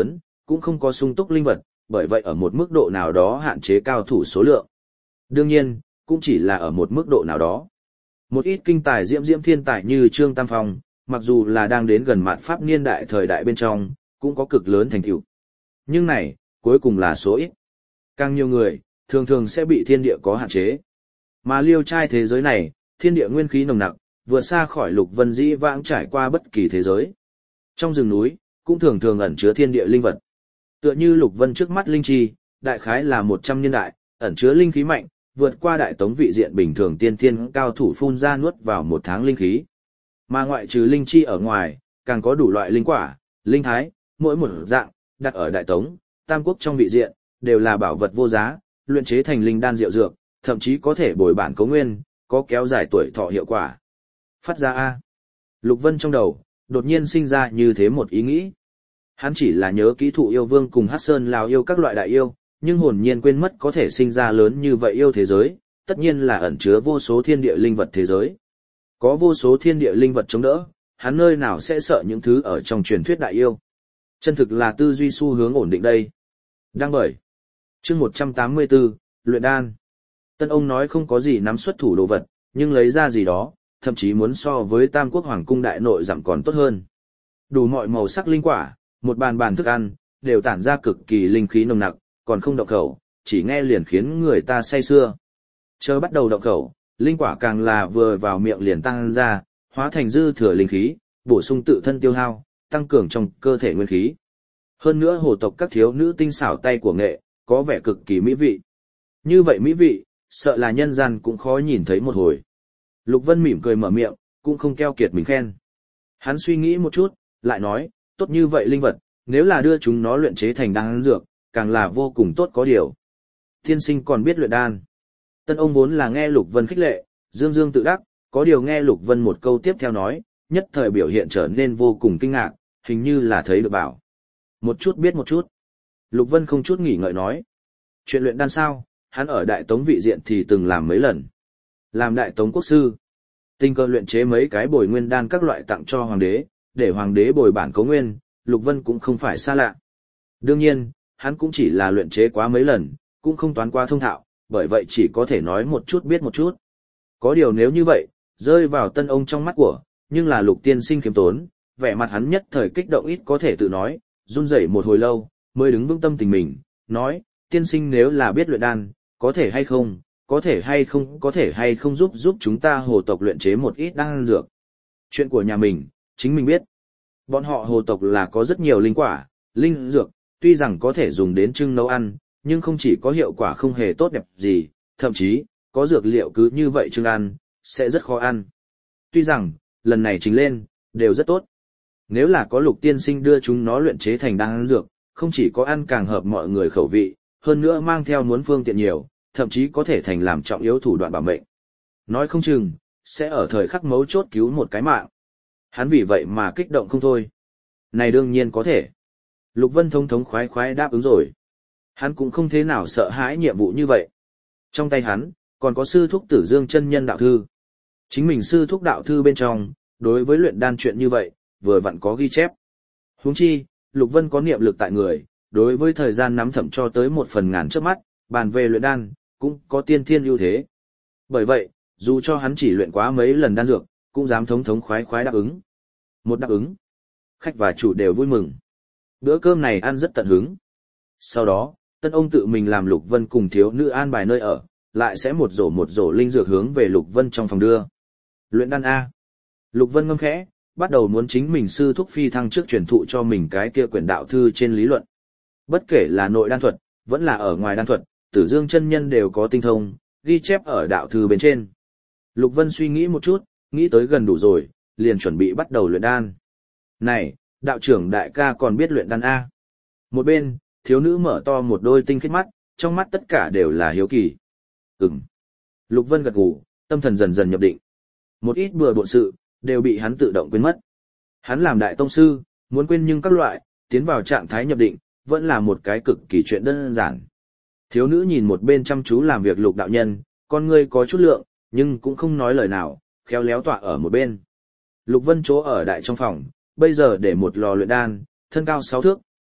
cũng không có sung túc linh vật, bởi vậy ở một mức độ nào đó hạn chế cao thủ số lượng. Đương nhiên, cũng chỉ là ở một mức độ nào đó. Một ít kinh tài diễm diễm thiên tài như Trương Tam Phong, mặc dù là đang đến gần mạt Pháp niên đại thời đại bên trong, cũng có cực lớn thành tựu. Nhưng này, cuối cùng là số ít. Càng nhiều người, thường thường sẽ bị thiên địa có hạn chế. Mà liêu trai thế giới này, thiên địa nguyên khí nồng nặc, vượt xa khỏi Lục Vân dĩ vãng trải qua bất kỳ thế giới. Trong rừng núi, cũng thường thường ẩn chứa thiên địa linh vật. Tựa như Lục Vân trước mắt linh chi, đại khái là một trăm niên đại, ẩn chứa linh khí mạnh, vượt qua đại tống vị diện bình thường tiên thiên cao thủ phun ra nuốt vào một tháng linh khí. Mà ngoại trừ linh chi ở ngoài, càng có đủ loại linh quả, linh thái, mỗi một dạng, đặt ở đại tống, tam quốc trong vị diện, đều là bảo vật vô giá, luyện chế thành linh đan diệu dược, thậm chí có thể bồi bản cấu nguyên, có kéo dài tuổi thọ hiệu quả. Phát ra A. Lục Vân trong đầu, đột nhiên sinh ra như thế một ý nghĩ. Hắn chỉ là nhớ kỹ thụ yêu vương cùng Hắc Sơn Lào yêu các loại đại yêu, nhưng hồn nhiên quên mất có thể sinh ra lớn như vậy yêu thế giới, tất nhiên là ẩn chứa vô số thiên địa linh vật thế giới. Có vô số thiên địa linh vật chống đỡ, hắn nơi nào sẽ sợ những thứ ở trong truyền thuyết đại yêu. Chân thực là tư duy xu hướng ổn định đây. Đăng bởi. Chương một trăm tám mươi tư, Luyện đan. Tân ông nói không có gì nắm xuất thủ đồ vật, nhưng lấy ra gì đó, thậm chí muốn so với Tam Quốc Hoàng cung đại nội giảm còn tốt hơn. Đủ mọi màu sắc linh quả, một bàn bàn thức ăn, đều tản ra cực kỳ linh khí nồng nặc, còn không động khẩu, chỉ nghe liền khiến người ta say sưa. Chờ bắt đầu động khẩu, linh quả càng là vừa vào miệng liền tăng ra, hóa thành dư thừa linh khí, bổ sung tự thân tiêu hao, tăng cường trong cơ thể nguyên khí. Hơn nữa hồ tộc các thiếu nữ tinh xảo tay của nghệ, có vẻ cực kỳ mỹ vị. Như vậy mỹ vị, sợ là nhân gian cũng khó nhìn thấy một hồi. Lục Vân mỉm cười mở miệng, cũng không keo kiệt mình khen. Hắn suy nghĩ một chút, lại nói, tốt như vậy linh vật, nếu là đưa chúng nó luyện chế thành đan dược, càng là vô cùng tốt có điều. Tiên sinh còn biết luyện đan. Tân ông vốn là nghe Lục Vân khích lệ, dương dương tự đắc, có điều nghe Lục Vân một câu tiếp theo nói, nhất thời biểu hiện trở nên vô cùng kinh ngạc, hình như là thấy được bảo. Một chút biết một chút. Lục Vân không chút nghỉ ngợi nói. Chuyện luyện đan sao, hắn ở Đại Tống vị diện thì từng làm mấy lần. Làm Đại Tống quốc sư. Tình cờ luyện chế mấy cái bồi nguyên đan các loại tặng cho hoàng đế, để hoàng đế bồi bản cấu nguyên, Lục Vân cũng không phải xa lạ. Đương nhiên, hắn cũng chỉ là luyện chế quá mấy lần, cũng không toán qua thông thạo, bởi vậy chỉ có thể nói một chút biết một chút. Có điều nếu như vậy, rơi vào tân ông trong mắt của, nhưng là Lục tiên sinh khiêm tốn, vẻ mặt hắn nhất thời kích động ít có thể tự nói, run rẩy một hồi lâu, mới đứng vững tâm tình mình, nói, tiên sinh nếu là biết luyện đan, có thể hay không, có thể hay không, có thể hay không giúp giúp chúng ta hồ tộc luyện chế một ít đan dược. Chuyện của nhà mình, chính mình biết. Bọn họ hồ tộc là có rất nhiều linh quả, linh dược, tuy rằng có thể dùng đến trưng nấu ăn, nhưng không chỉ có hiệu quả không hề tốt đẹp gì, thậm chí, có dược liệu cứ như vậy trưng ăn, sẽ rất khó ăn. Tuy rằng, lần này chính lên, đều rất tốt. Nếu là có Lục tiên sinh đưa chúng nó luyện chế thành đan dược, không chỉ có ăn càng hợp mọi người khẩu vị, hơn nữa mang theo muốn phương tiện nhiều, thậm chí có thể thành làm trọng yếu thủ đoạn bảo mệnh. Nói không chừng, sẽ ở thời khắc mấu chốt cứu một cái mạng. Hắn vì vậy mà kích động không thôi. Này đương nhiên có thể. Lục Vân thống thống khoái khoái đáp ứng rồi. Hắn cũng không thế nào sợ hãi nhiệm vụ như vậy. Trong tay hắn, còn có sư thúc Tử Dương chân nhân đạo thư. Chính mình sư thúc đạo thư bên trong, đối với luyện đan chuyện như vậy, vừa vặn có ghi chép. Huống chi, Lục Vân có niệm lực tại người, đối với thời gian nắm thẩm cho tới một phần ngàn trước mắt, bàn về luyện đan, cũng có tiên thiên ưu thế. Bởi vậy, dù cho hắn chỉ luyện quá mấy lần đan dược, cũng dám thống thống khoái khoái đáp ứng. Một đáp ứng, khách và chủ đều vui mừng. Bữa cơm này ăn rất tận hứng. Sau đó, tân ông tự mình làm Lục Vân cùng thiếu nữ an bài nơi ở, lại sẽ một rổ một rổ linh dược hướng về Lục Vân trong phòng đưa. Luyện đan A. Lục Vân ngâm khẽ, bắt đầu muốn chính mình sư thúc phi thăng trước truyền thụ cho mình cái kia quyển đạo thư trên lý luận. Bất kể là nội đan thuật, vẫn là ở ngoài đan thuật, Tử Dương chân nhân đều có tinh thông, ghi chép ở đạo thư bên trên. Lục Vân suy nghĩ một chút, nghĩ tới gần đủ rồi, liền chuẩn bị bắt đầu luyện đan. Này, đạo trưởng đại ca còn biết luyện đan A. Một bên, thiếu nữ mở to một đôi tinh khiết mắt, trong mắt tất cả đều là hiếu kỳ. Ừm. Lục Vân gật gù, tâm thần dần dần nhập định. Một ít bừa bộn sự, đều bị hắn tự động quên mất. Hắn làm đại tông sư, muốn quên nhưng các loại, tiến vào trạng thái nhập định, vẫn là một cái cực kỳ chuyện đơn giản. Thiếu nữ nhìn một bên chăm chú làm việc Lục đạo nhân, con ngươi có chút lượng, nhưng cũng không nói lời nào, khéo léo tọa ở một bên. Lục Vân chỗ ở đại trong phòng, bây giờ để một lò luyện đan, thân cao sáu thước,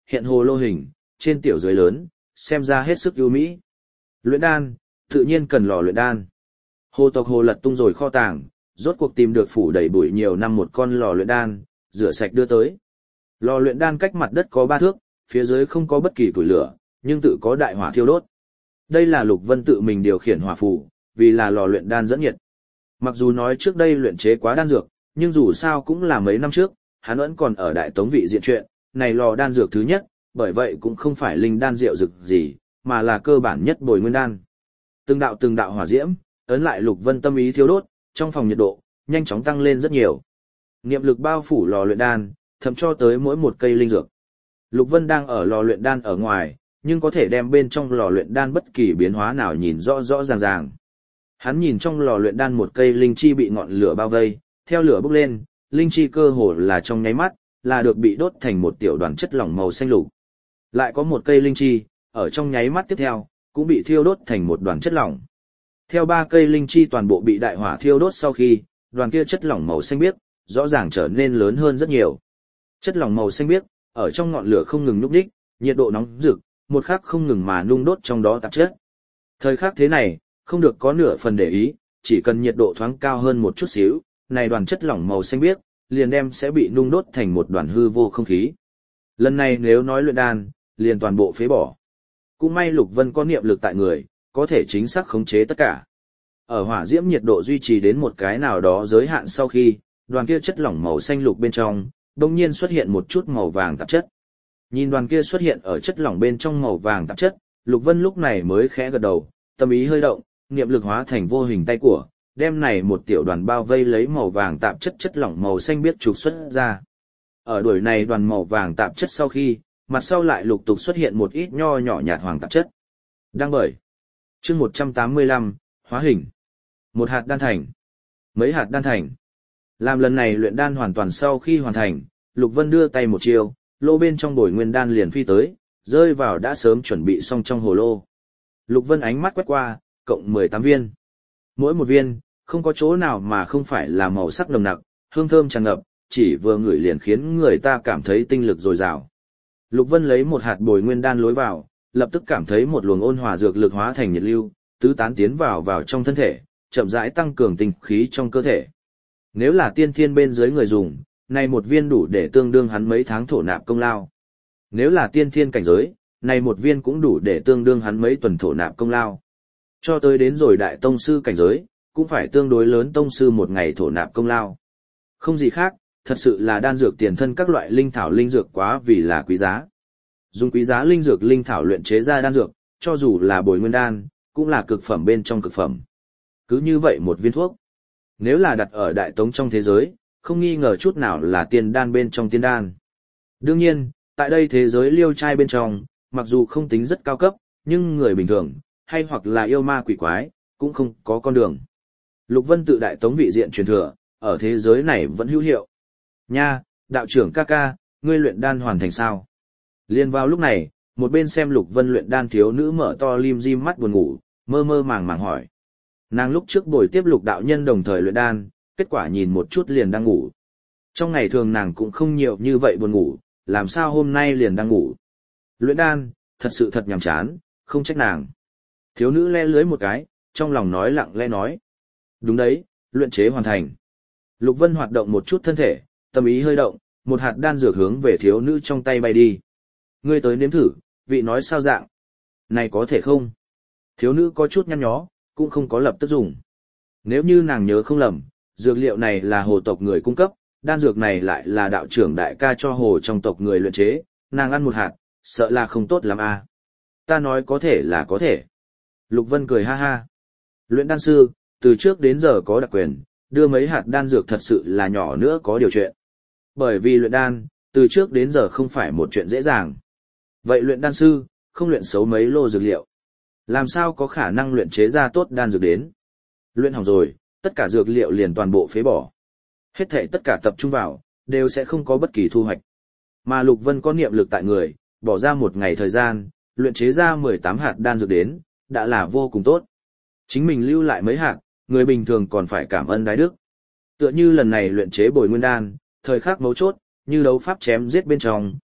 hiện hồ lô hình, trên tiểu dưới lớn, xem ra hết sức ưu mỹ. Luyện đan, tự nhiên cần lò luyện đan. Hồ tộc Hồ lật tung rồi kho tàng, rốt cuộc tìm được phủ đầy bụi nhiều năm một con lò luyện đan, rửa sạch đưa tới. Lò luyện đan cách mặt đất có ba thước, phía dưới không có bất kỳ củi lửa, nhưng tự có đại hỏa thiêu đốt. Đây là Lục Vân tự mình điều khiển hỏa phù, vì là lò luyện đan dẫn nhiệt. Mặc dù nói trước đây luyện chế quá đan dược, nhưng dù sao cũng là mấy năm trước, hắn vẫn còn ở Đại Tống vị diện chuyện, này lò đan dược thứ nhất, bởi vậy cũng không phải linh đan rượu dược gì, mà là cơ bản nhất bồi nguyên đan. Từng đạo từng đạo hỏa diễm, ấn lại Lục Vân tâm ý thiêu đốt, trong phòng nhiệt độ nhanh chóng tăng lên rất nhiều. Niệm lực bao phủ lò luyện đan, thậm cho tới mỗi một cây linh dược. Lục Vân đang ở lò luyện đan ở ngoài, nhưng có thể đem bên trong lò luyện đan bất kỳ biến hóa nào nhìn rõ rõ ràng ràng. Hắn nhìn trong lò luyện đan một cây linh chi bị ngọn lửa bao vây, theo lửa bốc lên, linh chi cơ hồ là trong nháy mắt, là được bị đốt thành một tiểu đoàn chất lỏng màu xanh lục. Lại có một cây linh chi, ở trong nháy mắt tiếp theo, cũng bị thiêu đốt thành một đoàn chất lỏng. Theo ba cây linh chi toàn bộ bị đại hỏa thiêu đốt sau khi, đoàn kia chất lỏng màu xanh biếc, rõ ràng trở nên lớn hơn rất nhiều. Chất lỏng màu xanh biếc, ở trong ngọn lửa không ngừng núp đích, nhiệt độ nóng rực, một khắc không ngừng mà nung đốt trong đó tạp chất. Thời khắc thế này, không được có nửa phần để ý, chỉ cần nhiệt độ thoáng cao hơn một chút xíu, này đoàn chất lỏng màu xanh biếc, liền đem sẽ bị nung đốt thành một đoàn hư vô không khí. Lần này nếu nói luyện đan, liền toàn bộ phế bỏ. Cũng may Lục Vân có niệm lực tại người, có thể chính xác khống chế tất cả. Ở hỏa diễm nhiệt độ duy trì đến một cái nào đó giới hạn sau khi, đoàn kia chất lỏng màu xanh lục bên trong, đột nhiên xuất hiện một chút màu vàng tạp chất. Nhìn đoàn kia xuất hiện ở chất lỏng bên trong màu vàng tạp chất, Lục Vân lúc này mới khẽ gật đầu, tâm ý hơi động, niệm lực hóa thành vô hình tay của, đem này một tiểu đoàn bao vây lấy màu vàng tạp chất chất lỏng màu xanh biếc trục xuất ra. Ở đuổi này đoàn màu vàng tạp chất sau khi, mặt sau lại lục tục xuất hiện một ít nho nhỏ nhạt hoàng tạp chất. Đang bởi. Chương một trăm tám mươi lăm, hóa hình. Một hạt đan thành. Mấy hạt đan thành. Làm lần này luyện đan hoàn toàn sau khi hoàn thành, Lục Vân đưa tay một chiều, lô bên trong bồi nguyên đan liền phi tới, rơi vào đã sớm chuẩn bị xong trong hồ lô. Lục Vân ánh mắt quét qua, cộng mười tám viên. Mỗi một viên, không có chỗ nào mà không phải là màu sắc nồng nặc, hương thơm tràn ngập, chỉ vừa ngửi liền khiến người ta cảm thấy tinh lực dồi dào. Lục Vân lấy một hạt bồi nguyên đan lối vào, lập tức cảm thấy một luồng ôn hòa dược lực hóa thành nhiệt lưu, tứ tán tiến vào vào trong thân thể, chậm rãi tăng cường tinh khí trong cơ thể. Nếu là tiên thiên bên dưới người dùng, này một viên đủ để tương đương hắn mấy tháng thổ nạp công lao. Nếu là tiên thiên cảnh giới, này một viên cũng đủ để tương đương hắn mấy tuần thổ nạp công lao. Cho tới đến rồi đại tông sư cảnh giới, cũng phải tương đối lớn tông sư một ngày thổ nạp công lao. Không gì khác, thật sự là đan dược tiền thân các loại linh thảo linh dược quá vì là quý giá. Dùng quý giá linh dược linh thảo luyện chế ra đan dược, cho dù là bồi nguyên đan, cũng là cực phẩm bên trong cực phẩm. Cứ như vậy một viên thuốc, nếu là đặt ở đại tống trong thế giới, không nghi ngờ chút nào là tiên đan bên trong tiên đan. Đương nhiên, tại đây thế giới liêu trai bên trong, mặc dù không tính rất cao cấp, nhưng người bình thường, hay hoặc là yêu ma quỷ quái, cũng không có con đường. Lục Vân tự đại tống vị diện truyền thừa, ở thế giới này vẫn hữu hiệu. Nha, đạo trưởng ca ca, ngươi luyện đan hoàn thành sao? Liên vào lúc này, một bên xem Lục Vân luyện đan thiếu nữ mở to lim dim mắt buồn ngủ, mơ mơ màng màng hỏi. Nàng lúc trước buổi tiếp Lục đạo nhân đồng thời luyện đan, kết quả nhìn một chút liền đang ngủ. Trong ngày thường nàng cũng không nhiều như vậy buồn ngủ, làm sao hôm nay liền đang ngủ. Luyện đan, thật sự thật nhàm chán, không trách nàng. Thiếu nữ le lưới một cái, trong lòng nói lặng lẽ nói. Đúng đấy, luyện chế hoàn thành. Lục Vân hoạt động một chút thân thể, tâm ý hơi động, một hạt đan dược hướng về thiếu nữ trong tay bay đi. Ngươi tới nếm thử, vị nói sao dạng. Này có thể không? Thiếu nữ có chút nhăn nhó, cũng không có lập tức dùng. Nếu như nàng nhớ không lầm, dược liệu này là hồ tộc người cung cấp, đan dược này lại là đạo trưởng đại ca cho hồ trong tộc người luyện chế, nàng ăn một hạt, sợ là không tốt lắm à. Ta nói có thể là có thể. Lục Vân cười ha ha. Luyện đan sư, từ trước đến giờ có đặc quyền, đưa mấy hạt đan dược thật sự là nhỏ nữa có điều chuyện. Bởi vì luyện đan, từ trước đến giờ không phải một chuyện dễ dàng. Vậy luyện đan sư, không luyện xấu mấy lô dược liệu. Làm sao có khả năng luyện chế ra tốt đan dược đến? Luyện hỏng rồi, tất cả dược liệu liền toàn bộ phế bỏ. Hết thảy tất cả tập trung vào, đều sẽ không có bất kỳ thu hoạch. Mà Lục Vân có niệm lực tại người, bỏ ra một ngày thời gian, luyện chế ra mười tám hạt đan dược đến, đã là vô cùng tốt. Chính mình lưu lại mấy hạt, người bình thường còn phải cảm ơn đái đức. Tựa như lần này luyện chế bồi nguyên đan, thời khắc mấu chốt, như đấu pháp chém giết bên trong,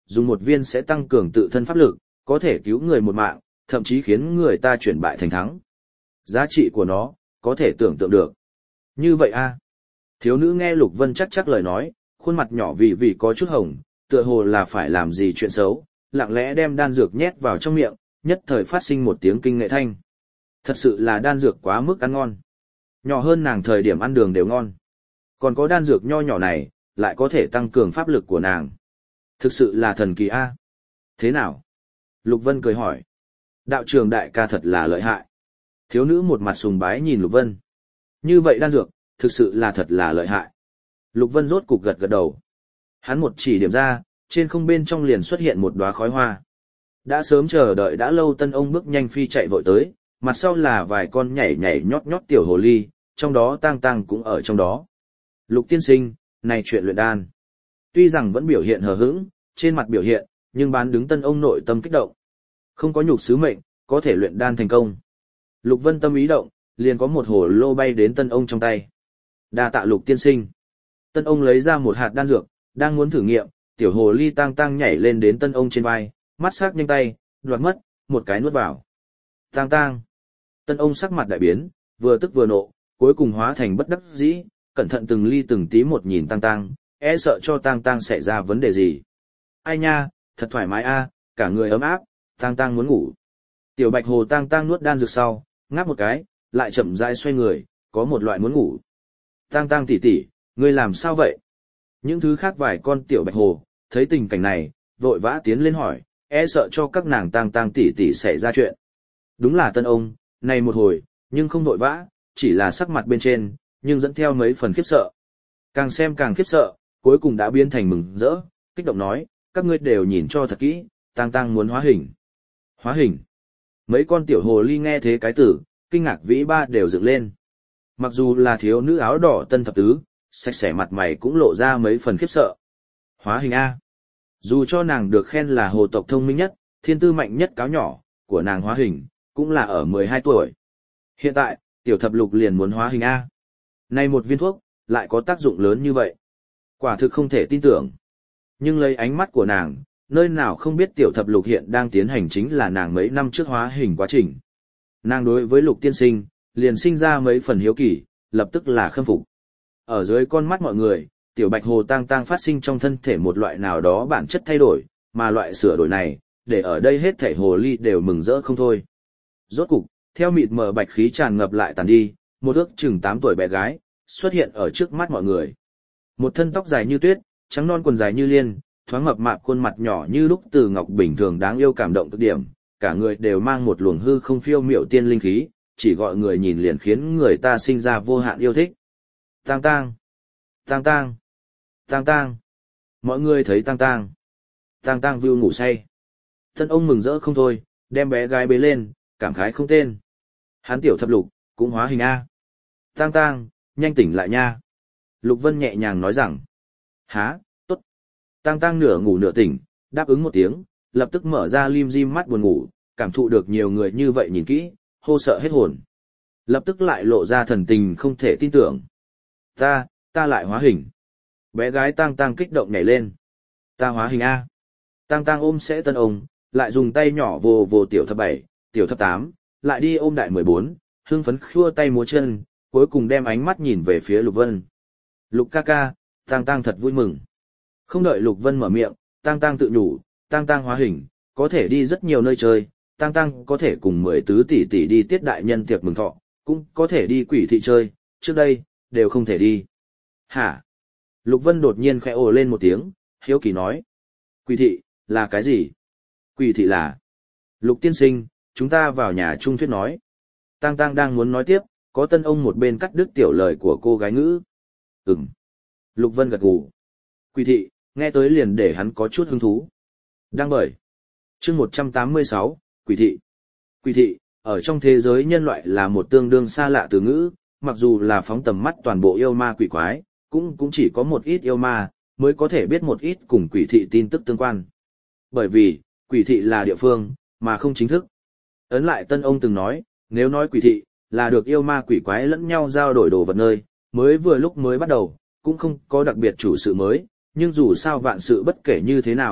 dùng một viên sẽ tăng cường tự thân pháp lực, có thể cứu người một mạng, thậm chí khiến người ta chuyển bại thành thắng. Giá trị của nó, có thể tưởng tượng được. Như vậy a Thiếu nữ nghe Lục Vân chắc chắc lời nói, khuôn mặt nhỏ vì vì có chút hồng, tựa hồ là phải làm gì chuyện xấu, lặng lẽ đem đan dược nhét vào trong miệng, nhất thời phát sinh một tiếng kinh nghệ thanh. Thật sự là đan dược quá mức ăn ngon. Nhỏ hơn nàng thời điểm ăn đường đều ngon. Còn có đan dược nho nhỏ này, lại có thể tăng cường pháp lực của nàng. Thực sự là thần kỳ a. Thế nào? Lục Vân cười hỏi. Đạo trường đại ca thật là lợi hại. Thiếu nữ một mặt sùng bái nhìn Lục Vân. Như vậy đan dược, thực sự là thật là lợi hại. Lục Vân rốt cục gật gật đầu. Hắn một chỉ điểm ra, trên không bên trong liền xuất hiện một đóa khói hoa. Đã sớm chờ đợi đã lâu Tân Ông bước nhanh phi chạy vội tới, mặt sau là vài con nhảy nhảy nhót nhót tiểu hồ ly, trong đó Tang Tang cũng ở trong đó. Lục tiên sinh, này chuyện luyện đan. Tuy rằng vẫn biểu hiện hờ hững, trên mặt biểu hiện, nhưng bán đứng Tân Ông nội tâm kích động. Không có nhục sứ mệnh, có thể luyện đan thành công. Lục Vân tâm ý động, liền có một hồ lô bay đến Tân Ông trong tay. Đa tạ Lục tiên sinh. Tân Ông lấy ra một hạt đan dược, đang muốn thử nghiệm, tiểu hồ ly Tang Tang nhảy lên đến Tân Ông trên vai, mắt sắc nhanh tay, đoạt mất, một cái nuốt vào. Tang Tang. Tân Ông sắc mặt đại biến, vừa tức vừa nộ, cuối cùng hóa thành bất đắc dĩ, cẩn thận từng ly từng tí một nhìn Tang Tang, e sợ cho Tang Tang xảy ra vấn đề gì. Ai nha, thật thoải mái a, cả người ấm áp, Tang Tang muốn ngủ. Tiểu Bạch Hồ Tang Tang nuốt đan dược sau, ngáp một cái, lại chậm rãi xoay người, có một loại muốn ngủ. Tang Tang tỷ tỷ, ngươi làm sao vậy? Những thứ khác vài con tiểu Bạch Hồ, thấy tình cảnh này, vội vã tiến lên hỏi, e sợ cho các nàng Tang Tang tỷ tỷ xảy ra chuyện. Đúng là Tân Ông, này một hồi, nhưng không vội vã, chỉ là sắc mặt bên trên, nhưng dẫn theo mấy phần khiếp sợ. Càng xem càng khiếp sợ, cuối cùng đã biến thành mừng rỡ, kích động nói, các ngươi đều nhìn cho thật kỹ, Tang Tang muốn hóa hình. Hóa hình. Mấy con tiểu hồ ly nghe thế cái tử, kinh ngạc vĩ ba đều dựng lên. Mặc dù là thiếu nữ áo đỏ tân thập tứ, sạch sẽ mặt mày cũng lộ ra mấy phần khiếp sợ. Hóa hình A. Dù cho nàng được khen là hồ tộc thông minh nhất, thiên tư mạnh nhất cáo nhỏ, của nàng hóa hình, cũng là ở mười hai tuổi. Hiện tại, tiểu thập lục liền muốn hóa hình A. Này một viên thuốc, lại có tác dụng lớn như vậy. Quả thực không thể tin tưởng. Nhưng lấy ánh mắt của nàng, nơi nào không biết tiểu thập lục hiện đang tiến hành chính là nàng mấy năm trước hóa hình quá trình. Nàng đối với Lục tiên sinh, liền sinh ra mấy phần hiếu kỳ, lập tức là khâm phục. Ở dưới con mắt mọi người, tiểu Bạch Hồ Tang Tang phát sinh trong thân thể một loại nào đó bản chất thay đổi, mà loại sửa đổi này, để ở đây hết thảy hồ ly đều mừng rỡ không thôi. Rốt cục, theo mịt mờ bạch khí tràn ngập lại tàn đi, một ước chừng tám tuổi bé gái, xuất hiện ở trước mắt mọi người. Một thân tóc dài như tuyết, trắng non quần dài như liên, thoáng mập mạp khuôn mặt nhỏ như lúc từ ngọc bình thường đáng yêu cảm động cực điểm, cả người đều mang một luồng hư không phiêu miệu tiên linh khí, chỉ gọi người nhìn liền khiến người ta sinh ra vô hạn yêu thích. Tang Tang, Tang Tang, Tang Tang. Mọi người thấy Tang Tang. Tang Tang vưu ngủ say. Tân Ông mừng rỡ không thôi, đem bé gái bế lên, cảm khái không tên. Hắn tiểu thập lục, cũng hóa hình A. Tang Tang, nhanh tỉnh lại nha. Lục Vân nhẹ nhàng nói rằng. Há, tốt. Tang Tang nửa ngủ nửa tỉnh, đáp ứng một tiếng, lập tức mở ra lim dim mắt buồn ngủ, cảm thụ được nhiều người như vậy nhìn kỹ, hô sợ hết hồn. Lập tức lại lộ ra thần tình không thể tin tưởng. Ta, ta lại hóa hình. Bé gái Tang Tang kích động nhảy lên. Ta hóa hình A. Tang Tang ôm sẽ Tân Ông, lại dùng tay nhỏ vồ vồ tiểu thập bảy, tiểu thập tám, lại đi ôm đại mười bốn, hưng phấn khua tay múa chân, cuối cùng đem ánh mắt nhìn về phía Lục Vân. Lục ca ca, Tang Tang thật vui mừng. Không đợi Lục Vân mở miệng, Tang Tang tự nhủ, Tang Tang hóa hình, có thể đi rất nhiều nơi chơi, Tang Tang có thể cùng mười tứ tỷ tỷ đi tiết đại nhân tiệc mừng thọ, cũng có thể đi quỷ thị chơi, trước đây, đều không thể đi. Hả? Lục Vân đột nhiên khẽ ồ lên một tiếng, hiếu kỳ nói. Quỷ thị, là cái gì? Quỷ thị là... Lục tiên sinh, chúng ta vào nhà Trung Thuyết nói. Tang Tang đang muốn nói tiếp, có Tân Ông một bên cắt đứt tiểu lời của cô gái ngữ. Ừm. Lục Vân gật gù. Quỷ thị, nghe tới liền để hắn có chút hứng thú. Đang bởi. Chương một trăm tám mươi sáu, Quỷ thị. Quỷ thị, ở trong thế giới nhân loại là một tương đương xa lạ từ ngữ, mặc dù là phóng tầm mắt toàn bộ yêu ma quỷ quái, cũng cũng chỉ có một ít yêu ma, mới có thể biết một ít cùng quỷ thị tin tức tương quan. Bởi vì, quỷ thị là địa phương, mà không chính thức. Ấn lại Tân Ông từng nói, nếu nói quỷ thị, là được yêu ma quỷ quái lẫn nhau giao đổi đồ vật nơi, mới vừa lúc mới bắt đầu, cũng không có đặc biệt chủ sự mới, nhưng dù sao vạn sự bất kể như thế nào,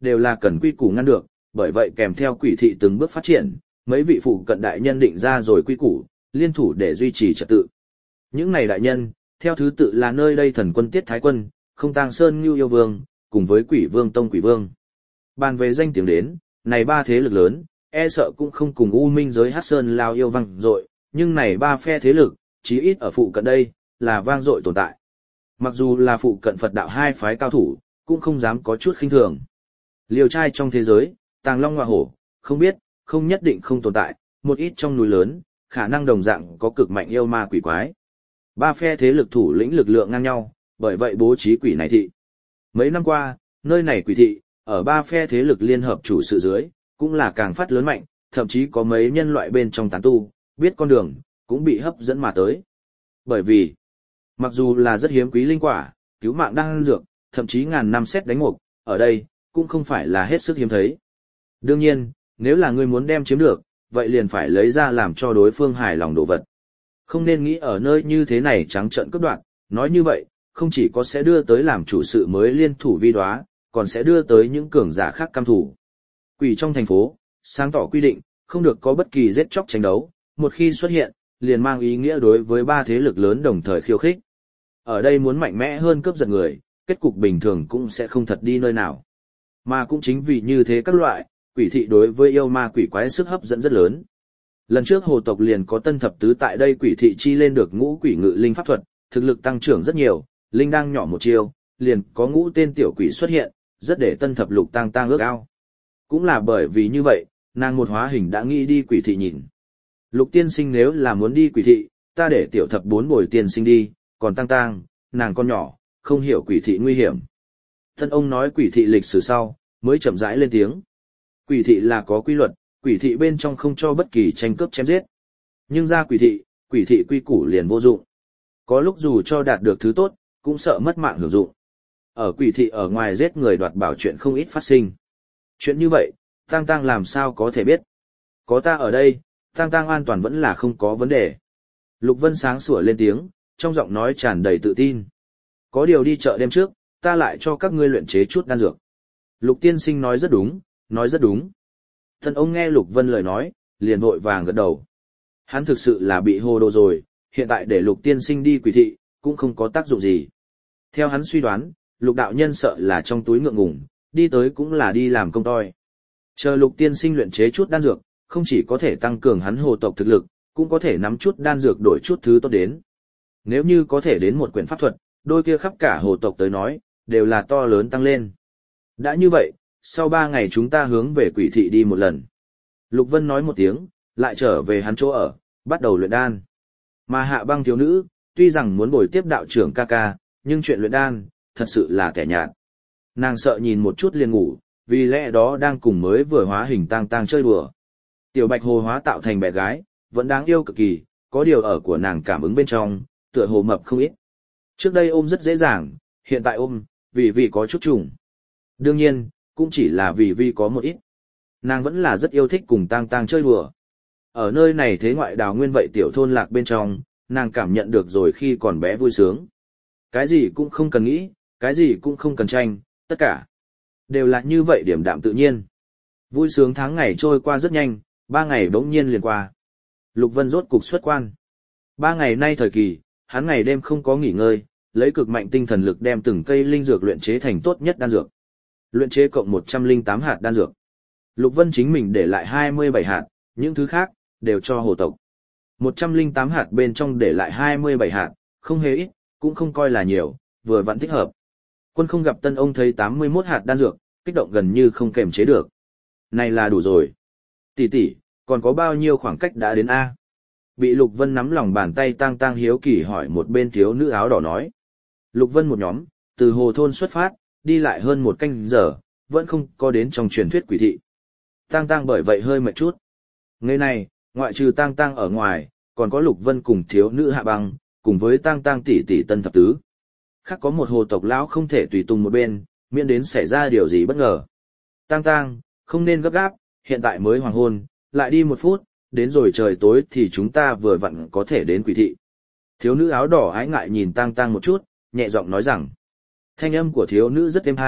đều là cần quy củ ngăn được, bởi vậy kèm theo quỷ thị từng bước phát triển, mấy vị phụ cận đại nhân định ra rồi quy củ, liên thủ để duy trì trật tự. Những này đại nhân, theo thứ tự là nơi đây thần quân Tiết Thái Quân, Không Tang Sơn Ngưu Yêu Vương, cùng với Quỷ Vương Tông Quỷ Vương. Bàn về danh tiếng đến, này ba thế lực lớn, e sợ cũng không cùng U Minh giới Hắc Sơn lao yêu vang dội, nhưng này ba phe thế lực, chí ít ở phụ cận đây, là vang dội tồn tại. Mặc dù là phụ cận Phật đạo hai phái cao thủ, cũng không dám có chút khinh thường. Liều trai trong thế giới, Tàng Long Ngọa Hổ, không biết, không nhất định không tồn tại, một ít trong núi lớn, khả năng đồng dạng có cực mạnh yêu ma quỷ quái. Ba phe thế lực thủ lĩnh lực lượng ngang nhau, bởi vậy bố trí quỷ này thị. Mấy năm qua, nơi này quỷ thị, ở ba phe thế lực liên hợp chủ sự dưới, cũng là càng phát lớn mạnh, thậm chí có mấy nhân loại bên trong tán tu, biết con đường, cũng bị hấp dẫn mà tới. Bởi vì, mặc dù là rất hiếm quý linh quả, cứu mạng đang dược, thậm chí ngàn năm xét đánh mục, ở đây, cũng không phải là hết sức hiếm thấy. Đương nhiên, nếu là ngươi muốn đem chiếm được, vậy liền phải lấy ra làm cho đối phương hài lòng đồ vật. Không nên nghĩ ở nơi như thế này trắng trợn cướp đoạt, nói như vậy, không chỉ có sẽ đưa tới làm chủ sự mới liên thủ vi đoá, còn sẽ đưa tới những cường giả khác cam thủ. Quỷ trong thành phố, sáng tỏ quy định, không được có bất kỳ giết chóc tranh đấu, một khi xuất hiện, liền mang ý nghĩa đối với ba thế lực lớn đồng thời khiêu khích. Ở đây muốn mạnh mẽ hơn cướp giật người, kết cục bình thường cũng sẽ không thật đi nơi nào. Mà cũng chính vì như thế các loại, quỷ thị đối với yêu ma quỷ quái sức hấp dẫn rất lớn. Lần trước hồ tộc liền có tân thập tứ tại đây quỷ thị chi lên được ngũ quỷ ngự linh pháp thuật, thực lực tăng trưởng rất nhiều, linh đang nhỏ một chiều, liền có ngũ tên tiểu quỷ xuất hiện, rất để tân thập lục tăng tăng ước ao. Cũng là bởi vì như vậy, nàng một hóa hình đã nghĩ đi quỷ thị nhìn. Lục tiên sinh nếu là muốn đi quỷ thị, ta để tiểu thập bốn bồi tiên sinh đi, còn tăng tăng, nàng con nhỏ, không hiểu quỷ thị nguy hiểm. Thân ông nói quỷ thị lịch sử sau, mới chậm rãi lên tiếng. Quỷ thị là có quy luật, quỷ thị bên trong không cho bất kỳ tranh cướp chém giết. Nhưng ra quỷ thị, quỷ thị quy củ liền vô dụng. Có lúc dù cho đạt được thứ tốt, cũng sợ mất mạng hưởng dụng. Ở quỷ thị ở ngoài giết người đoạt bảo chuyện không ít phát sinh. Chuyện như vậy, Tăng Tăng làm sao có thể biết. Có ta ở đây, Tăng Tăng an toàn vẫn là không có vấn đề. Lục Vân sáng sủa lên tiếng, trong giọng nói tràn đầy tự tin. Có điều đi chợ đêm trước, ta lại cho các ngươi luyện chế chút đan dược. Lục tiên sinh nói rất đúng, nói rất đúng. Thân ông nghe Lục Vân lời nói, liền vội vàng gật đầu. Hắn thực sự là bị hồ đồ rồi, hiện tại để Lục tiên sinh đi quỷ thị, cũng không có tác dụng gì. Theo hắn suy đoán, Lục đạo nhân sợ là trong túi ngượng ngùng, đi tới cũng là đi làm công toi. Chờ Lục tiên sinh luyện chế chút đan dược, không chỉ có thể tăng cường hắn hồ tộc thực lực, cũng có thể nắm chút đan dược đổi chút thứ tốt đến. Nếu như có thể đến một quyển pháp thuật, đôi kia khắp cả hồ tộc tới nói, đều là to lớn tăng lên. Đã như vậy, sau ba ngày chúng ta hướng về quỷ thị đi một lần. Lục Vân nói một tiếng, lại trở về hắn chỗ ở, bắt đầu luyện đan. Mà Hạ Băng thiếu nữ, tuy rằng muốn bồi tiếp đạo trưởng ca ca, nhưng chuyện luyện đan, thật sự là kẻ nhạt. Nàng sợ nhìn một chút liền ngủ, vì lẽ đó đang cùng mới vừa hóa hình tang tang chơi đùa. Tiểu Bạch Hồ hóa tạo thành bé gái, vẫn đáng yêu cực kỳ, có điều ở của nàng cảm ứng bên trong, tựa hồ mập không ít. Trước đây ôm rất dễ dàng, hiện tại ôm, vì vì có chút trùng. Đương nhiên, cũng chỉ là vì vì có một ít. Nàng vẫn là rất yêu thích cùng tang tang chơi đùa. Ở nơi này thế ngoại đào nguyên vậy tiểu thôn lạc bên trong, nàng cảm nhận được rồi khi còn bé vui sướng. Cái gì cũng không cần nghĩ, cái gì cũng không cần tranh, tất cả đều là như vậy điểm đạm tự nhiên. Vui sướng tháng ngày trôi qua rất nhanh, ba ngày bỗng nhiên liền qua. Lục Vân rốt cục xuất quan. Ba ngày nay thời kỳ, hắn ngày đêm không có nghỉ ngơi, lấy cực mạnh tinh thần lực đem từng cây linh dược luyện chế thành tốt nhất đan dược. Luyện chế cộng một trăm lẻ tám hạt đan dược. Lục Vân chính mình để lại hai mươi bảy hạt, những thứ khác đều cho hồ tộc. một trăm lẻ tám hạt bên trong để lại hai mươi bảy hạt, không hề ít, cũng không coi là nhiều, vừa vặn thích hợp. Quân không gặp tân ông thấy tám mươi mốt hạt đan dược, kích động gần như không kềm chế được. Này là đủ rồi. Tỷ tỷ, còn có bao nhiêu khoảng cách đã đến A? Bị Lục Vân nắm lòng bàn tay tang tang hiếu kỳ hỏi một bên thiếu nữ áo đỏ nói. Lục Vân một nhóm, từ hồ thôn xuất phát, đi lại hơn một canh giờ, vẫn không có đến trong truyền thuyết quỷ thị. Tang tang bởi vậy hơi mệt chút. Ngày này, ngoại trừ tang tang ở ngoài, còn có Lục Vân cùng thiếu nữ Hạ Băng, cùng với tang tang tỷ tỷ tân thập tứ. Khác có một hồ tộc lão không thể tùy tùng một bên, miễn đến xảy ra điều gì bất ngờ. Tang tang, không nên gấp gáp, hiện tại mới hoàng hôn, lại đi một phút, đến rồi trời tối thì chúng ta vừa vặn có thể đến quỷ thị. Thiếu nữ áo đỏ ái ngại nhìn tang tang một chút, nhẹ giọng nói rằng. Thanh âm của thiếu nữ rất êm hay,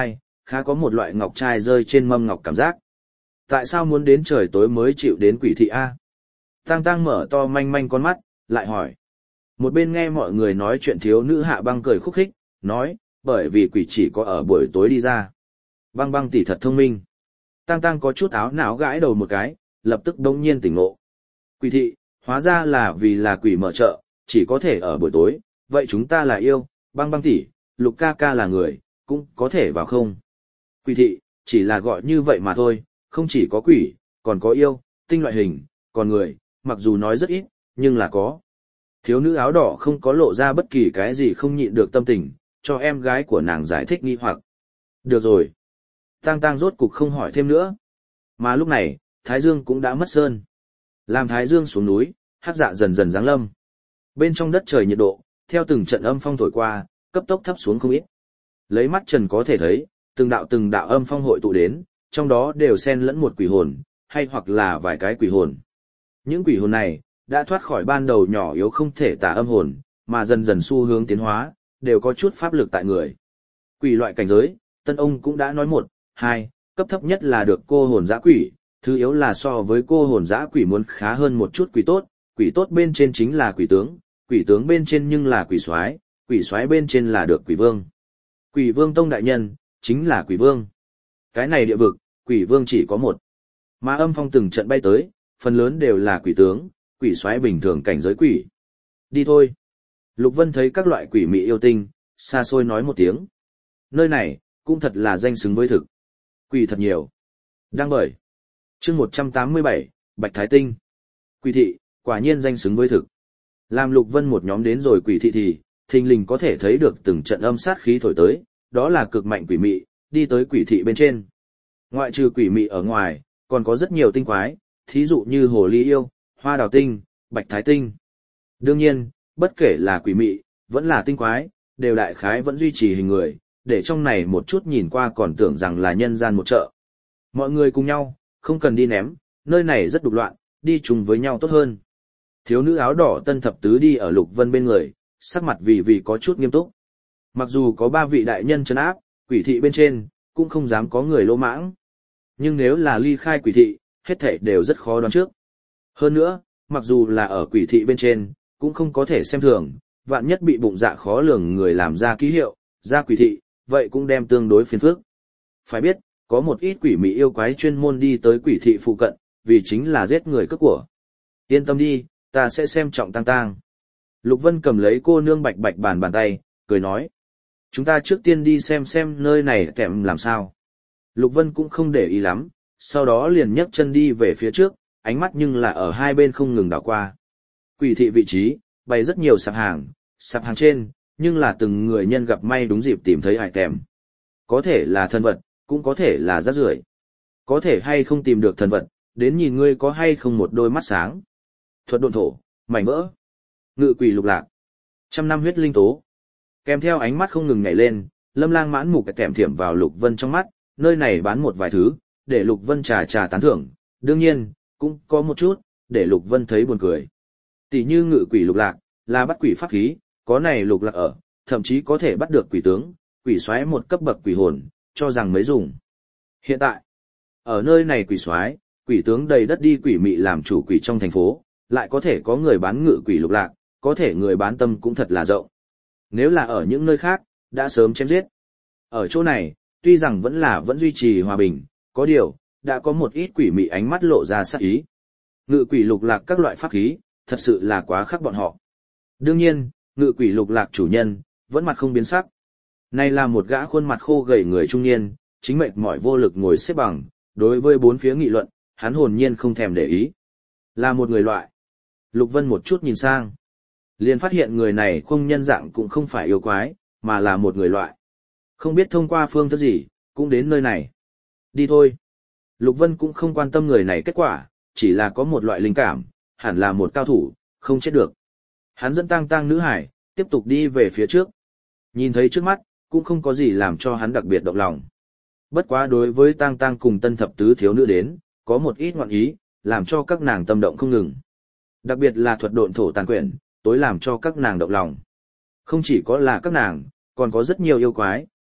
khá có một loại ngọc trai rơi trên mâm ngọc cảm giác. Tại sao muốn đến trời tối mới chịu đến quỷ thị a? Tang Tang mở to manh manh con mắt, lại hỏi. Một bên nghe mọi người nói chuyện thiếu nữ Hạ Băng cười khúc khích, nói, bởi vì quỷ chỉ có ở buổi tối đi ra. Băng Băng tỷ thật thông minh. Tang Tang có chút áo não gãi đầu một cái, lập tức đông nhiên tỉnh ngộ. Quỷ thị, hóa ra là vì là quỷ mở chợ, chỉ có thể ở buổi tối, vậy chúng ta là yêu, Băng Băng tỷ, Lục ca ca là người, cũng có thể vào không? Quỷ thị, chỉ là gọi như vậy mà thôi, không chỉ có quỷ, còn có yêu, tinh loại hình, còn người, mặc dù nói rất ít, nhưng là có. Thiếu nữ áo đỏ không có lộ ra bất kỳ cái gì không nhịn được tâm tình, cho em gái của nàng giải thích nghi hoặc. Được rồi. Tang Tang rốt cục không hỏi thêm nữa. Mà lúc này, Thái Dương cũng đã mất sơn. Làm Thái Dương xuống núi, hắc dạ dần dần giáng lâm. Bên trong đất trời nhiệt độ, theo từng trận âm phong thổi qua, cấp tốc thấp xuống không ít. Lấy mắt trần có thể thấy, từng đạo từng đạo âm phong hội tụ đến, trong đó đều xen lẫn một quỷ hồn, hay hoặc là vài cái quỷ hồn. Những quỷ hồn này, đã thoát khỏi ban đầu nhỏ yếu không thể tả âm hồn, mà dần dần xu hướng tiến hóa, đều có chút pháp lực tại người. Quỷ loại cảnh giới, Tân ông cũng đã nói một, hai, cấp thấp nhất là được cô hồn dã quỷ, thứ yếu là so với cô hồn dã quỷ muốn khá hơn một chút quỷ tốt, quỷ tốt bên trên chính là quỷ tướng, quỷ tướng bên trên nhưng là quỷ soái, quỷ soái bên trên là được quỷ vương. Quỷ vương tông đại nhân, chính là quỷ vương. Cái này địa vực, quỷ vương chỉ có một. Mà âm phong từng trận bay tới, phần lớn đều là quỷ tướng, quỷ soái bình thường cảnh giới quỷ. Đi thôi. Lục Vân thấy các loại quỷ mị yêu tinh, xa xôi nói một tiếng. Nơi này, cũng thật là danh xứng với thực. Quỷ thật nhiều. Đang bởi. chương một trăm tám mươi bảy, Bạch Thái Tinh. Quỷ thị, quả nhiên danh xứng với thực. Làm Lục Vân một nhóm đến rồi quỷ thị thì, thình lình có thể thấy được từng trận âm sát khí thổi tới, đó là cực mạnh quỷ mị, đi tới quỷ thị bên trên. Ngoại trừ quỷ mị ở ngoài, còn có rất nhiều tinh quái, thí dụ như hồ ly yêu, hoa đào tinh, bạch thái tinh. Đương nhiên, bất kể là quỷ mị, vẫn là tinh quái, đều đại khái vẫn duy trì hình người, để trong này một chút nhìn qua còn tưởng rằng là nhân gian một chợ. Mọi người cùng nhau, không cần đi ném, nơi này rất đục loạn, đi chung với nhau tốt hơn. Thiếu nữ áo đỏ Tân Thập Tứ đi ở Lục Vân bên người, sắc mặt vì vì có chút nghiêm túc. Mặc dù có ba vị đại nhân trấn áp, quỷ thị bên trên, cũng không dám có người lỗ mãng. Nhưng nếu là ly khai quỷ thị, hết thảy đều rất khó đoán trước. Hơn nữa, mặc dù là ở quỷ thị bên trên, cũng không có thể xem thường, vạn nhất bị bụng dạ khó lường người làm ra ký hiệu, ra quỷ thị, vậy cũng đem tương đối phiền phức. Phải biết, có một ít quỷ mị yêu quái chuyên môn đi tới quỷ thị phụ cận, vì chính là giết người cướp của. Yên tâm đi, ta sẽ xem trọng Tang Tang. Lục Vân cầm lấy cô nương bạch bạch bàn bàn tay, cười nói. Chúng ta trước tiên đi xem xem nơi này kẹm làm sao. Lục Vân cũng không để ý lắm, sau đó liền nhấc chân đi về phía trước, ánh mắt nhưng là ở hai bên không ngừng đảo qua. Quỷ thị vị trí, bày rất nhiều sạp hàng, sạp hàng trên, nhưng là từng người nhân gặp may đúng dịp tìm thấy hải kèm. Có thể là thần vật, cũng có thể là rác rưởi. Có thể hay không tìm được thần vật, đến nhìn ngươi có hay không một đôi mắt sáng. Thuật độn thổ, mảnh vỡ, ngự quỷ lục lạc, trăm năm huyết linh tố. Kèm theo ánh mắt không ngừng nhảy lên, Lâm Lang mãn mục kèm thiểm vào Lục Vân trong mắt, nơi này bán một vài thứ, để Lục Vân trà trà tán thưởng, đương nhiên, cũng có một chút, để Lục Vân thấy buồn cười. Tỷ như ngự quỷ lục lạc, là bắt quỷ pháp khí, có này lục lạc ở, thậm chí có thể bắt được quỷ tướng, quỷ soái một cấp bậc quỷ hồn, cho rằng mới dùng. Hiện tại, ở nơi này quỷ soái, quỷ tướng đầy đất đi quỷ mị làm chủ quỷ trong thành phố, lại có thể có người bán ngự quỷ lục lạc, có thể người bán tâm cũng thật là rộng. Nếu là ở những nơi khác, đã sớm chém giết. Ở chỗ này, tuy rằng vẫn là vẫn duy trì hòa bình, có điều, đã có một ít quỷ mị ánh mắt lộ ra sát ý. Ngự quỷ lục lạc các loại pháp khí, thật sự là quá khắc bọn họ. Đương nhiên, ngự quỷ lục lạc chủ nhân, vẫn mặt không biến sắc. Này là một gã khuôn mặt khô gầy người trung niên, chính mệt mỏi vô lực ngồi xếp bằng, đối với bốn phía nghị luận, hắn hồn nhiên không thèm để ý. Là một người loại. Lục Vân một chút nhìn sang. Liền phát hiện người này không nhân dạng cũng không phải yêu quái, mà là một người loại. Không biết thông qua phương thức gì, cũng đến nơi này. Đi thôi. Lục Vân cũng không quan tâm người này kết quả, chỉ là có một loại linh cảm, hẳn là một cao thủ, không chết được. Hắn dẫn Tang Tang nữ hải, tiếp tục đi về phía trước. Nhìn thấy trước mắt, cũng không có gì làm cho hắn đặc biệt động lòng. Bất quá đối với Tang Tang cùng Tân Thập Tứ thiếu nữ đến, có một ít ngọn ý, làm cho các nàng tâm động không ngừng. Đặc biệt là thuật độn thổ tàn quyển, tối làm cho các nàng động lòng. Không chỉ có là các nàng, còn có rất nhiều yêu quái,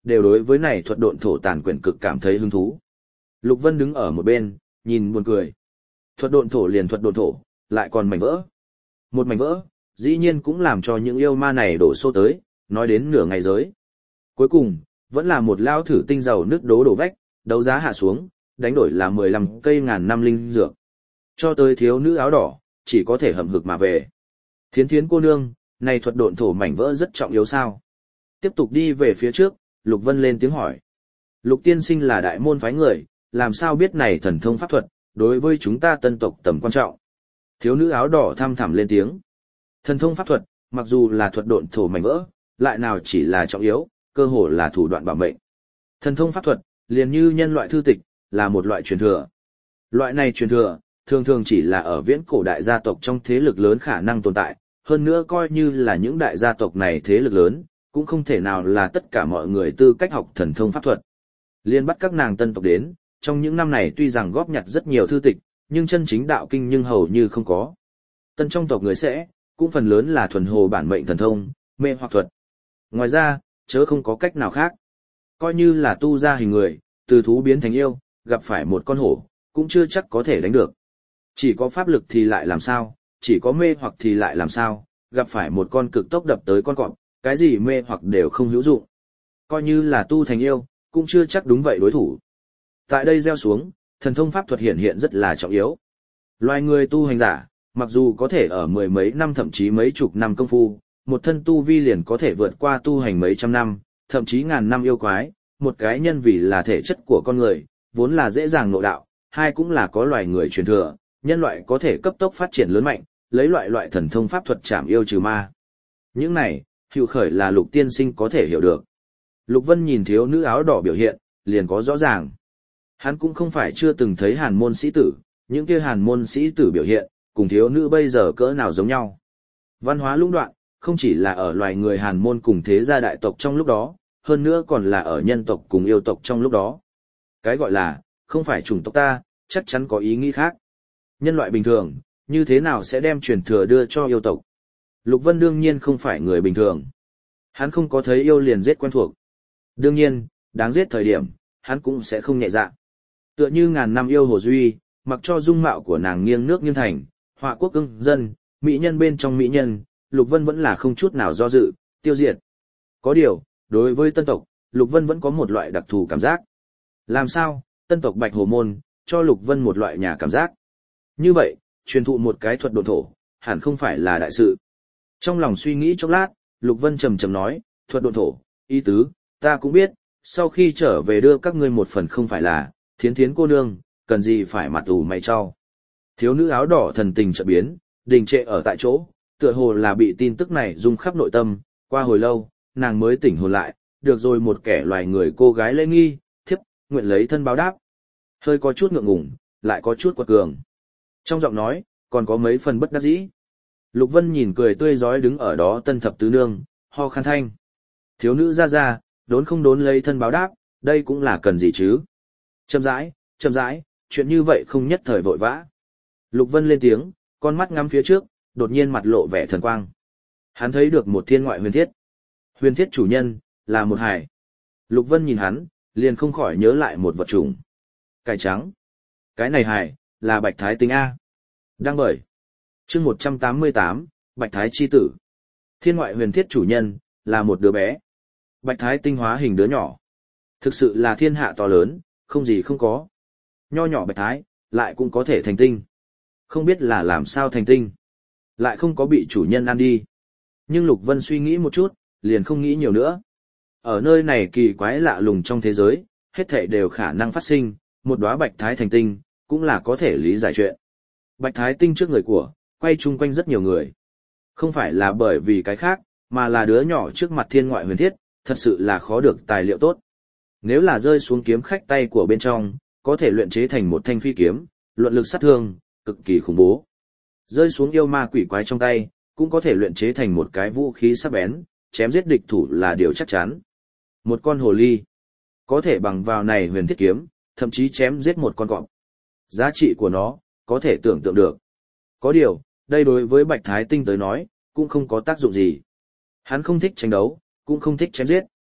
đều đối với này thuật độn thổ tàn quyển cực cảm thấy hứng thú. Lục Vân đứng ở một bên, nhìn buồn cười. Thuật độn thổ liền thuật độn thổ, lại còn mảnh vỡ. Một mảnh vỡ, dĩ nhiên cũng làm cho những yêu ma này đổ xô tới, nói đến nửa ngày giới. Cuối cùng, vẫn là một lao thử tinh dầu nước đố đổ vách, đấu giá hạ xuống, đánh đổi là mười lăm cây ngàn năm linh dược. Cho tới thiếu nữ áo đỏ, chỉ có thể hậm hực mà về. Thiến thiến cô nương, này thuật độn thổ mảnh vỡ rất trọng yếu sao? Tiếp tục đi về phía trước, Lục Vân lên tiếng hỏi. Lục tiên sinh là đại môn phái người, làm sao biết này thần thông pháp thuật, đối với chúng ta tân tộc tầm quan trọng. Thiếu nữ áo đỏ thăm thẳm lên tiếng. Thần thông pháp thuật, mặc dù là thuật độn thổ mảnh vỡ, lại nào chỉ là trọng yếu, cơ hồ là thủ đoạn bảo mệnh. Thần thông pháp thuật, liền như nhân loại thư tịch, là một loại truyền thừa. Loại này truyền thừa, thường thường chỉ là ở viễn cổ đại gia tộc trong thế lực lớn khả năng tồn tại, hơn nữa coi như là những đại gia tộc này thế lực lớn, cũng không thể nào là tất cả mọi người tư cách học thần thông pháp thuật. Liên bắt các nàng tân tộc đến, trong những năm này tuy rằng góp nhặt rất nhiều thư tịch, nhưng chân chính đạo kinh nhưng hầu như không có. Tân trong tộc người sẽ, cũng phần lớn là thuần hồ bản mệnh thần thông, mê hoặc thuật. Ngoài ra, chớ không có cách nào khác. Coi như là tu ra hình người, từ thú biến thành yêu, gặp phải một con hổ, cũng chưa chắc có thể đánh được. Chỉ có pháp lực thì lại làm sao, chỉ có mê hoặc thì lại làm sao, gặp phải một con cực tốc đập tới con cọp, cái gì mê hoặc đều không hữu dụng. Coi như là tu thành yêu, cũng chưa chắc đúng vậy đối thủ. Tại đây gieo xuống, thần thông pháp thuật hiện hiện rất là trọng yếu. Loài người tu hành giả, mặc dù có thể ở mười mấy năm thậm chí mấy chục năm công phu, một thân tu vi liền có thể vượt qua tu hành mấy trăm năm, thậm chí ngàn năm yêu quái, một cái nhân vì là thể chất của con người, vốn là dễ dàng ngộ đạo, hai cũng là có loài người truyền thừa, nhân loại có thể cấp tốc phát triển lớn mạnh, lấy loại loại thần thông pháp thuật chạm yêu trừ ma. Những này, hữu khởi là Lục tiên sinh có thể hiểu được. Lục Vân nhìn thiếu nữ áo đỏ biểu hiện, liền có rõ ràng. Hắn cũng không phải chưa từng thấy hàn môn sĩ tử, những kia hàn môn sĩ tử biểu hiện, cùng thiếu nữ bây giờ cỡ nào giống nhau. Văn hóa lũng đoạn, không chỉ là ở loài người hàn môn cùng thế gia đại tộc trong lúc đó, hơn nữa còn là ở nhân tộc cùng yêu tộc trong lúc đó. Cái gọi là, không phải chủng tộc ta, chắc chắn có ý nghĩ khác. Nhân loại bình thường, như thế nào sẽ đem truyền thừa đưa cho yêu tộc? Lục Vân đương nhiên không phải người bình thường. Hắn không có thấy yêu liền giết quen thuộc. Đương nhiên, đáng giết thời điểm, hắn cũng sẽ không nhẹ dạ. Tựa như ngàn năm yêu Hồ Duy, mặc cho dung mạo của nàng nghiêng nước nghiêng thành, họa quốc ưng dân, mỹ nhân bên trong mỹ nhân, Lục Vân vẫn là không chút nào do dự, tiêu diệt. Có điều, đối với tân tộc, Lục Vân vẫn có một loại đặc thù cảm giác. Làm sao, tân tộc Bạch Hồ Môn, cho Lục Vân một loại nhà cảm giác. Như vậy, truyền thụ một cái thuật độn thổ, hẳn không phải là đại sự. Trong lòng suy nghĩ chốc lát, Lục Vân trầm trầm nói, thuật độn thổ, ý tứ, ta cũng biết, sau khi trở về đưa các ngươi một phần không phải là, thiến thiến cô nương, cần gì phải mặt ủ mày cho. Thiếu nữ áo đỏ thần tình chợt biến, đình trệ ở tại chỗ, tựa hồ là bị tin tức này rung khắp nội tâm, qua hồi lâu, nàng mới tỉnh hồn lại, được rồi một kẻ loài người cô gái lễ nghi, thiếp, nguyện lấy thân báo đáp. Hơi có chút ngượng ngùng, lại có chút quật cường. Trong giọng nói, còn có mấy phần bất đắc dĩ. Lục Vân nhìn cười tươi rói đứng ở đó tân thập tứ nương, ho khan thanh. Thiếu nữ ra ra, đốn không đốn lấy thân báo đáp, đây cũng là cần gì chứ. Chậm rãi, chậm rãi, chuyện như vậy không nhất thời vội vã. Lục Vân lên tiếng, con mắt ngắm phía trước, đột nhiên mặt lộ vẻ thần quang. Hắn thấy được một thiên ngoại huyền thiết. Huyền thiết chủ nhân, là một hài. Lục Vân nhìn hắn, liền không khỏi nhớ lại một vật chủng. Cải trắng. Cái này hài, là Bạch Thái Tinh A. Đang bởi. chương một trăm tám mươi tám, Bạch Thái Chi Tử. Thiên ngoại huyền thiết chủ nhân, là một đứa bé. Bạch Thái Tinh hóa hình đứa nhỏ. Thực sự là thiên hạ to lớn, không gì không có. Nho nhỏ Bạch Thái, lại cũng có thể thành tinh. Không biết là làm sao thành tinh. Lại không có bị chủ nhân ăn đi. Nhưng Lục Vân suy nghĩ một chút, liền không nghĩ nhiều nữa. Ở nơi này kỳ quái lạ lùng trong thế giới, hết thảy đều khả năng phát sinh, một đóa Bạch Thái thành tinh, cũng là có thể lý giải chuyện. Bạch Thái tinh trước người của, quay chung quanh rất nhiều người. Không phải là bởi vì cái khác, mà là đứa nhỏ trước mặt thiên ngoại huyền thiết, thật sự là khó được tài liệu tốt. Nếu là rơi xuống kiếm khách tay của bên trong, có thể luyện chế thành một thanh phi kiếm, luận lực sát thương, cực kỳ khủng bố. Rơi xuống yêu ma quỷ quái trong tay, cũng có thể luyện chế thành một cái vũ khí sắc bén, chém giết địch thủ là điều chắc chắn. Một con hồ ly, có thể bằng vào này huyền thiết kiếm, thậm chí chém giết một con cọp. Giá trị của nó, có thể tưởng tượng được. Có điều, đây đối với Bạch Thái Tinh tới nói, cũng không có tác dụng gì. Hắn không thích tranh đấu, cũng không thích chém giết.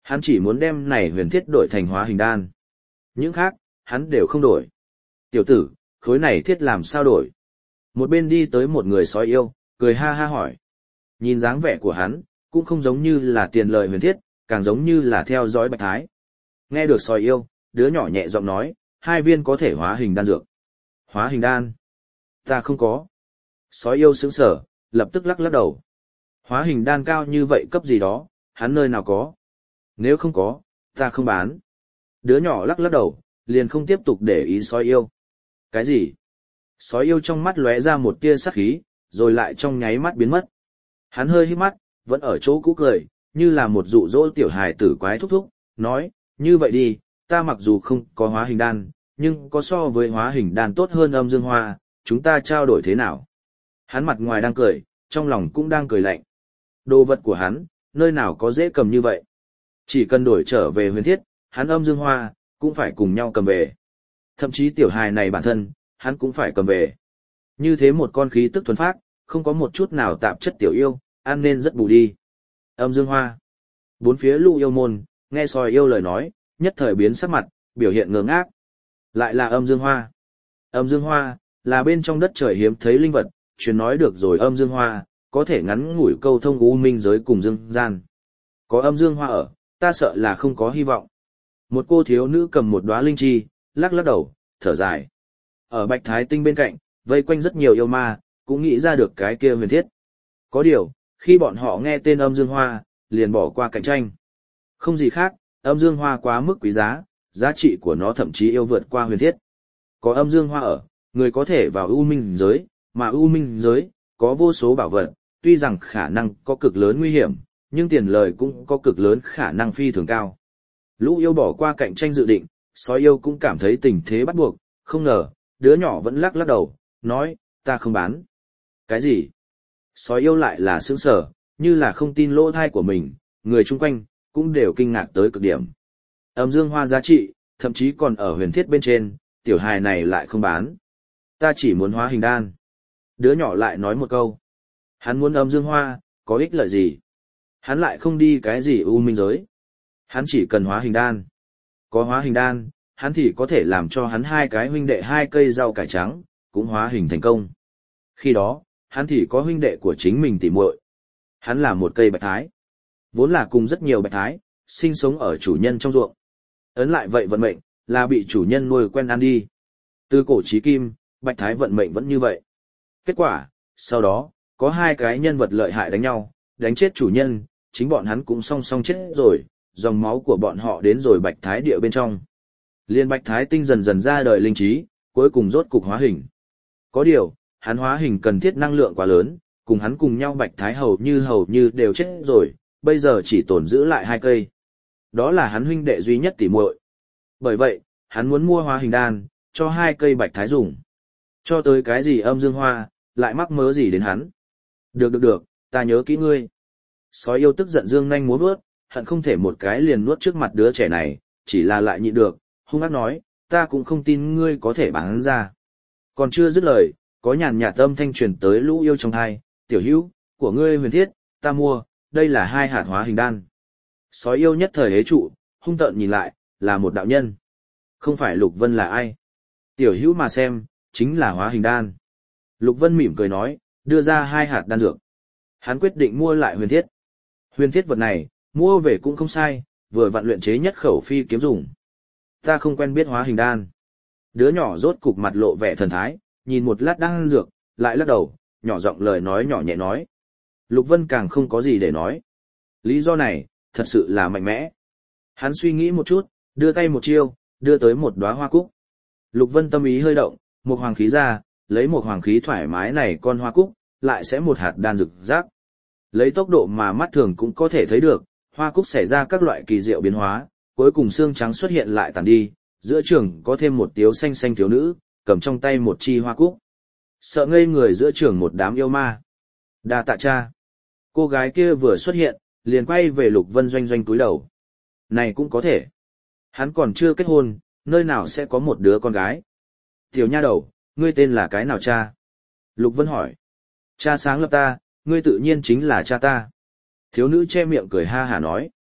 Hắn chỉ muốn đem này huyền thiết đổi thành hóa hình đan. Những khác, hắn đều không đổi. Tiểu tử, khối này thiết làm sao đổi? Một bên đi tới một người sói yêu, cười ha ha hỏi. Nhìn dáng vẻ của hắn, cũng không giống như là tiền lời huyền thiết, càng giống như là theo dõi Bạch Thái. Nghe được sói yêu, đứa nhỏ nhẹ giọng nói, hai viên có thể hóa hình đan dược. Hóa hình đan? Ta không có. Sói yêu sững sờ, lập tức lắc lắc đầu. Hóa hình đan cao như vậy cấp gì đó, hắn nơi nào có? Nếu không có, ta không bán. Đứa nhỏ lắc lắc đầu, liền không tiếp tục để ý sói yêu. Cái gì? Sói yêu trong mắt lóe ra một tia sắc khí, rồi lại trong nháy mắt biến mất. Hắn hơi hít mắt, vẫn ở chỗ cũ cười, như là một dụ dỗ tiểu hài tử quái thúc thúc, nói, như vậy đi, ta mặc dù không có hóa hình đan, nhưng có so với hóa hình đan tốt hơn âm dương hoa, chúng ta trao đổi thế nào? Hắn mặt ngoài đang cười, trong lòng cũng đang cười lạnh. Đồ vật của hắn, nơi nào có dễ cầm như vậy? Chỉ cần đổi trở về huyền thiết, hắn âm dương hoa, cũng phải cùng nhau cầm về. Thậm chí tiểu hài này bản thân, hắn cũng phải cầm về. Như thế một con khí tức thuần phác, không có một chút nào tạp chất tiểu yêu, ăn nên rất bù đi. Âm dương hoa. Bốn phía lũ yêu môn, nghe sói yêu lời nói, nhất thời biến sắc mặt, biểu hiện ngơ ngác. Lại là âm dương hoa. Âm dương hoa, là bên trong đất trời hiếm thấy linh vật, truyền nói được rồi âm dương hoa, có thể ngắn ngủi câu thông u minh giới cùng dương gian. Có âm dương hoa ở, ta sợ là không có hy vọng. Một cô thiếu nữ cầm một đóa linh chi, lắc lắc đầu, thở dài. Ở Bạch Thái Tinh bên cạnh, vây quanh rất nhiều yêu ma, cũng nghĩ ra được cái kia huyền thiết. Có điều, khi bọn họ nghe tên âm dương hoa, liền bỏ qua cạnh tranh. Không gì khác, âm dương hoa quá mức quý giá, giá trị của nó thậm chí yêu vượt qua huyền thiết. Có âm dương hoa ở, người có thể vào u minh giới, mà u minh giới, có vô số bảo vật, tuy rằng khả năng có cực lớn nguy hiểm, nhưng tiền lời cũng có cực lớn khả năng phi thường cao. Lũ yêu bỏ qua cạnh tranh dự định, sói yêu cũng cảm thấy tình thế bắt buộc, không ngờ, đứa nhỏ vẫn lắc lắc đầu, nói, ta không bán. Cái gì? Sói yêu lại là sững sờ, như là không tin lỗ thai của mình, người chung quanh, cũng đều kinh ngạc tới cực điểm. Âm dương hoa giá trị, thậm chí còn ở huyền thiết bên trên, tiểu hài này lại không bán. Ta chỉ muốn hóa hình đan. Đứa nhỏ lại nói một câu. Hắn muốn âm dương hoa, có ích lợi gì? Hắn lại không đi cái gì u minh giới. Hắn chỉ cần hóa hình đan. Có hóa hình đan, hắn thì có thể làm cho hắn hai cái huynh đệ hai cây rau cải trắng, cũng hóa hình thành công. Khi đó, hắn thì có huynh đệ của chính mình tỉ muội. Hắn là một cây bạch thái. Vốn là cùng rất nhiều bạch thái, sinh sống ở chủ nhân trong ruộng. Ấn lại vậy vận mệnh, là bị chủ nhân nuôi quen ăn đi. Từ cổ chí kim, bạch thái vận mệnh vẫn như vậy. Kết quả, sau đó, có hai cái nhân vật lợi hại đánh nhau, đánh chết chủ nhân, chính bọn hắn cũng song song chết rồi, dòng máu của bọn họ đến rồi bạch thái địa bên trong. Liên bạch thái tinh dần dần ra đời linh trí, cuối cùng rốt cục hóa hình. Có điều, hắn hóa hình cần thiết năng lượng quá lớn, cùng hắn cùng nhau bạch thái hầu như hầu như đều chết rồi, bây giờ chỉ tồn giữ lại hai cây. Đó là hắn huynh đệ duy nhất tỉ muội. Bởi vậy, hắn muốn mua hóa hình đan, cho hai cây bạch thái dùng. Cho tới cái gì âm dương hoa, lại mắc mớ gì đến hắn. Được được được, ta nhớ kỹ ngươi. Sói yêu tức giận dương nhanh múa vớt, hận không thể một cái liền nuốt trước mặt đứa trẻ này, chỉ là lại nhịn được, hung ác nói, ta cũng không tin ngươi có thể bán hắn ra. Còn chưa dứt lời, có nhàn nhạt âm thanh truyền tới lũ yêu trong thai, tiểu hữu, của ngươi huyền thiết, ta mua, đây là hai hạt hóa hình đan. Sói yêu nhất thời hế trụ, hung tợn nhìn lại, là một đạo nhân. Không phải Lục Vân là ai? Tiểu hữu mà xem, chính là hóa hình đan. Lục Vân mỉm cười nói, đưa ra hai hạt đan dược. Hắn quyết định mua lại huyền thiết. Huyền thiết vật này, mua về cũng không sai, vừa vặn luyện chế nhất khẩu phi kiếm dùng. Ta không quen biết hóa hình đan. Đứa nhỏ rốt cục mặt lộ vẻ thần thái, nhìn một lát đan dược, lại lắc đầu, nhỏ giọng lời nói nhỏ nhẹ nói. Lục Vân càng không có gì để nói. Lý do này, thật sự là mạnh mẽ. Hắn suy nghĩ một chút, đưa tay một chiêu, đưa tới một đóa hoa cúc. Lục Vân tâm ý hơi động, một hoàng khí ra, lấy một hoàng khí thoải mái này con hoa cúc, lại sẽ một hạt đan rực rác. Lấy tốc độ mà mắt thường cũng có thể thấy được, hoa cúc xảy ra các loại kỳ diệu biến hóa, cuối cùng xương trắng xuất hiện lại tàn đi, giữa trường có thêm một tiếu xanh xanh thiếu nữ, cầm trong tay một chi hoa cúc. Sợ ngây người giữa trường một đám yêu ma. Đa tạ cha. Cô gái kia vừa xuất hiện, liền quay về Lục Vân doanh doanh túi đầu. Này cũng có thể. Hắn còn chưa kết hôn, nơi nào sẽ có một đứa con gái. Tiểu nha đầu, ngươi tên là cái nào cha? Lục Vân hỏi. Cha sáng lập ta, ngươi tự nhiên chính là cha ta. Thiếu nữ che miệng cười ha hả nói.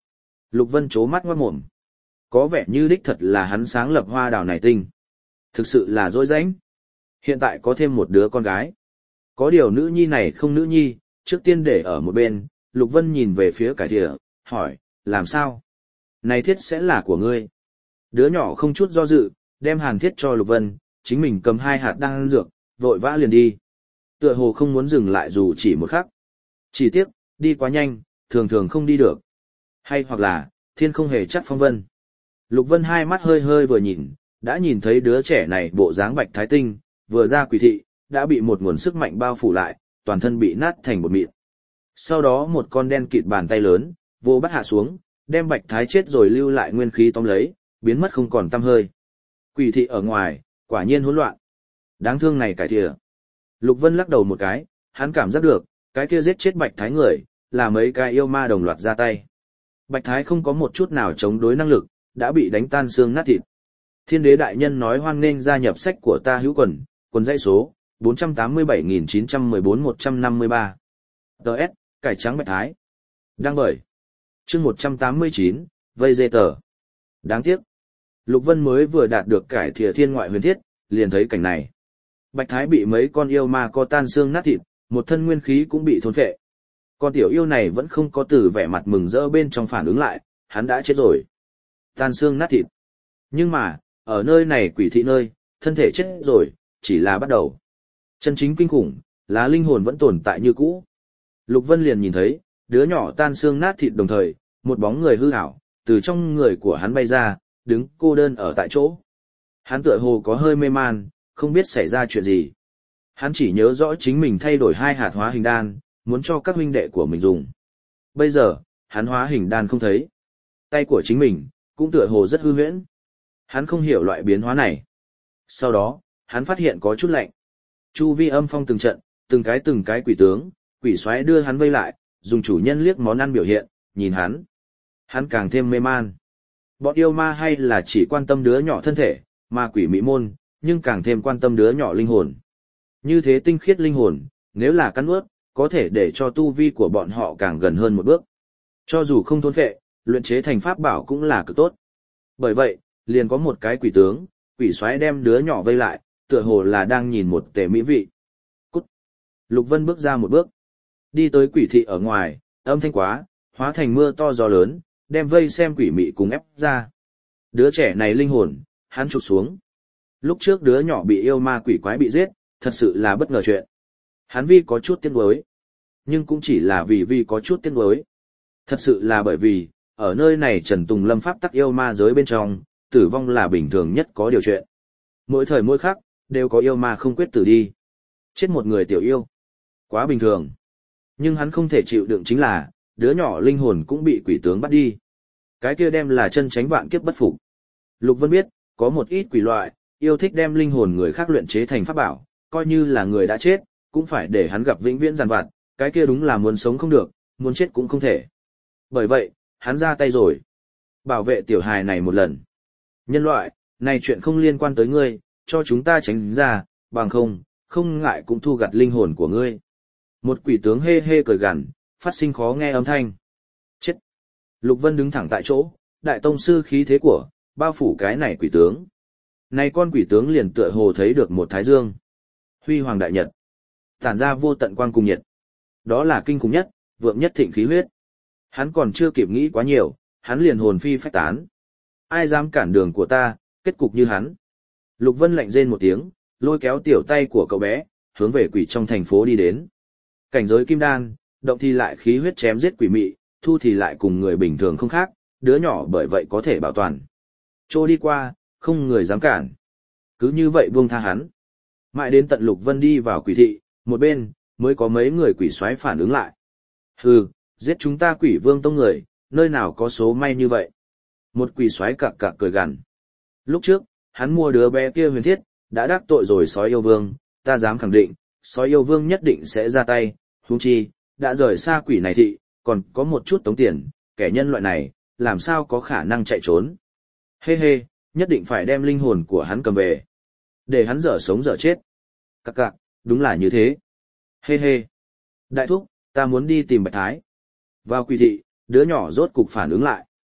Lục Vân trố mắt ngoát mồm. Có vẻ như đích thật là hắn sáng lập hoa đào này tinh. Thực sự là dối rãnh. Hiện tại có thêm một đứa con gái. Có điều nữ nhi này không nữ nhi, trước tiên để ở một bên, Lục Vân nhìn về phía cải thìa, hỏi, làm sao? Này thiết sẽ là của ngươi. Đứa nhỏ không chút do dự, đem hàn thiết cho Lục Vân, chính mình cầm hai hạt đang ăn dược, vội vã liền đi. Tựa hồ không muốn dừng lại dù chỉ một khắc. Chỉ tiếc, đi quá nhanh, thường thường không đi được. Hay hoặc là, thiên không hề chắc phong vân. Lục Vân hai mắt hơi hơi vừa nhìn, đã nhìn thấy đứa trẻ này bộ dáng bạch thái tinh, vừa ra quỷ thị, đã bị một nguồn sức mạnh bao phủ lại, toàn thân bị nát thành bột mịn. Sau đó một con đen kịt bàn tay lớn, vô bắt hạ xuống, đem bạch thái chết rồi lưu lại nguyên khí tóm lấy, biến mất không còn tăm hơi. Quỷ thị ở ngoài, quả nhiên hỗn loạn. Đáng thương này cải thìa. Lục Vân lắc đầu một cái, hắn cảm giác được, cái kia giết chết bạch thái người, là mấy cái yêu ma đồng loạt ra tay. Bạch thái không có một chút nào chống đối năng lực, đã bị đánh tan xương nát thịt. Thiên đế đại nhân nói hoan nghênh gia nhập sách của ta hữu quần, quần dãy số, bốn trăm tám mươi bảy nghìn chín trăm mười bốn một trăm năm mươi ba. Đờ ét, cải trắng bạch thái. Đăng bởi. Chương một trăm tám mươi chín, vây dê tờ. Đáng tiếc. Lục Vân mới vừa đạt được cải thìa thiên ngoại huyền thiết, liền thấy cảnh này. Bạch thái bị mấy con yêu ma co tan xương nát thịt, một thân nguyên khí cũng bị thôn phệ. Con tiểu yêu này vẫn không có từ vẻ mặt mừng rỡ bên trong phản ứng lại, hắn đã chết rồi. Tan xương nát thịt. Nhưng mà, ở nơi này quỷ thị nơi, thân thể chết rồi, chỉ là bắt đầu. Chân chính kinh khủng, là linh hồn vẫn tồn tại như cũ. Lục Vân liền nhìn thấy, đứa nhỏ tan xương nát thịt đồng thời, một bóng người hư ảo, từ trong người của hắn bay ra, đứng cô đơn ở tại chỗ. Hắn tựa hồ có hơi mê man, không biết xảy ra chuyện gì. Hắn chỉ nhớ rõ chính mình thay đổi hai hạt hóa hình đan, muốn cho các huynh đệ của mình dùng. Bây giờ, hắn hóa hình đan không thấy. Tay của chính mình, cũng tựa hồ rất hư huyễn. Hắn không hiểu loại biến hóa này. Sau đó, hắn phát hiện có chút lạnh. Chu vi âm phong từng trận, từng cái từng cái quỷ tướng, quỷ xoáy đưa hắn vây lại, dùng chủ nhân liếc món ăn biểu hiện, nhìn hắn. Hắn càng thêm mê man. Bọn yêu ma hay là chỉ quan tâm đứa nhỏ thân thể, mà quỷ mỹ môn, nhưng càng thêm quan tâm đứa nhỏ linh hồn. Như thế tinh khiết linh hồn, nếu là cắn nuốt, có thể để cho tu vi của bọn họ càng gần hơn một bước. Cho dù không thôn phệ, luyện chế thành pháp bảo cũng là cực tốt. Bởi vậy, liền có một cái quỷ tướng, quỷ xoáy đem đứa nhỏ vây lại, tựa hồ là đang nhìn một tề mỹ vị. Cút! Lục Vân bước ra một bước. Đi tới quỷ thị ở ngoài, âm thanh quá, hóa thành mưa to gió lớn, đem vây xem quỷ mị cùng ép ra. Đứa trẻ này linh hồn, hắn trục xuống. Lúc trước đứa nhỏ bị yêu ma quỷ quái bị giết, thật sự là bất ngờ chuyện. Hắn vi có chút tiếc nuối. Nhưng cũng chỉ là vì vi có chút tiếc nuối. Thật sự là bởi vì, ở nơi này Trần Tùng Lâm pháp tắc yêu ma giới bên trong, tử vong là bình thường nhất có điều chuyện. Mỗi thời mỗi khắc, đều có yêu ma không quyết tử đi. Chết một người tiểu yêu. Quá bình thường. Nhưng hắn không thể chịu đựng chính là, đứa nhỏ linh hồn cũng bị quỷ tướng bắt đi. Cái kia đem là chân tránh vạn kiếp bất phục. Lục Vân biết, có một ít quỷ loại, yêu thích đem linh hồn người khác luyện chế thành pháp bảo, coi như là người đã chết, cũng phải để hắn gặp vĩnh viễn giàn vặt, cái kia đúng là muốn sống không được, muốn chết cũng không thể. Bởi vậy, hắn ra tay rồi. Bảo vệ tiểu hài này một lần. Nhân loại, này chuyện không liên quan tới ngươi, cho chúng ta tránh ra, bằng không, không ngại cũng thu gặt linh hồn của ngươi. Một quỷ tướng hê hê cười gằn, phát sinh khó nghe âm thanh. Chết! Lục Vân đứng thẳng tại chỗ, đại tông sư khí thế của, bao phủ cái này quỷ tướng. Này con quỷ tướng liền tựa hồ thấy được một thái dương. Huy hoàng đại nhật. Tản ra vô tận quang cùng nhiệt. Đó là kinh khủng nhất, vượng nhất thịnh khí huyết. Hắn còn chưa kịp nghĩ quá nhiều, hắn liền hồn phi phách tán. Ai dám cản đường của ta, kết cục như hắn. Lục Vân lạnh rên một tiếng, lôi kéo tiểu tay của cậu bé, hướng về quỷ trong thành phố đi đến. Cảnh giới kim đan, động thì lại khí huyết chém giết quỷ mị, thu thì lại cùng người bình thường không khác, đứa nhỏ bởi vậy có thể bảo toàn. Trôi đi qua, không người dám cản. Cứ như vậy buông tha hắn. Mãi đến tận Lục Vân đi vào quỷ thị, một bên, mới có mấy người quỷ soái phản ứng lại. Hừ, giết chúng ta quỷ vương tông người, nơi nào có số may như vậy. Một quỷ soái cặc cặc cười gằn. Lúc trước, hắn mua đứa bé kia huyền thiết, đã đắc tội rồi sói yêu vương, ta dám khẳng định, sói yêu vương nhất định sẽ ra tay, huống chi, đã rời xa quỷ này thị, còn có một chút tống tiền, kẻ nhân loại này, làm sao có khả năng chạy trốn. Hê hê, nhất định phải đem linh hồn của hắn cầm về. Để hắn dở sống dở chết. Cặc cặc, đúng là như thế. Hê hê. Đại thúc, ta muốn đi tìm Bạch Thái. Vào quỷ thị, đứa nhỏ rốt cục phản ứng lại.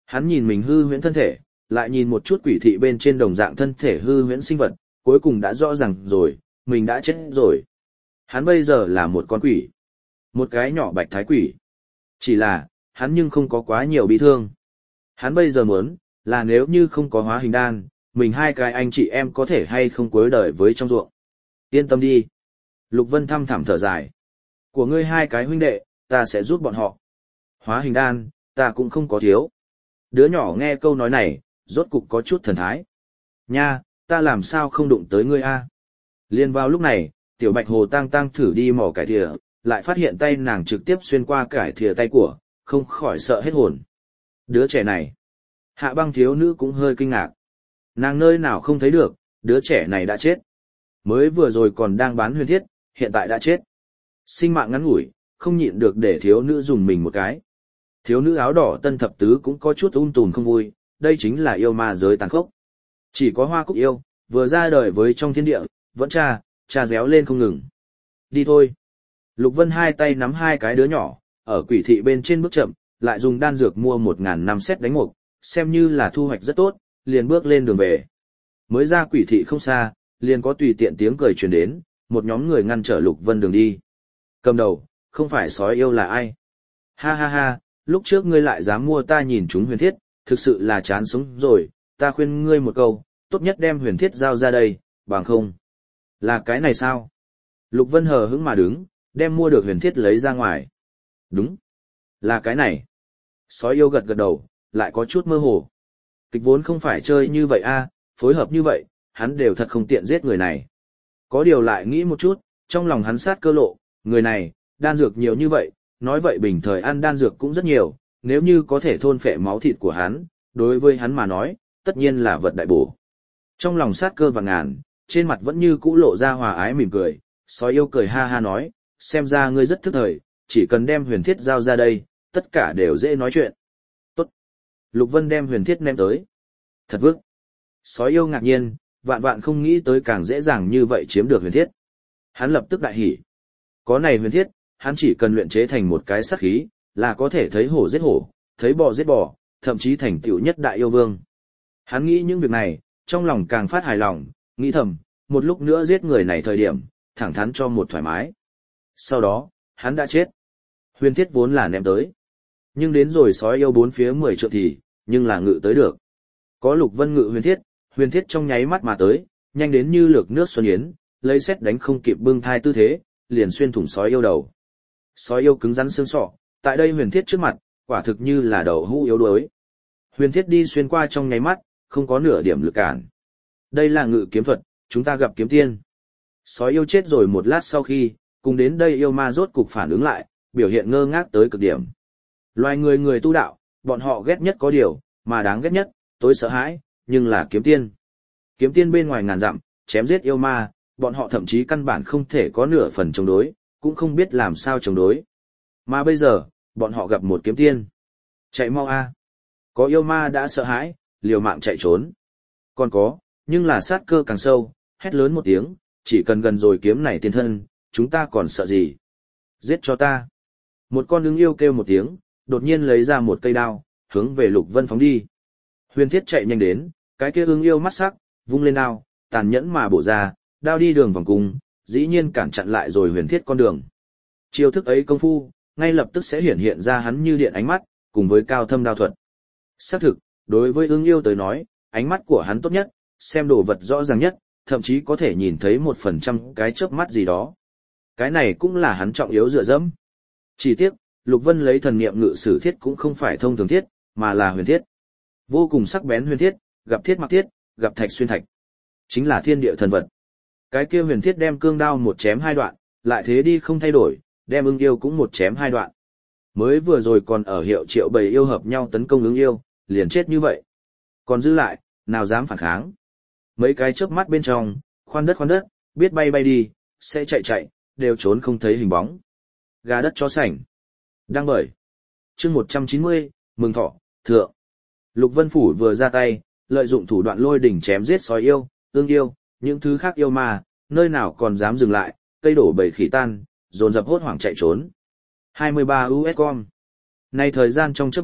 Hắn nhìn mình hư huyễn thân thể, lại nhìn một chút quỷ thị bên trên đồng dạng thân thể hư huyễn sinh vật, cuối cùng đã rõ ràng rồi, mình đã chết rồi. Hắn bây giờ là một con quỷ. Một cái nhỏ bạch thái quỷ. Chỉ là, hắn nhưng không có quá nhiều bị thương. Hắn bây giờ muốn, là nếu như không có hóa hình đan, mình hai cái anh chị em có thể hay không cuối đời với trong ruộng. Yên tâm đi. Lục Vân thăm thẳm thở dài. Của ngươi hai cái huynh đệ, ta sẽ giúp bọn họ. Hóa hình đan, ta cũng không có thiếu. Đứa nhỏ nghe câu nói này, rốt cục có chút thần thái. Nha, ta làm sao không đụng tới ngươi a? Liên vào lúc này, tiểu bạch hồ tang tang thử đi mỏ cải thìa, lại phát hiện tay nàng trực tiếp xuyên qua cải thìa tay của, không khỏi sợ hết hồn. Đứa trẻ này. Hạ băng thiếu nữ cũng hơi kinh ngạc. Nàng nơi nào không thấy được, đứa trẻ này đã chết. Mới vừa rồi còn đang bán huyền thiết, hiện tại đã chết. Sinh mạng ngắn ngủi, không nhịn được để thiếu nữ dùng mình một cái. Thiếu nữ áo đỏ tân thập tứ cũng có chút um tùm không vui, đây chính là yêu ma giới tàn khốc. Chỉ có hoa cúc yêu, vừa ra đời với trong thiên địa, vẫn cha, cha réo lên không ngừng. Đi thôi. Lục Vân hai tay nắm hai cái đứa nhỏ, ở quỷ thị bên trên bước chậm, lại dùng đan dược mua một ngàn năm xét đánh mục, xem như là thu hoạch rất tốt, liền bước lên đường về. Mới ra quỷ thị không xa, liền có tùy tiện tiếng cười truyền đến, một nhóm người ngăn trở Lục Vân đường đi. Cầm đầu, không phải sói yêu là ai? Ha ha ha, lúc trước ngươi lại dám mua ta nhìn chúng huyền thiết, thực sự là chán sống rồi, ta khuyên ngươi một câu, tốt nhất đem huyền thiết giao ra đây, bằng không. Là cái này sao? Lục Vân hờ hững mà đứng, đem mua được huyền thiết lấy ra ngoài. Đúng. Là cái này. Sói yêu gật gật đầu, lại có chút mơ hồ. Kịch vốn không phải chơi như vậy a, phối hợp như vậy, hắn đều thật không tiện giết người này. Có điều lại nghĩ một chút, trong lòng hắn sát cơ lộ, người này, đan dược nhiều như vậy, nói vậy bình thời ăn đan dược cũng rất nhiều, nếu như có thể thôn phệ máu thịt của hắn, đối với hắn mà nói, tất nhiên là vật đại bổ. Trong lòng sát cơ vạn ngàn, trên mặt vẫn như cũ lộ ra hòa ái mỉm cười, sói yêu cười ha ha nói, xem ra ngươi rất thức thời, chỉ cần đem huyền thiết giao ra đây, tất cả đều dễ nói chuyện. Tốt. Lục Vân đem huyền thiết ném tới. Thật vức. Sói yêu ngạc nhiên, vạn vạn không nghĩ tới càng dễ dàng như vậy chiếm được huyền thiết. Hắn lập tức đại hỉ. Có này huyền thiết, hắn chỉ cần luyện chế thành một cái sát khí, là có thể thấy hổ giết hổ, thấy bò giết bò, thậm chí thành tựu nhất đại yêu vương. Hắn nghĩ những việc này, trong lòng càng phát hài lòng, nghĩ thầm, một lúc nữa giết người này thời điểm, thẳng thắn cho một thoải mái. Sau đó, hắn đã chết. Huyền thiết vốn là ném tới. Nhưng đến rồi sói yêu bốn phía mười trượng thì, nhưng là ngự tới được. Có Lục Vân ngự huyền thiết, huyền thiết trong nháy mắt mà tới, nhanh đến như lược nước xuân yến, lấy xét đánh không kịp bưng thai tư thế, liền xuyên thủng sói yêu đầu. Sói yêu cứng rắn xương sọ, tại đây huyền thiết trước mặt, quả thực như là đầu hũ yếu đuối. Huyền thiết đi xuyên qua trong nháy mắt, không có nửa điểm lực cản. Đây là ngự kiếm thuật, chúng ta gặp kiếm tiên. Sói yêu chết rồi một lát sau khi, cùng đến đây yêu ma rốt cục phản ứng lại, biểu hiện ngơ ngác tới cực điểm. Loài người người tu đạo, bọn họ ghét nhất có điều, mà đáng ghét nhất, tối sợ hãi, nhưng là kiếm tiên. Kiếm tiên bên ngoài ngàn dặm, chém giết yêu ma, bọn họ thậm chí căn bản không thể có nửa phần chống đối, cũng không biết làm sao chống đối. Mà bây giờ, bọn họ gặp một kiếm tiên. Chạy mau a! Có yêu ma đã sợ hãi, liều mạng chạy trốn. Còn có, nhưng là sát cơ càng sâu, hét lớn một tiếng, chỉ cần gần rồi kiếm này tiên thân, chúng ta còn sợ gì? Giết cho ta! Một con ứng yêu kêu một tiếng, đột nhiên lấy ra một cây đao, hướng về Lục Vân phóng đi. Huyền thiết chạy nhanh đến, cái kia ứng yêu mắt sắc, vung lên đao, tàn nhẫn mà bổ ra, đao đi đường vòng cung, dĩ nhiên cản chặn lại rồi huyền thiết con đường. Chiêu thức ấy công phu, ngay lập tức sẽ hiển hiện ra hắn như điện ánh mắt, cùng với cao thâm đao thuật. Xác thực, đối với ứng yêu tới nói, ánh mắt của hắn tốt nhất, xem đồ vật rõ ràng nhất, thậm chí có thể nhìn thấy một phần trăm cái chớp mắt gì đó. Cái này cũng là hắn trọng yếu dựa dẫm. Chỉ tiếc, Lục Vân lấy thần niệm ngự sử thiết cũng không phải thông thường thiết, mà là huyền thiết. Vô cùng sắc bén huyền thiết, gặp thiết mặc thiết, gặp thạch xuyên thạch. Chính là thiên địa thần vật. Cái kia huyền thiết đem cương đao một chém hai đoạn, lại thế đi không thay đổi, đem ứng yêu cũng một chém hai đoạn. Mới vừa rồi còn ở hiệu triệu bầy yêu hợp nhau tấn công ứng yêu, liền chết như vậy. Còn giữ lại, nào dám phản kháng. Mấy cái chớp mắt bên trong, khoan đất khoan đất, biết bay bay đi, sẽ chạy chạy, đều trốn không thấy hình bóng. Gà đất chó sành. Đang bởi. Chương một trăm chín mươi, mừng thọ, thượng. Lục Vân Phủ vừa ra tay, lợi dụng thủ đoạn lôi đỉnh chém giết sói yêu, ương yêu, những thứ khác yêu mà, nơi nào còn dám dừng lại, cây đổ bầy khỉ tan, dồn dập hốt hoảng chạy trốn. hai mươi ba u ét com. Nay thời gian trong trước mắt,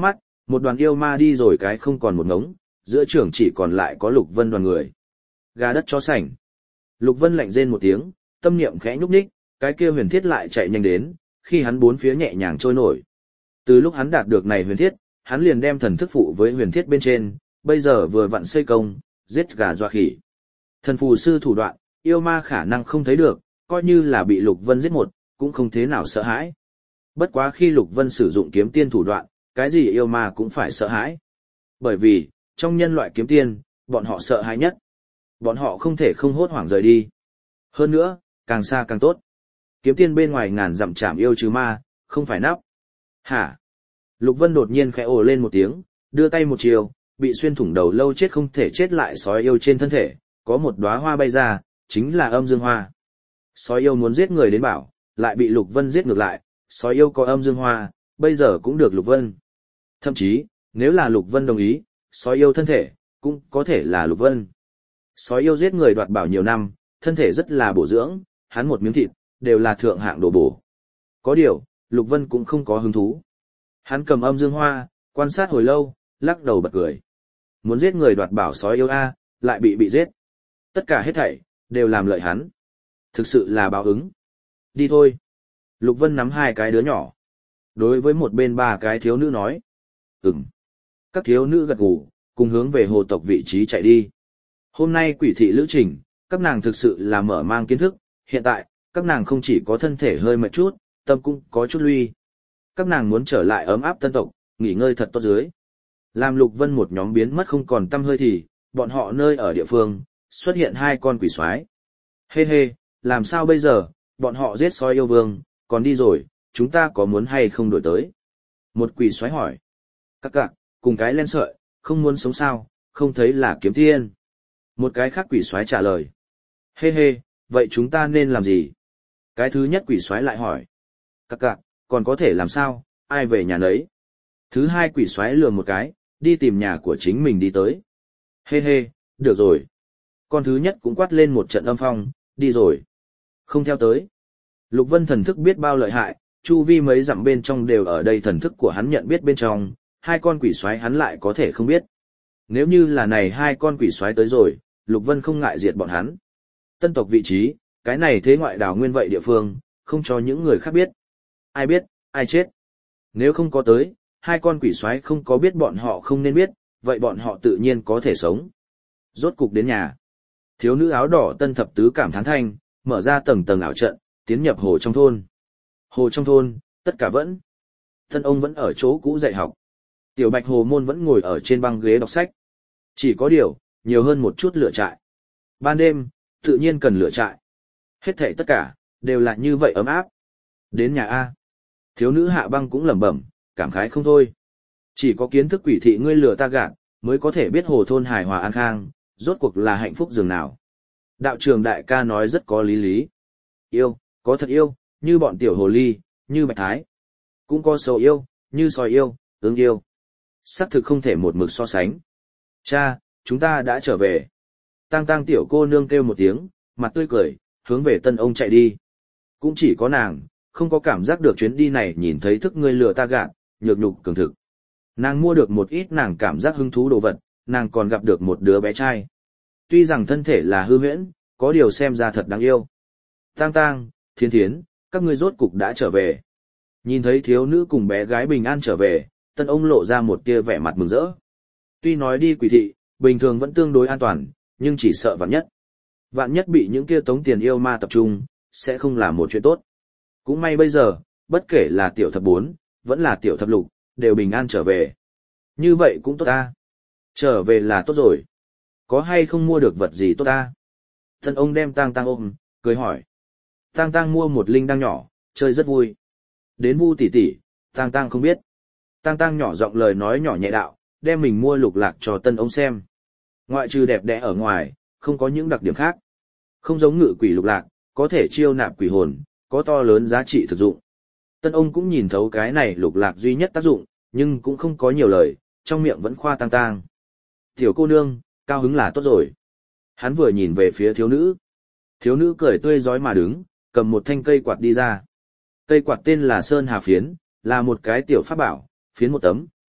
Một đoàn yêu ma đi rồi cái không còn một ngống, giữa trường chỉ còn lại có Lục Vân đoàn người. Gà đất chó sành. Lục Vân lạnh rên một tiếng, tâm niệm khẽ nhúc nhích, cái kia huyền thiết lại chạy nhanh đến, khi hắn bốn phía nhẹ nhàng trôi nổi. Từ lúc hắn đạt được này huyền thiết, hắn liền đem thần thức phụ với huyền thiết bên trên, bây giờ vừa vặn xây công, giết gà dọa khỉ. Thần phù sư thủ đoạn, yêu ma khả năng không thấy được, coi như là bị Lục Vân giết một, cũng không thế nào sợ hãi. Bất quá khi Lục Vân sử dụng kiếm tiên thủ đoạn, cái gì yêu ma cũng phải sợ hãi. Bởi vì, trong nhân loại kiếm tiên, bọn họ sợ hãi nhất. Bọn họ không thể không hốt hoảng rời đi. Hơn nữa, càng xa càng tốt. Kiếm tiên bên ngoài ngàn dặm chạm yêu trừ ma, không phải nắp. Hả? Lục Vân đột nhiên khẽ ồ lên một tiếng, đưa tay một chiều, bị xuyên thủng đầu lâu chết không thể chết lại sói yêu trên thân thể, có một đóa hoa bay ra, chính là âm dương hoa. Sói yêu muốn giết người đến bảo, lại bị Lục Vân giết ngược lại, sói yêu có âm dương hoa, bây giờ cũng được Lục Vân. Thậm chí, nếu là Lục Vân đồng ý, sói yêu thân thể, cũng có thể là Lục Vân. Sói yêu giết người đoạt bảo nhiều năm, thân thể rất là bổ dưỡng, hắn một miếng thịt, đều là thượng hạng đồ bổ. Có điều, Lục Vân cũng không có hứng thú. Hắn cầm âm dương hoa, quan sát hồi lâu, lắc đầu bật cười. Muốn giết người đoạt bảo sói yêu A, lại bị bị giết. Tất cả hết thảy, đều làm lợi hắn. Thực sự là báo ứng. Đi thôi. Lục Vân nắm hai cái đứa nhỏ. Đối với một bên ba cái thiếu nữ nói. Ừm. Các thiếu nữ gật gù, cùng hướng về hồ tộc vị trí chạy đi. Hôm nay quỷ thị lữ trình, các nàng thực sự là mở mang kiến thức. Hiện tại, các nàng không chỉ có thân thể hơi mệt chút, tâm cũng có chút lui. Các nàng muốn trở lại ấm áp tân tộc, nghỉ ngơi thật tốt dưới. Làm Lục Vân một nhóm biến mất không còn tâm hơi thì, bọn họ nơi ở địa phương, xuất hiện hai con quỷ soái. Hê hê, làm sao bây giờ, bọn họ giết sói yêu vương, còn đi rồi, chúng ta có muốn hay không đổi tới? Một quỷ soái hỏi. Các cạc, cùng cái len sợi, không muốn sống sao, không thấy là kiếm tiên. Một cái khác quỷ soái trả lời. Hê hê, vậy chúng ta nên làm gì? Cái thứ nhất quỷ soái lại hỏi. Các cạc, còn có thể làm sao, ai về nhà nấy? Thứ hai quỷ soái lừa một cái, đi tìm nhà của chính mình đi tới. Hê hê, được rồi. Con thứ nhất cũng quát lên một trận âm phong, đi rồi. Không theo tới. Lục Vân thần thức biết bao lợi hại, chu vi mấy dặm bên trong đều ở đây thần thức của hắn nhận biết bên trong, hai con quỷ soái hắn lại có thể không biết. Nếu như là này hai con quỷ soái tới rồi, Lục Vân không ngại diệt bọn hắn. Tân tộc vị trí, cái này thế ngoại đảo nguyên vậy địa phương, không cho những người khác biết. Ai biết, ai chết. Nếu không có tới, hai con quỷ soái không có biết bọn họ không nên biết, vậy bọn họ tự nhiên có thể sống. Rốt cục đến nhà. Thiếu nữ áo đỏ Tân Thập Tứ cảm thán thanh, mở ra tầng tầng ảo trận, tiến nhập hồ trong thôn. Hồ trong thôn, tất cả vẫn. Tân ông vẫn ở chỗ cũ dạy học. Tiểu Bạch Hồ Môn vẫn ngồi ở trên băng ghế đọc sách. Chỉ có điều, nhiều hơn một chút lửa trại. Ban đêm, tự nhiên cần lửa trại. Hết thảy tất cả, đều là như vậy ấm áp. Đến nhà A. Thiếu nữ Hạ Băng cũng lẩm bẩm, cảm khái không thôi. Chỉ có kiến thức quỷ thị ngươi lừa ta gạt, mới có thể biết hồ thôn hài hòa an khang, rốt cuộc là hạnh phúc dường nào. Đạo trường đại ca nói rất có lý lý. Yêu, có thật yêu, như bọn tiểu hồ ly, như bạch thái. Cũng có sầu yêu, như sói yêu, ương yêu. Xác thực không thể một mực so sánh. Cha, chúng ta đã trở về. Tang tang tiểu cô nương kêu một tiếng, mặt tươi cười, hướng về tân ông chạy đi. Cũng chỉ có nàng, không có cảm giác được chuyến đi này nhìn thấy thức ngươi lừa ta gạt, nhược nhục cường thực. Nàng mua được một ít nàng cảm giác hứng thú đồ vật, nàng còn gặp được một đứa bé trai. Tuy rằng thân thể là hư huyễn, có điều xem ra thật đáng yêu. Tang tang, Thiến Thiến, các ngươi rốt cục đã trở về. Nhìn thấy thiếu nữ cùng bé gái bình an trở về, tân ông lộ ra một tia vẻ mặt mừng rỡ. Tuy nói đi quỷ thị, bình thường vẫn tương đối an toàn, nhưng chỉ sợ vạn nhất. Vạn nhất bị những kia tống tiền yêu ma tập trung, sẽ không là một chuyện tốt. Cũng may bây giờ, bất kể là tiểu thập bốn, vẫn là tiểu thập lục, đều bình an trở về. Như vậy cũng tốt ta. Trở về là tốt rồi. Có hay không mua được vật gì tốt ta? Tân ông đem Tang Tang ôm, cười hỏi. Tang Tang mua một linh đăng nhỏ, chơi rất vui. Đến Vu tỷ tỷ, Tang Tang không biết. Tang Tang nhỏ giọng lời nói nhỏ nhẹ đạo, đem mình mua lục lạc cho tân ông xem. Ngoại trừ đẹp đẽ ở ngoài, không có những đặc điểm khác. Không giống ngự quỷ lục lạc, có thể chiêu nạp quỷ hồn, có to lớn giá trị thực dụng. Tân ông cũng nhìn thấu cái này lục lạc duy nhất tác dụng, nhưng cũng không có nhiều lời, trong miệng vẫn khoa Tang Tang. Tiểu cô nương, cao hứng là tốt rồi. Hắn vừa nhìn về phía thiếu nữ. Thiếu nữ cười tươi rói mà đứng, cầm một thanh cây quạt đi ra. Cây quạt tên là Sơn Hà Phiến, là một cái tiểu pháp bảo, phiến một tấm,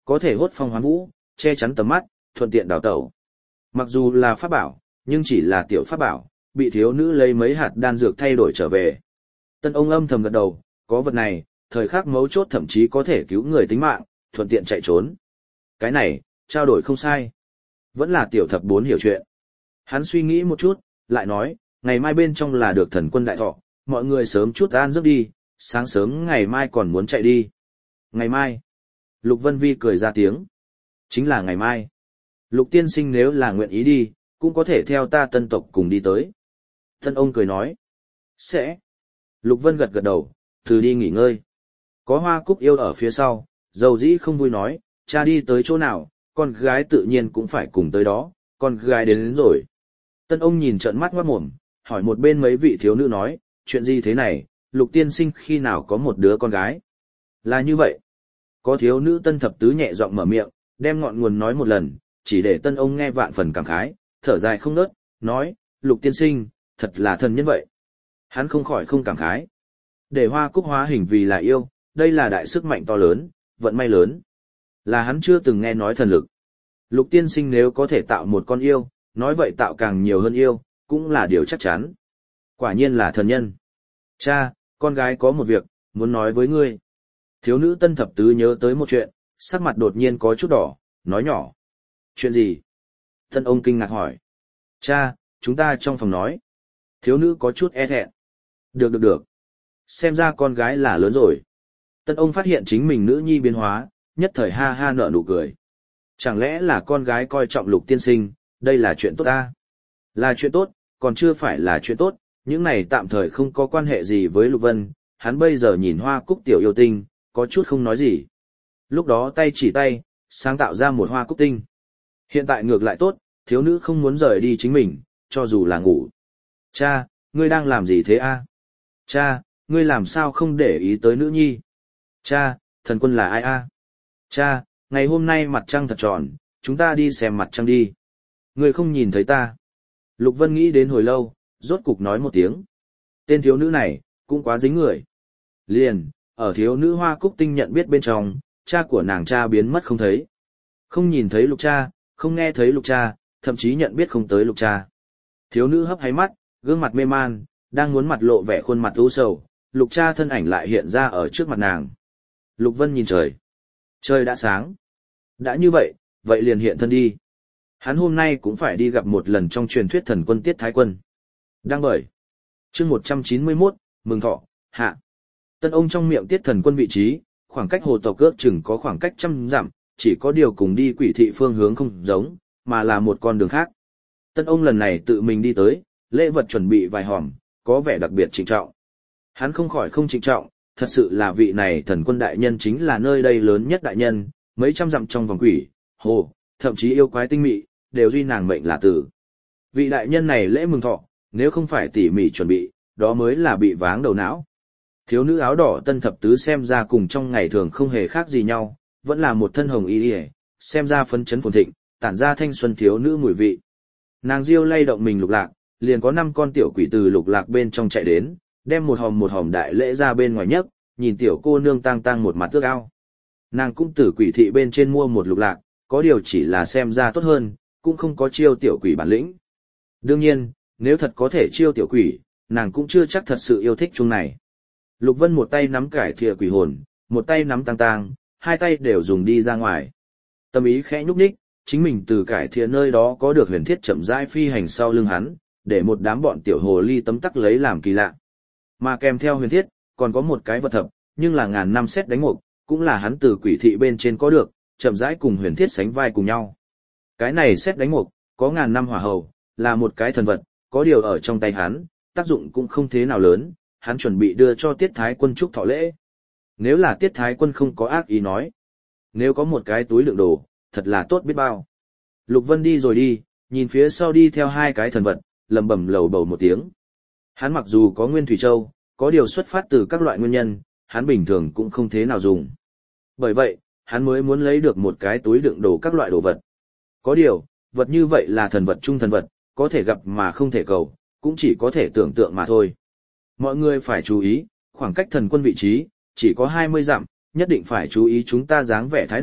có thể hốt phong hoán vũ, che chắn tầm mắt, thuận tiện đào tẩu. Mặc dù là pháp bảo, nhưng chỉ là tiểu pháp bảo, bị thiếu nữ lấy mấy hạt đan dược thay đổi trở về. Tân ông âm thầm gật đầu, có vật này, thời khắc mấu chốt thậm chí có thể cứu người tính mạng, thuận tiện chạy trốn. Cái này, trao đổi không sai. Vẫn là tiểu thập bốn hiểu chuyện. Hắn suy nghĩ một chút, lại nói, ngày mai bên trong là được thần quân đại thọ, mọi người sớm chút an giấc đi, sáng sớm ngày mai còn muốn chạy đi. Ngày mai. Lục Vân Vi cười ra tiếng. Chính là ngày mai. Lục tiên sinh nếu là nguyện ý đi, cũng có thể theo ta tân tộc cùng đi tới. Tân ông cười nói. Sẽ. Lục Vân gật gật đầu, từ đi nghỉ ngơi. Có Hoa Cúc yêu ở phía sau, dầu dĩ không vui nói, cha đi tới chỗ nào, con gái tự nhiên cũng phải cùng tới đó, con gái đến, đến rồi. Tân ông nhìn trợn mắt ngoát mồm, hỏi một bên mấy vị thiếu nữ nói, chuyện gì thế này, Lục tiên sinh khi nào có một đứa con gái? Là như vậy. Có thiếu nữ tân thập tứ nhẹ giọng mở miệng, đem ngọn nguồn nói một lần, chỉ để tân ông nghe vạn phần cảm khái, thở dài không nớt, nói, Lục tiên sinh, thật là thần nhân vậy. Hắn không khỏi không cảm khái. Để Hoa Cúc hóa hình vì là yêu, đây là đại sức mạnh to lớn, vận may lớn. Là hắn chưa từng nghe nói thần lực. Lục tiên sinh nếu có thể tạo một con yêu, nói vậy tạo càng nhiều hơn yêu, cũng là điều chắc chắn. Quả nhiên là thần nhân. Cha, con gái có một việc, muốn nói với ngươi. Thiếu nữ tân thập tứ nhớ tới một chuyện, sắc mặt đột nhiên có chút đỏ, nói nhỏ. Chuyện gì? Tân ông kinh ngạc hỏi. Cha, chúng ta trong phòng nói. Thiếu nữ có chút e thẹn. Được được được. Xem ra con gái là lớn rồi. Tân ông phát hiện chính mình nữ nhi biến hóa, nhất thời ha ha nở nụ cười. Chẳng lẽ là con gái coi trọng Lục tiên sinh, đây là chuyện tốt ta? Là chuyện tốt, còn chưa phải là chuyện tốt, những này tạm thời không có quan hệ gì với Lục Vân, hắn bây giờ nhìn Hoa Cúc tiểu yêu tinh, có chút không nói gì. Lúc đó tay chỉ tay, sáng tạo ra một hoa cúc tinh. Hiện tại ngược lại tốt, thiếu nữ không muốn rời đi chính mình, cho dù là ngủ. Cha, ngươi đang làm gì thế a? Cha, ngươi làm sao không để ý tới nữ nhi? Cha, thần quân là ai a? Cha, ngày hôm nay mặt trăng thật tròn, chúng ta đi xem mặt trăng đi. Ngươi không nhìn thấy ta. Lục Vân nghĩ đến hồi lâu, rốt cục nói một tiếng. Tên thiếu nữ này, cũng quá dính người. Liền, ở thiếu nữ Hoa Cúc tinh nhận biết bên trong, cha của nàng cha biến mất không thấy. Không nhìn thấy Lục cha, không nghe thấy Lục cha, thậm chí nhận biết không tới Lục cha. Thiếu nữ hấp háy mắt, gương mặt mê man, đang muốn mặt lộ vẻ khuôn mặt u sầu, Lục cha thân ảnh lại hiện ra ở trước mặt nàng. Lục Vân nhìn trời. Trời đã sáng. Đã như vậy, vậy liền hiện thân đi. Hắn hôm nay cũng phải đi gặp một lần trong truyền thuyết thần quân Tiết Thái Quân. Đang bởi. Chương một trăm chín mươi mốt, mừng thọ, hạ. Tân ông trong miệng Tiết thần quân vị trí, khoảng cách hồ tộc ước chừng có khoảng cách trăm dặm, chỉ có điều cùng đi quỷ thị phương hướng không giống, mà là một con đường khác. Tân ông lần này tự mình đi tới, lễ vật chuẩn bị vài hòm, có vẻ đặc biệt trịnh trọng. Hắn không khỏi không trịnh trọng, thật sự là vị này thần quân đại nhân chính là nơi đây lớn nhất đại nhân, mấy trăm dặm trong vòng quỷ, hồ, thậm chí yêu quái tinh mị, đều duy nàng mệnh là tử. Vị đại nhân này lễ mừng thọ, nếu không phải tỉ mỉ chuẩn bị, đó mới là bị váng đầu não. Thiếu nữ áo đỏ tân thập tứ xem ra cùng trong ngày thường không hề khác gì nhau, vẫn là một thân hồng y y, xem ra phấn chấn phồn thịnh, tản ra thanh xuân thiếu nữ mùi vị. Nàng diêu lay động mình lục lạc, liền có năm con tiểu quỷ từ lục lạc bên trong chạy đến, đem một hòm một hòm đại lễ ra bên ngoài nhấc, nhìn tiểu cô nương tang tang một mặt ước ao. Nàng cũng từ quỷ thị bên trên mua một lục lạc, có điều chỉ là xem ra tốt hơn, cũng không có chiêu tiểu quỷ bản lĩnh. Đương nhiên, nếu thật có thể chiêu tiểu quỷ, nàng cũng chưa chắc thật sự yêu thích chung này. Lục Vân một tay nắm cải thìa quỷ hồn, một tay nắm tang tang, hai tay đều dùng đi ra ngoài. Tâm ý khẽ nhúc nhích, chính mình từ cải thìa nơi đó có được huyền thiết chậm rãi phi hành sau lưng hắn, để một đám bọn tiểu hồ ly tấm tắc lấy làm kỳ lạ. Mà kèm theo huyền thiết, còn có một cái vật thập, nhưng là ngàn năm xét đánh mục, cũng là hắn từ quỷ thị bên trên có được, chậm rãi cùng huyền thiết sánh vai cùng nhau. Cái này xét đánh mục, có ngàn năm hỏa hầu, là một cái thần vật, có điều ở trong tay hắn, tác dụng cũng không thế nào lớn, hắn chuẩn bị đưa cho Tiết Thái Quân chúc thọ lễ. Nếu là Tiết Thái Quân không có ác ý nói, nếu có một cái túi đựng đồ, thật là tốt biết bao. Lục Vân đi rồi đi, nhìn phía sau đi theo hai cái thần vật, lầm bầm lầu bầu một tiếng. Hắn mặc dù có Nguyên Thủy Châu, có điều xuất phát từ các loại nguyên nhân, hắn bình thường cũng không thế nào dùng. Bởi vậy, hắn mới muốn lấy được một cái túi đựng đồ các loại đồ vật. Có điều, vật như vậy là thần vật trung thần vật, có thể gặp mà không thể cầu, cũng chỉ có thể tưởng tượng mà thôi. Mọi người phải chú ý, khoảng cách thần quân vị trí, chỉ có hai mươi dặm, nhất định phải chú ý chúng ta dáng vẻ thái độ,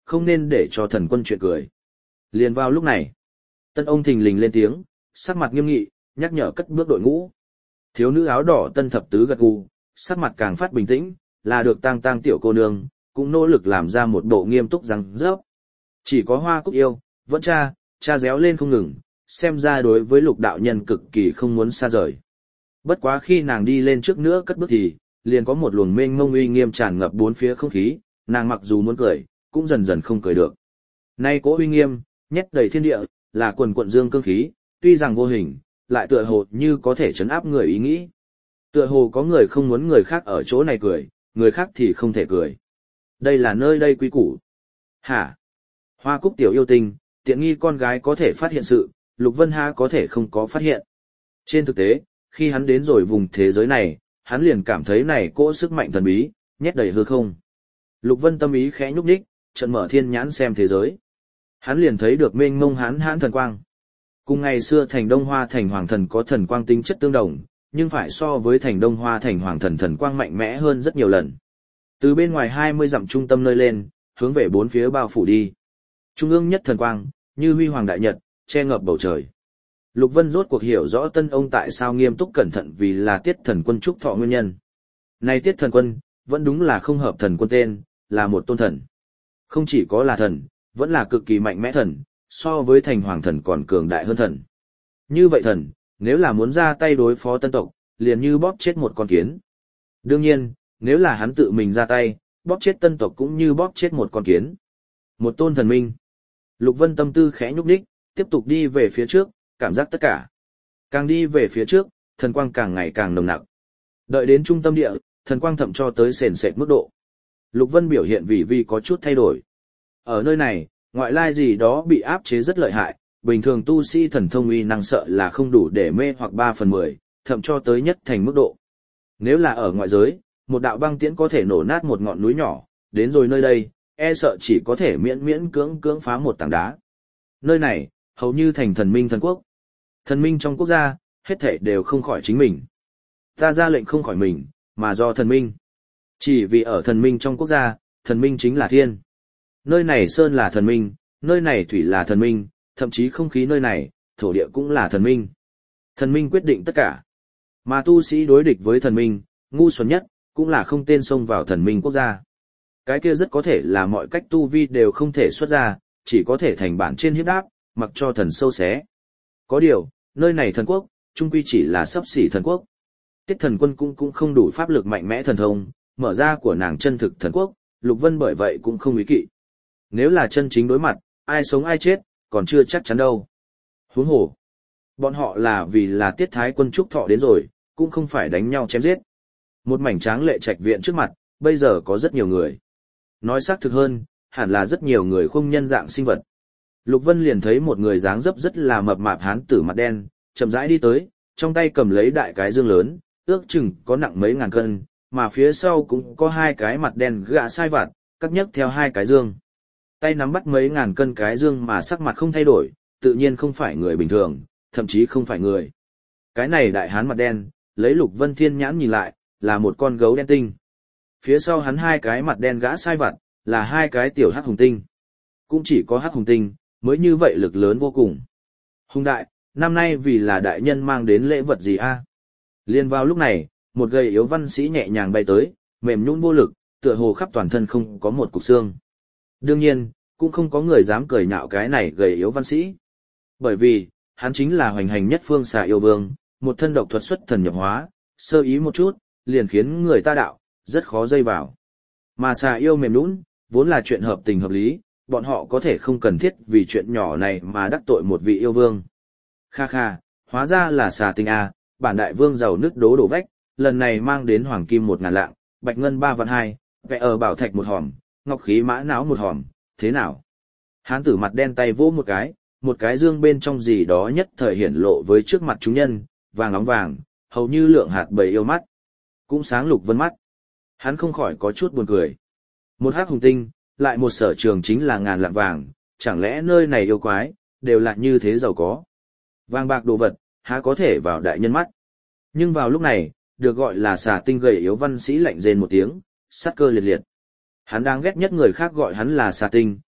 không nên để cho thần quân chuyện cười. Liền vào lúc này, tân ông thình lình lên tiếng, sắc mặt nghiêm nghị, nhắc nhở cất bước đội ngũ. Thiếu nữ áo đỏ tân thập tứ gật gù, sắc mặt càng phát bình tĩnh, là được tang tang tiểu cô nương, cũng nỗ lực làm ra một bộ nghiêm túc răng rớp. Chỉ có Hoa Cúc yêu, vẫn cha, cha réo lên không ngừng, xem ra đối với lục đạo nhân cực kỳ không muốn xa rời. Bất quá khi nàng đi lên trước nữa cất bước thì, liền có một luồng mênh mông uy nghiêm tràn ngập bốn phía không khí, nàng mặc dù muốn cười, cũng dần dần không cười được. Nay cỗ uy nghiêm, nhét đầy thiên địa, là quần quận dương cương khí, tuy rằng vô hình, lại tựa hồ như có thể chấn áp người ý nghĩ. Tựa hồ có người không muốn người khác ở chỗ này cười, người khác thì không thể cười. Đây là nơi đây quý củ. Hả? Hoa Cúc tiểu yêu tinh, tiện nghi con gái có thể phát hiện sự, Lục Vân Ha có thể không có phát hiện. Trên thực tế, khi hắn đến rồi vùng thế giới này, hắn liền cảm thấy này cỗ sức mạnh thần bí, nhét đầy hư không. Lục Vân tâm ý khẽ nhúc nhích, trận mở thiên nhãn xem thế giới. Hắn liền thấy được mênh mông hán hãn thần quang. Cùng ngày xưa thành Đông Hoa thành hoàng thần có thần quang tính chất tương đồng, nhưng phải so với thành Đông Hoa thành hoàng thần thần quang mạnh mẽ hơn rất nhiều lần. Từ bên ngoài hai mươi dặm trung tâm nơi lên, hướng về bốn phía bao phủ đi. Trung ương nhất thần quang, như huy hoàng đại nhật, che ngập bầu trời. Lục Vân rốt cuộc hiểu rõ tân ông tại sao nghiêm túc cẩn thận vì là tiết thần quân trúc thọ nguyên nhân. Này tiết thần quân, vẫn đúng là không hợp thần quân tên, là một tôn thần. Không chỉ có là thần, vẫn là cực kỳ mạnh mẽ thần, so với thành hoàng thần còn cường đại hơn thần. Như vậy thần, nếu là muốn ra tay đối phó tân tộc, liền như bóp chết một con kiến. Đương nhiên, nếu là hắn tự mình ra tay, bóp chết tân tộc cũng như bóp chết một con kiến. Một tôn thần minh. Lục Vân tâm tư khẽ nhúc nhích, tiếp tục đi về phía trước, cảm giác tất cả. Càng đi về phía trước, thần quang càng ngày càng nồng nặc. Đợi đến trung tâm địa, thần quang thậm cho tới sền sệt mức độ. Lục Vân biểu hiện vì vi có chút thay đổi. Ở nơi này, ngoại lai gì đó bị áp chế rất lợi hại, bình thường tu sĩ thần thông uy năng sợ là không đủ để mê hoặc ba phần mười, thậm cho tới nhất thành mức độ. Nếu là ở ngoại giới, một đạo băng tiễn có thể nổ nát một ngọn núi nhỏ, đến rồi nơi đây, e sợ chỉ có thể miễn miễn cưỡng cưỡng phá một tảng đá. Nơi này, hầu như thành thần minh thần quốc. Thần minh trong quốc gia, hết thảy đều không khỏi chính mình. Ta ra lệnh không khỏi mình, mà do thần minh. Chỉ vì ở thần minh trong quốc gia, thần minh chính là thiên. Nơi này sơn là thần minh, nơi này thủy là thần minh, thậm chí không khí nơi này, thổ địa cũng là thần minh. Thần minh quyết định tất cả. Mà tu sĩ đối địch với thần minh, ngu xuẩn nhất, cũng là không tên xông vào thần minh quốc gia. Cái kia rất có thể là mọi cách tu vi đều không thể xuất ra, chỉ có thể thành bản trên hiếp đáp, mặc cho thần sâu xé. Có điều, nơi này thần quốc, chung quy chỉ là sấp xỉ thần quốc. Tiết thần quân cũng cũng không đủ pháp lực mạnh mẽ thần thông, mở ra của nàng chân thực thần quốc, Lục Vân bởi vậy cũng không ý kỵ. Nếu là chân chính đối mặt, ai sống ai chết, còn chưa chắc chắn đâu. Huống hồ, bọn họ là vì là tiết thái quân trúc thọ đến rồi, cũng không phải đánh nhau chém giết. Một mảnh tráng lệ trạch viện trước mặt, bây giờ có rất nhiều người. Nói xác thực hơn, hẳn là rất nhiều người không nhân dạng sinh vật. Lục Vân liền thấy một người dáng dấp rất là mập mạp hán tử mặt đen, chậm rãi đi tới, trong tay cầm lấy đại cái dương lớn, ước chừng có nặng mấy ngàn cân, mà phía sau cũng có hai cái mặt đen gạ sai vặt, cắt nhấc theo hai cái dương. Tay nắm bắt mấy ngàn cân cái dương mà sắc mặt không thay đổi, tự nhiên không phải người bình thường, thậm chí không phải người. Cái này đại hán mặt đen, lấy Lục Vân thiên nhãn nhìn lại, là một con gấu đen tinh. Phía sau hắn hai cái mặt đen gã sai vặt, là hai cái tiểu hắc hùng tinh. Cũng chỉ có hắc hùng tinh, mới như vậy lực lớn vô cùng. Hùng đại, năm nay vì là đại nhân mang đến lễ vật gì a? Liên vào lúc này, một gầy yếu văn sĩ nhẹ nhàng bay tới, mềm nhũn vô lực, tựa hồ khắp toàn thân không có một cục xương. Đương nhiên, cũng không có người dám cười nhạo cái này gầy yếu văn sĩ. Bởi vì, hắn chính là hoành hành nhất phương xà yêu vương, một thân độc thuật xuất thần nhập hóa, sơ ý một chút, liền khiến người ta đạo, rất khó dây vào. Mà xà yêu mềm nhũn, vốn là chuyện hợp tình hợp lý, bọn họ có thể không cần thiết vì chuyện nhỏ này mà đắc tội một vị yêu vương. Kha kha, hóa ra là xà tinh a, bản đại vương giàu nước đố đổ vách, lần này mang đến hoàng kim một ngàn lạng, bạch ngân ba vạn hai, vẽ ở bảo thạch một hòm, ngọc khí mã não một hòm, thế nào? Hán tử mặt đen tay vỗ một cái, một cái dương bên trong gì đó nhất thời hiển lộ với trước mặt chúng nhân, vàng óng vàng, hầu như lượng hạt bầy yêu mắt. Cũng sáng Lục Vân mắt. Hắn không khỏi có chút buồn cười. Một hắc hùng tinh, lại một sở trường chính là ngàn lạng vàng, chẳng lẽ nơi này yêu quái, đều là như thế giàu có. Vàng bạc đồ vật, há có thể vào đại nhân mắt. Nhưng vào lúc này, được gọi là xà tinh gầy yếu văn sĩ lạnh rên một tiếng, sát cơ liệt liệt. Hắn đang ghét nhất người khác gọi hắn là xà tinh,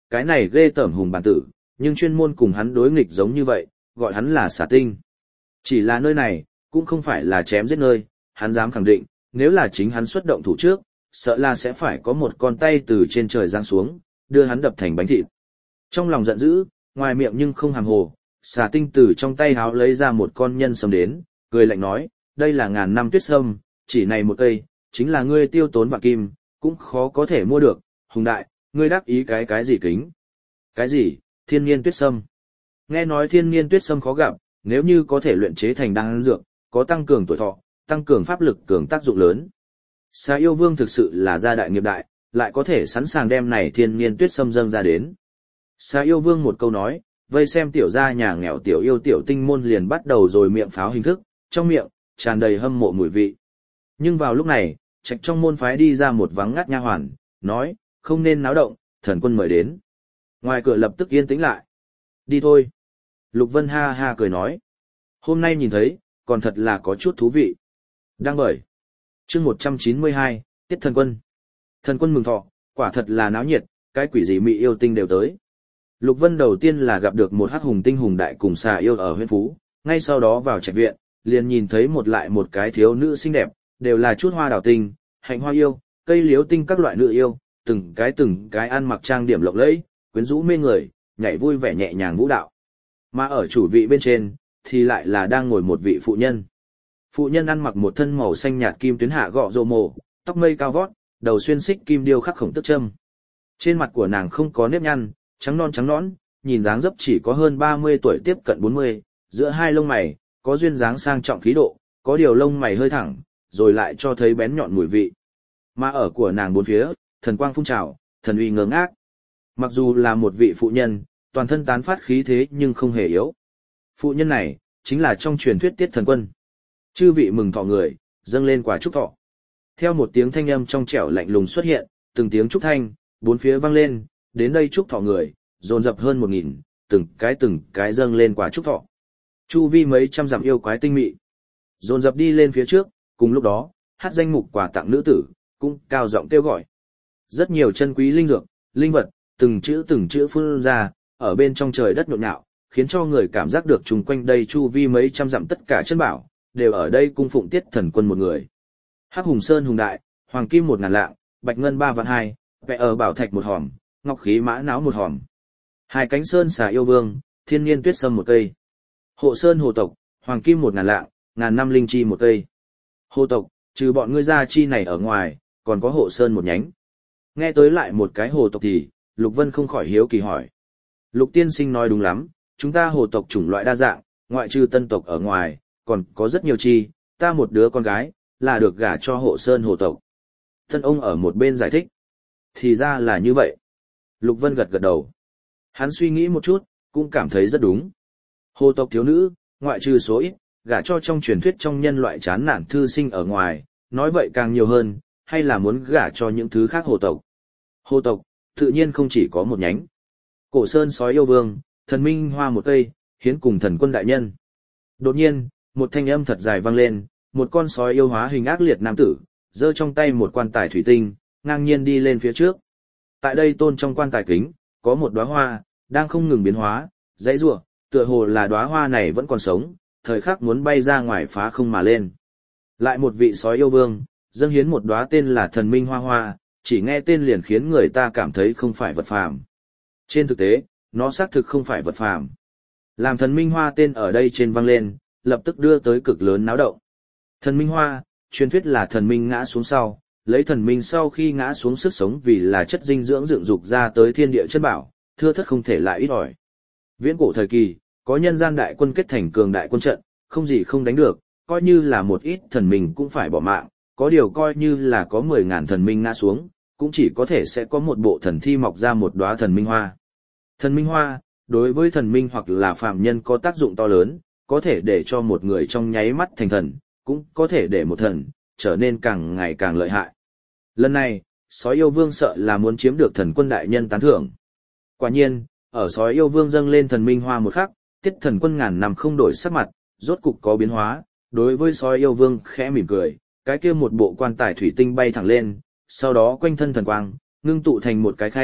cái này ghê tởm hùng bản tử, nhưng chuyên môn cùng hắn đối nghịch giống như vậy, gọi hắn là xà tinh. Chỉ là nơi này, cũng không phải là chém giết nơi, hắn dám khẳng định, nếu là chính hắn xuất động thủ trước, sợ là sẽ phải có một con tay từ trên trời giáng xuống, đưa hắn đập thành bánh thịt. Trong lòng giận dữ, ngoài miệng nhưng không hàm hồ, xà tinh từ trong tay háo lấy ra một con nhân sâm đến, cười lạnh nói, đây là ngàn năm tuyết sâm, chỉ này một cây, chính là ngươi tiêu tốn vạn kim, cũng khó có thể mua được, hùng đại, ngươi đắc ý cái cái gì kính? Cái gì, thiên nhiên tuyết sâm? Nghe nói thiên nhiên tuyết sâm khó gặp, nếu như có thể luyện chế thành đan dược, có tăng cường tuổi thọ, tăng cường pháp lực cường tác dụng lớn. Xà yêu vương thực sự là gia đại nghiệp đại, lại có thể sẵn sàng đem này thiên nhiên tuyết sâm dâng ra đến. Xà yêu vương một câu nói, vây xem tiểu gia nhà nghèo tiểu yêu tiểu tinh môn liền bắt đầu rồi miệng pháo hình thức, trong miệng, tràn đầy hâm mộ mùi vị. Nhưng vào lúc này, trạch trong môn phái đi ra một vắng ngắt nha hoàn, nói, không nên náo động, thần quân mời đến. Ngoài cửa lập tức yên tĩnh lại. Đi thôi. Lục Vân ha ha cười nói. Hôm nay nhìn thấy, còn thật là có chút thú vị. Đang bởi. chương một trăm chín mươi hai, Tiết thần quân. Thần quân mừng thọ, quả thật là náo nhiệt, cái quỷ gì mị yêu tinh đều tới. Lục Vân đầu tiên là gặp được một hắc hùng tinh hùng đại cùng xà yêu ở huyện Phú, ngay sau đó vào trạch viện, liền nhìn thấy một lại một cái thiếu nữ xinh đẹp, đều là chút hoa đào tinh, hạnh hoa yêu, cây liếu tinh các loại nữ yêu, từng cái từng cái ăn mặc trang điểm lộng lẫy, quyến rũ mê người, nhảy vui vẻ nhẹ nhàng vũ đạo. Mà ở chủ vị bên trên, thì lại là đang ngồi một vị phụ nhân. Phụ nhân ăn mặc một thân màu xanh nhạt kim tuyến hạ gọ rồ mồ, tóc mây cao vót, đầu xuyên xích kim điêu khắc khổng tức châm. Trên mặt của nàng không có nếp nhăn, trắng non trắng nõn, nhìn dáng dấp chỉ có hơn ba mươi tuổi tiếp cận bốn mươi, giữa hai lông mày, có duyên dáng sang trọng khí độ, có điều lông mày hơi thẳng, rồi lại cho thấy bén nhọn mùi vị. Mà ở của nàng bốn phía, thần quang phun trào, thần uy ngớ ngác. Mặc dù là một vị phụ nhân, toàn thân tán phát khí thế nhưng không hề yếu. Phụ nhân này, chính là trong truyền thuyết Tiết thần quân. Chư vị mừng thọ người, dâng lên quả chúc thọ. Theo một tiếng thanh âm trong trẻo lạnh lùng xuất hiện, từng tiếng chúc thanh, bốn phía vang lên, đến đây chúc thọ người, dồn dập hơn một nghìn, từng cái từng cái dâng lên quả chúc thọ. Chu vi mấy trăm dặm yêu quái tinh mị, dồn dập đi lên phía trước, cùng lúc đó, hát danh mục quà tặng nữ tử, cũng cao giọng kêu gọi. Rất nhiều chân quý linh dược, linh vật, từng chữ từng chữ phun ra, ở bên trong trời đất nhộn nhạo, khiến cho người cảm giác được chung quanh đây chu vi mấy trăm dặm tất cả chân bảo, đều ở đây cung phụng Tiết thần quân một người. Hắc hùng sơn hùng đại, hoàng kim một ngàn lạng, bạch ngân ba vạn hai, vẽ ở bảo thạch một hòm, ngọc khí mã não một hòm. Hai cánh sơn xà yêu vương, thiên nhiên tuyết sâm một cây. Hộ sơn hồ tộc, hoàng kim một ngàn lạng, ngàn năm linh chi một cây. Hồ tộc, trừ bọn ngươi ra chi này ở ngoài, còn có hộ sơn một nhánh. Nghe tới lại một cái hồ tộc thì, Lục Vân không khỏi hiếu kỳ hỏi. Lục tiên sinh nói đúng lắm, chúng ta hồ tộc chủng loại đa dạng, ngoại trừ tân tộc ở ngoài, còn có rất nhiều chi, ta một đứa con gái, là được gả cho hộ sơn hồ tộc. Thân ông ở một bên giải thích. Thì ra là như vậy. Lục Vân gật gật đầu. Hắn suy nghĩ một chút, cũng cảm thấy rất đúng. Hồ tộc thiếu nữ, ngoại trừ số ít, gả cho trong truyền thuyết trong nhân loại chán nản thư sinh ở ngoài, nói vậy càng nhiều hơn, hay là muốn gả cho những thứ khác hồ tộc. Hồ tộc, tự nhiên không chỉ có một nhánh. Cổ sơn sói yêu vương, thần minh hoa một cây, hiến cùng thần quân đại nhân. Đột nhiên, một thanh âm thật dài vang lên, một con sói yêu hóa hình ác liệt nam tử, giơ trong tay một quan tài thủy tinh, ngang nhiên đi lên phía trước. Tại đây tôn trong quan tài kính, có một đóa hoa, đang không ngừng biến hóa, dãy rủa, tựa hồ là đóa hoa này vẫn còn sống, thời khắc muốn bay ra ngoài phá không mà lên. Lại một vị sói yêu vương, dâng hiến một đóa tên là thần minh hoa hoa, chỉ nghe tên liền khiến người ta cảm thấy không phải vật phàm. Trên thực tế, nó xác thực không phải vật phàm. Làm thần minh hoa tên ở đây trên vang lên, lập tức đưa tới cực lớn náo động. Thần minh hoa, truyền thuyết là thần minh ngã xuống sau, lấy thần minh sau khi ngã xuống sức sống vì là chất dinh dưỡng dựng dục ra tới thiên địa chân bảo, thưa thất không thể lại ít ỏi. Viễn cổ thời kỳ, có nhân gian đại quân kết thành cường đại quân trận, không gì không đánh được, coi như là một ít thần minh cũng phải bỏ mạng, có điều coi như là có mười ngàn thần minh ngã xuống, cũng chỉ có thể sẽ có một bộ thần thi mọc ra một đóa thần minh hoa. Thần minh hoa, đối với thần minh hoặc là phàm nhân có tác dụng to lớn, có thể để cho một người trong nháy mắt thành thần, cũng có thể để một thần trở nên càng ngày càng lợi hại. Lần này, sói yêu vương sợ là muốn chiếm được thần quân đại nhân tán thưởng. Quả nhiên, ở sói yêu vương dâng lên thần minh hoa một khắc, Tiết thần quân ngàn năm không đổi sắc mặt, rốt cục có biến hóa, đối với sói yêu vương khẽ mỉm cười, cái kia một bộ quan tài thủy tinh bay thẳng lên, sau đó quanh thân thần quang, ngưng tụ thành một cái khay,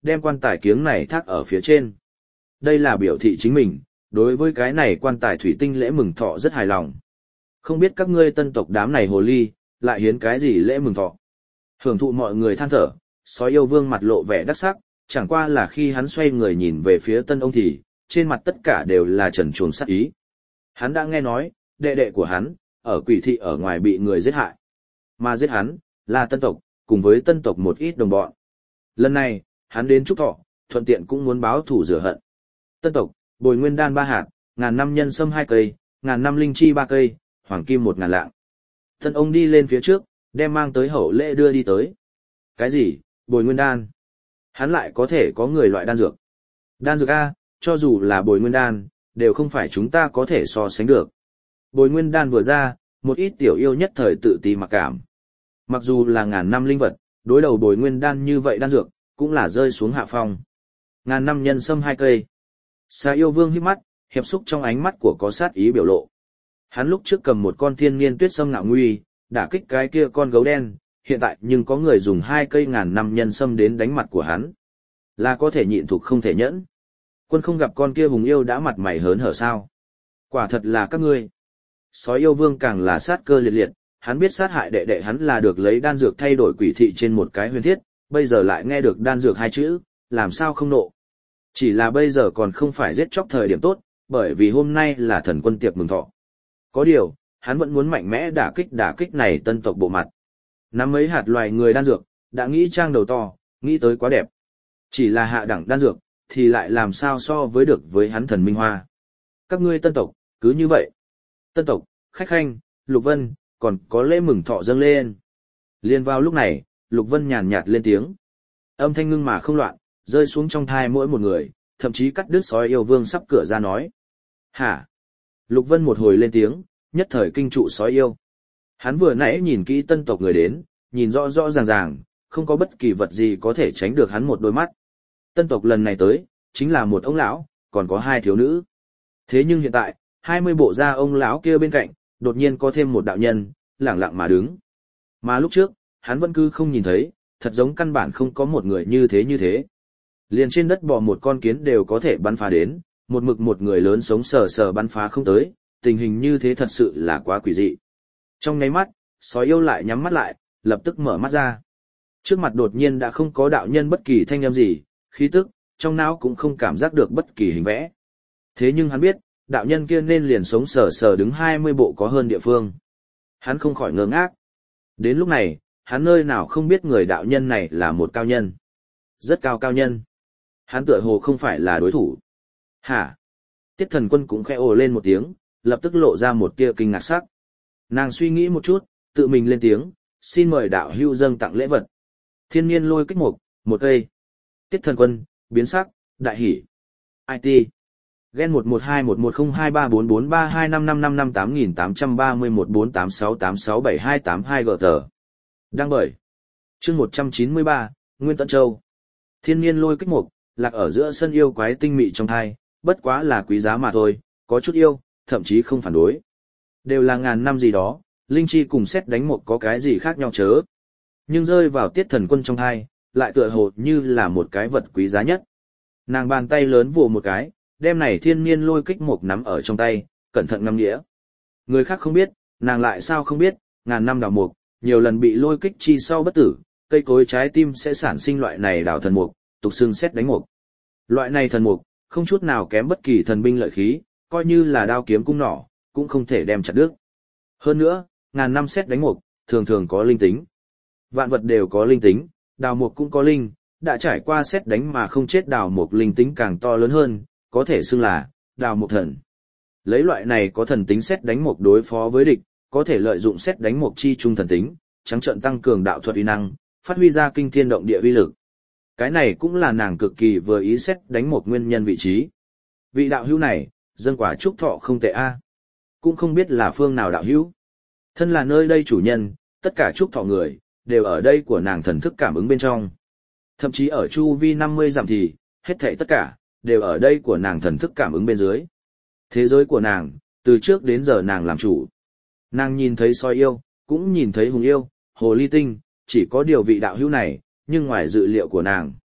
đem quan tài kiếng này thác ở phía trên. Đây là biểu thị chính mình, đối với cái này quan tài thủy tinh lễ mừng thọ rất hài lòng. Không biết các ngươi tân tộc đám này hồ ly, lại hiến cái gì lễ mừng thọ. Hưởng thụ mọi người than thở, sói yêu vương mặt lộ vẻ đắc sắc, chẳng qua là khi hắn xoay người nhìn về phía tân ông thì, trên mặt tất cả đều là trần truồng sắc ý. Hắn đã nghe nói, đệ đệ của hắn, ở quỷ thị ở ngoài bị người giết hại. Mà giết hắn, là tân tộc, cùng với tân tộc một ít đồng bọn. Lần này, hắn đến chúc thọ, thuận tiện cũng muốn báo thù rửa hận. Tân tộc, bồi nguyên đan ba hạt, ngàn năm nhân sâm hai cây, ngàn năm linh chi ba cây, hoàng kim một ngàn lạng. Tân ông đi lên phía trước, đem mang tới hậu lễ đưa đi tới. Cái gì, bồi nguyên đan? Hắn lại có thể có người loại đan dược. Đan dược A, cho dù là bồi nguyên đan, đều không phải chúng ta có thể so sánh được. Bồi nguyên đan vừa ra, một ít tiểu yêu nhất thời tự ti mặc cảm. Mặc dù là ngàn năm linh vật, đối đầu bồi nguyên đan như vậy đan dược, cũng là rơi xuống hạ phong. Ngàn năm nhân sâm hai cây. Xà yêu vương híp mắt, hiệp xúc trong ánh mắt của có sát ý biểu lộ. Hắn lúc trước cầm một con thiên niên tuyết sâm ngạo nguy, đả kích cái kia con gấu đen, hiện tại nhưng có người dùng hai cây ngàn năm nhân sâm đến đánh mặt của hắn. Là có thể nhịn thục không thể nhẫn. Quân không gặp con kia hùng yêu đã mặt mày hớn hở sao. Quả thật là các ngươi. Sói yêu vương càng là sát cơ liệt liệt, hắn biết sát hại đệ đệ hắn là được lấy đan dược thay đổi quỷ thị trên một cái huyền thiết, bây giờ lại nghe được đan dược hai chữ, làm sao không nộ. Chỉ là bây giờ còn không phải giết chóc thời điểm tốt, bởi vì hôm nay là thần quân tiệc mừng thọ. Có điều, hắn vẫn muốn mạnh mẽ đả kích đả kích này tân tộc bộ mặt. Nắm mấy hạt loài người đan dược, đã nghĩ trang đầu to, nghĩ tới quá đẹp. Chỉ là hạ đẳng đan dược, thì lại làm sao so với được với hắn thần minh hoa. Các ngươi tân tộc, cứ như vậy. Tân tộc, khách khanh, Lục Vân, còn có lễ mừng thọ dâng lên. Liên vào lúc này, Lục Vân nhàn nhạt lên tiếng. Âm thanh ngưng mà không loạn, rơi xuống trong thai mỗi một người, thậm chí cắt đứt sói yêu vương sắp cửa ra nói. Hả? Lục Vân một hồi lên tiếng, nhất thời kinh trụ sói yêu. Hắn vừa nãy nhìn kỹ tân tộc người đến, nhìn rõ rõ ràng ràng, không có bất kỳ vật gì có thể tránh được hắn một đôi mắt. Tân tộc lần này tới, chính là một ông lão, còn có hai thiếu nữ. Thế nhưng hiện tại, hai mươi bộ da ông lão kia bên cạnh, đột nhiên có thêm một đạo nhân, lẳng lặng mà đứng. Mà lúc trước, hắn vẫn cứ không nhìn thấy, thật giống căn bản không có một người như thế như thế. Liền trên đất bò một con kiến đều có thể bắn phá đến, một mực một người lớn sống sờ sờ bắn phá không tới, tình hình như thế thật sự là quá quỷ dị. Trong nháy mắt, sói yêu lại nhắm mắt lại, lập tức mở mắt ra. Trước mặt đột nhiên đã không có đạo nhân bất kỳ thanh âm gì, khí tức, trong não cũng không cảm giác được bất kỳ hình vẽ. Thế nhưng hắn biết, đạo nhân kia nên liền sống sờ sờ đứng hai mươi bộ có hơn địa phương. Hắn không khỏi ngơ ngác. Đến lúc này, hắn nơi nào không biết người đạo nhân này là một cao nhân. Rất cao cao nhân. Hắn tựa hồ không phải là đối thủ. Hả? Tiết Thần Quân cũng khẽ ồ lên một tiếng, lập tức lộ ra một tia kinh ngạc sắc. Nàng suy nghĩ một chút, tự mình lên tiếng, xin mời đạo hữu dâng tặng lễ vật. Thiên Niên Lôi Kích Mục, một cây. Tiết Thần Quân, biến sắc, đại hỉ. i tê. Gen một một hai một một không hai ba bốn bốn ba hai năm năm năm năm tám nghìn tám trăm ba mươi mốt bốn tám sáu tám sáu bảy hai tám hai gờ tờ. Đăng bởi. Chương một trăm chín mươi ba, Nguyên Tận Châu. Thiên Niên Lôi Kích Mục, lạc ở giữa sân yêu quái tinh mị trong thai, bất quá là quý giá mà thôi, có chút yêu, thậm chí không phản đối. Đều là ngàn năm gì đó, linh chi cùng xét đánh một có cái gì khác nhau chớ. Nhưng rơi vào Tiết Thần Quân trong thai, lại tựa hồ như là một cái vật quý giá nhất. Nàng bàn tay lớn vồ một cái, đem này thiên niên lôi kích một nắm ở trong tay, cẩn thận ngâm nghĩa. Người khác không biết, nàng lại sao không biết, ngàn năm đào mục, nhiều lần bị lôi kích chi sau bất tử, cây cối trái tim sẽ sản sinh loại này đào thần mục, tục xương xét đánh mục. Loại này thần mục, không chút nào kém bất kỳ thần binh lợi khí, coi như là đao kiếm cung nỏ, cũng không thể đem chặt đứt. Hơn nữa, ngàn năm xét đánh mục, thường thường có linh tính. Vạn vật đều có linh tính, đào mục cũng có linh, đã trải qua xét đánh mà không chết đào mục linh tính càng to lớn hơn, có thể xưng là đào mục thần. Lấy loại này có thần tính xét đánh mục đối phó với địch, có thể lợi dụng xét đánh mục chi trung thần tính, trắng trợn tăng cường đạo thuật uy năng, phát huy ra kinh thiên động địa uy lực. Cái này cũng là nàng cực kỳ vừa ý xét đánh mục nguyên nhân vị trí. Vị đạo hữu này, dâng quả chúc thọ không tệ a. Cũng không biết là phương nào đạo hữu. Thân là nơi đây chủ nhân, tất cả chúc thọ người đều ở đây của nàng thần thức cảm ứng bên trong. Thậm chí ở chu vi năm mươi dặm thì, hết thảy tất cả đều ở đây của nàng thần thức cảm ứng bên dưới. Thế giới của nàng, từ trước đến giờ nàng làm chủ. Nàng nhìn thấy sói yêu, cũng nhìn thấy hùng yêu, hồ ly tinh, chỉ có điều vị đạo hữu này, nhưng ngoài dự liệu của nàng.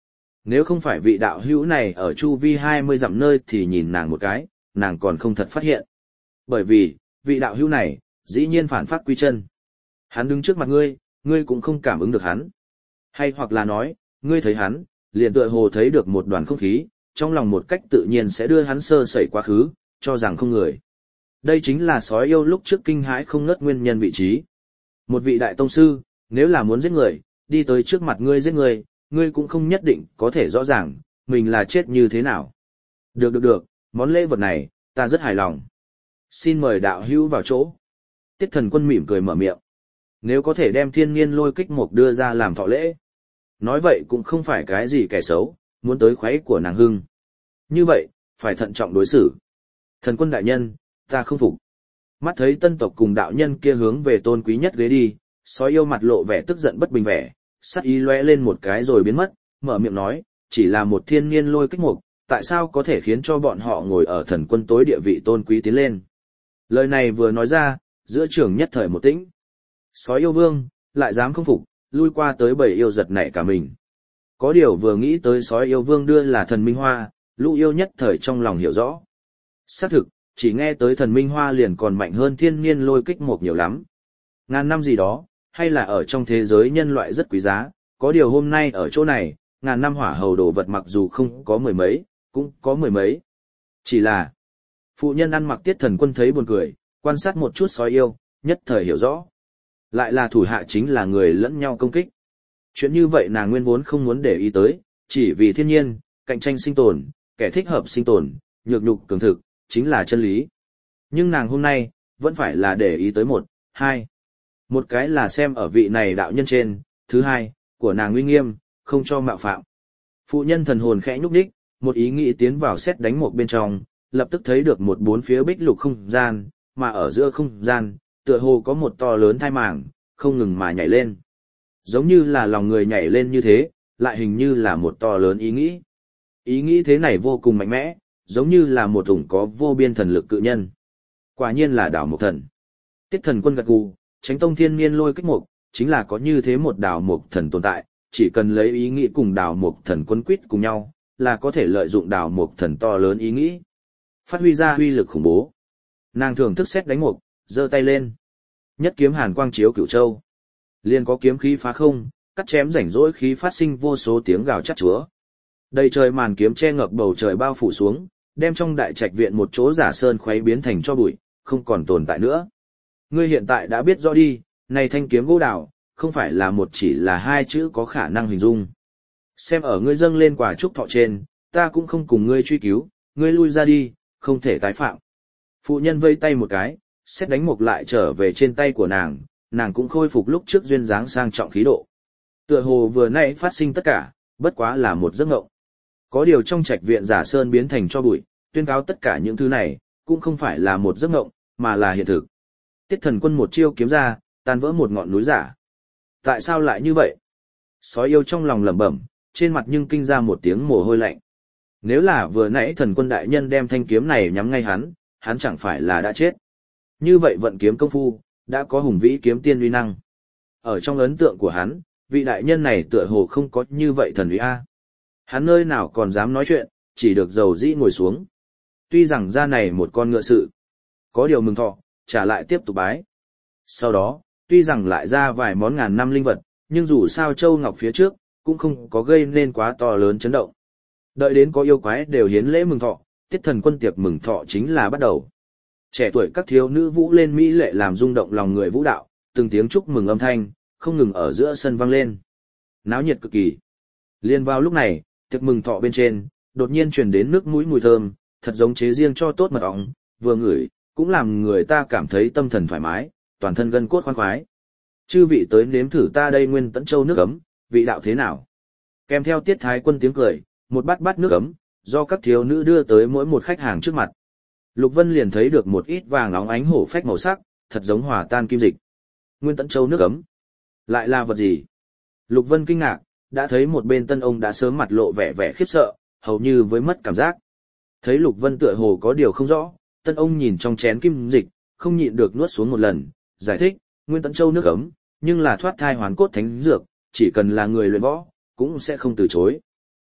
Nếu không phải vị đạo hữu này ở chu vi hai mươi dặm nơi thì nhìn nàng một cái, nàng còn không thật phát hiện. Bởi vì, vị đạo hữu này, dĩ nhiên phản phát quy chân. Hắn đứng trước mặt ngươi, ngươi cũng không cảm ứng được hắn. Hay hoặc là nói, ngươi thấy hắn, liền tựa hồ thấy được một đoàn không khí, trong lòng một cách tự nhiên sẽ đưa hắn sơ sẩy quá khứ, cho rằng không người. Đây chính là sói yêu lúc trước kinh hãi không ngớt nguyên nhân vị trí. Một vị đại tông sư, nếu là muốn giết người, đi tới trước mặt ngươi giết người, ngươi cũng không nhất định có thể rõ ràng, mình là chết như thế nào. Được được được, món lễ vật này, ta rất hài lòng. Xin mời đạo hữu vào chỗ. Tiết Thần Quân mỉm cười mở miệng. Nếu có thể đem thiên niên lôi kích mục đưa ra làm thọ lễ. Nói vậy cũng không phải cái gì kẻ xấu, muốn tới khoái của nàng hưng. Như vậy, phải thận trọng đối xử. Thần Quân đại nhân, ta không phục. Mắt thấy tân tộc cùng đạo nhân kia hướng về tôn quý nhất ghế đi, sói yêu mặt lộ vẻ tức giận bất bình vẻ, sắc ý lóe lên một cái rồi biến mất, mở miệng nói, chỉ là một thiên niên lôi kích mục, tại sao có thể khiến cho bọn họ ngồi ở thần quân tối địa vị tôn quý tiến lên. Lời này vừa nói ra, giữa trường nhất thời một tĩnh. Sói yêu vương, lại dám không phục, lui qua tới bầy yêu giật nảy cả mình. Có điều vừa nghĩ tới sói yêu vương đưa là thần minh hoa, lũ yêu nhất thời trong lòng hiểu rõ. Xác thực, chỉ nghe tới thần minh hoa liền còn mạnh hơn thiên niên lôi kích một nhiều lắm. Ngàn năm gì đó, hay là ở trong thế giới nhân loại rất quý giá, có điều hôm nay ở chỗ này, ngàn năm hỏa hầu đồ vật mặc dù không có mười mấy, cũng có mười mấy. Chỉ là, phụ nhân ăn mặc Tiết Thần Quân thấy buồn cười, quan sát một chút sói yêu, nhất thời hiểu rõ. Lại là thủ hạ chính là người lẫn nhau công kích. Chuyện như vậy nàng nguyên vốn không muốn để ý tới, chỉ vì thiên nhiên, cạnh tranh sinh tồn, kẻ thích hợp sinh tồn, nhược nhục cường thực, chính là chân lý. Nhưng nàng hôm nay, vẫn phải là để ý tới một, hai. Một cái là xem ở vị này đạo nhân trên, thứ hai, của nàng uy nghiêm, không cho mạo phạm. Phụ nhân thần hồn khẽ nhúc nhích, một ý nghĩ tiến vào xét đánh một bên trong, lập tức thấy được một bốn phía bích lục không gian, mà ở giữa không gian, tựa hồ có một to lớn thai màng, không ngừng mà nhảy lên. Giống như là lòng người nhảy lên như thế, lại hình như là một to lớn ý nghĩ. Ý nghĩ thế này vô cùng mạnh mẽ, giống như là một ủng có vô biên thần lực cự nhân. Quả nhiên là đảo mộc thần. Tiết Thần Quân gật gù, Chánh Tông thiên niên lôi kích mục, chính là có như thế một đảo mộc thần tồn tại, chỉ cần lấy ý nghĩ cùng đảo mộc thần quân quýt cùng nhau, là có thể lợi dụng đảo mộc thần to lớn ý nghĩ. Phát huy ra uy lực khủng bố. Nàng thưởng thức xét đánh mục, giơ tay lên. Nhất kiếm hàn quang chiếu cửu châu. Liền có kiếm khí phá không, cắt chém rảnh rỗi khí phát sinh vô số tiếng gào chát chúa. Đầy trời màn kiếm che ngập bầu trời bao phủ xuống, đem trong đại trạch viện một chỗ giả sơn khuấy biến thành cho bụi, không còn tồn tại nữa. Ngươi hiện tại đã biết rõ đi, này thanh kiếm gỗ đào, không phải là một chỉ là hai chữ có khả năng hình dung. Xem ở ngươi dâng lên quả trúc thọ trên, ta cũng không cùng ngươi truy cứu, ngươi lui ra đi, không thể tái phạm. Phụ nhân vây tay một cái, xét đánh mục lại trở về trên tay của nàng, nàng cũng khôi phục lúc trước duyên dáng sang trọng khí độ. Tựa hồ vừa nãy phát sinh tất cả, bất quá là một giấc mộng. Có điều trong trạch viện giả sơn biến thành cho bụi, tuyên cáo tất cả những thứ này, cũng không phải là một giấc mộng, mà là hiện thực. Tiết Thần Quân một chiêu kiếm ra, tan vỡ một ngọn núi giả. Tại sao lại như vậy? Sói yêu trong lòng lẩm bẩm, trên mặt nhưng kinh ra một tiếng mồ hôi lạnh. Nếu là vừa nãy Thần Quân đại nhân đem thanh kiếm này nhắm ngay hắn, hắn chẳng phải là đã chết. Như vậy vận kiếm công phu, đã có hùng vĩ kiếm tiên uy năng. Ở trong ấn tượng của hắn, vị đại nhân này tựa hồ không có như vậy thần uy a. Hắn nơi nào còn dám nói chuyện, chỉ được dầu dĩ ngồi xuống. Tuy rằng ra này một con ngựa sự, có điều mừng thọ, trả lại tiếp tục bái. Sau đó, tuy rằng lại ra vài món ngàn năm linh vật, nhưng dù sao châu ngọc phía trước, cũng không có gây nên quá to lớn chấn động. Đợi đến có yêu quái đều hiến lễ mừng thọ, Tiết Thần Quân tiệc mừng thọ chính là bắt đầu. Trẻ tuổi các thiếu nữ vũ lên mỹ lệ làm rung động lòng người vũ đạo, từng tiếng chúc mừng âm thanh, không ngừng ở giữa sân vang lên. Náo nhiệt cực kỳ. Liên vào lúc này, tiệc mừng thọ bên trên, đột nhiên truyền đến nước mũi mùi thơm, thật giống chế riêng cho tốt mật ong, vừa ngửi, cũng làm người ta cảm thấy tâm thần thoải mái, toàn thân gân cốt khoan khoái. Chư vị tới nếm thử ta đây Nguyên Tẫn Châu nước ấm, vị đạo thế nào? Kèm theo Tiết Thái Quân tiếng cười, một bát bát nước ấm, do các thiếu nữ đưa tới mỗi một khách hàng trước mặt. Lục Vân liền thấy được một ít vàng óng ánh hổ phách màu sắc, thật giống hòa tan kim dịch. Nguyên Tẫn Châu nước ấm, lại là vật gì? Lục Vân kinh ngạc, đã thấy một bên tân ông đã sớm mặt lộ vẻ vẻ khiếp sợ, hầu như với mất cảm giác. Thấy Lục Vân tựa hồ có điều không rõ, tân ông nhìn trong chén kim dịch, không nhịn được nuốt xuống một lần, giải thích, Nguyên Tẫn Châu nước ấm, nhưng là thoát thai hoàn cốt thánh dược, chỉ cần là người luyện võ, cũng sẽ không từ chối.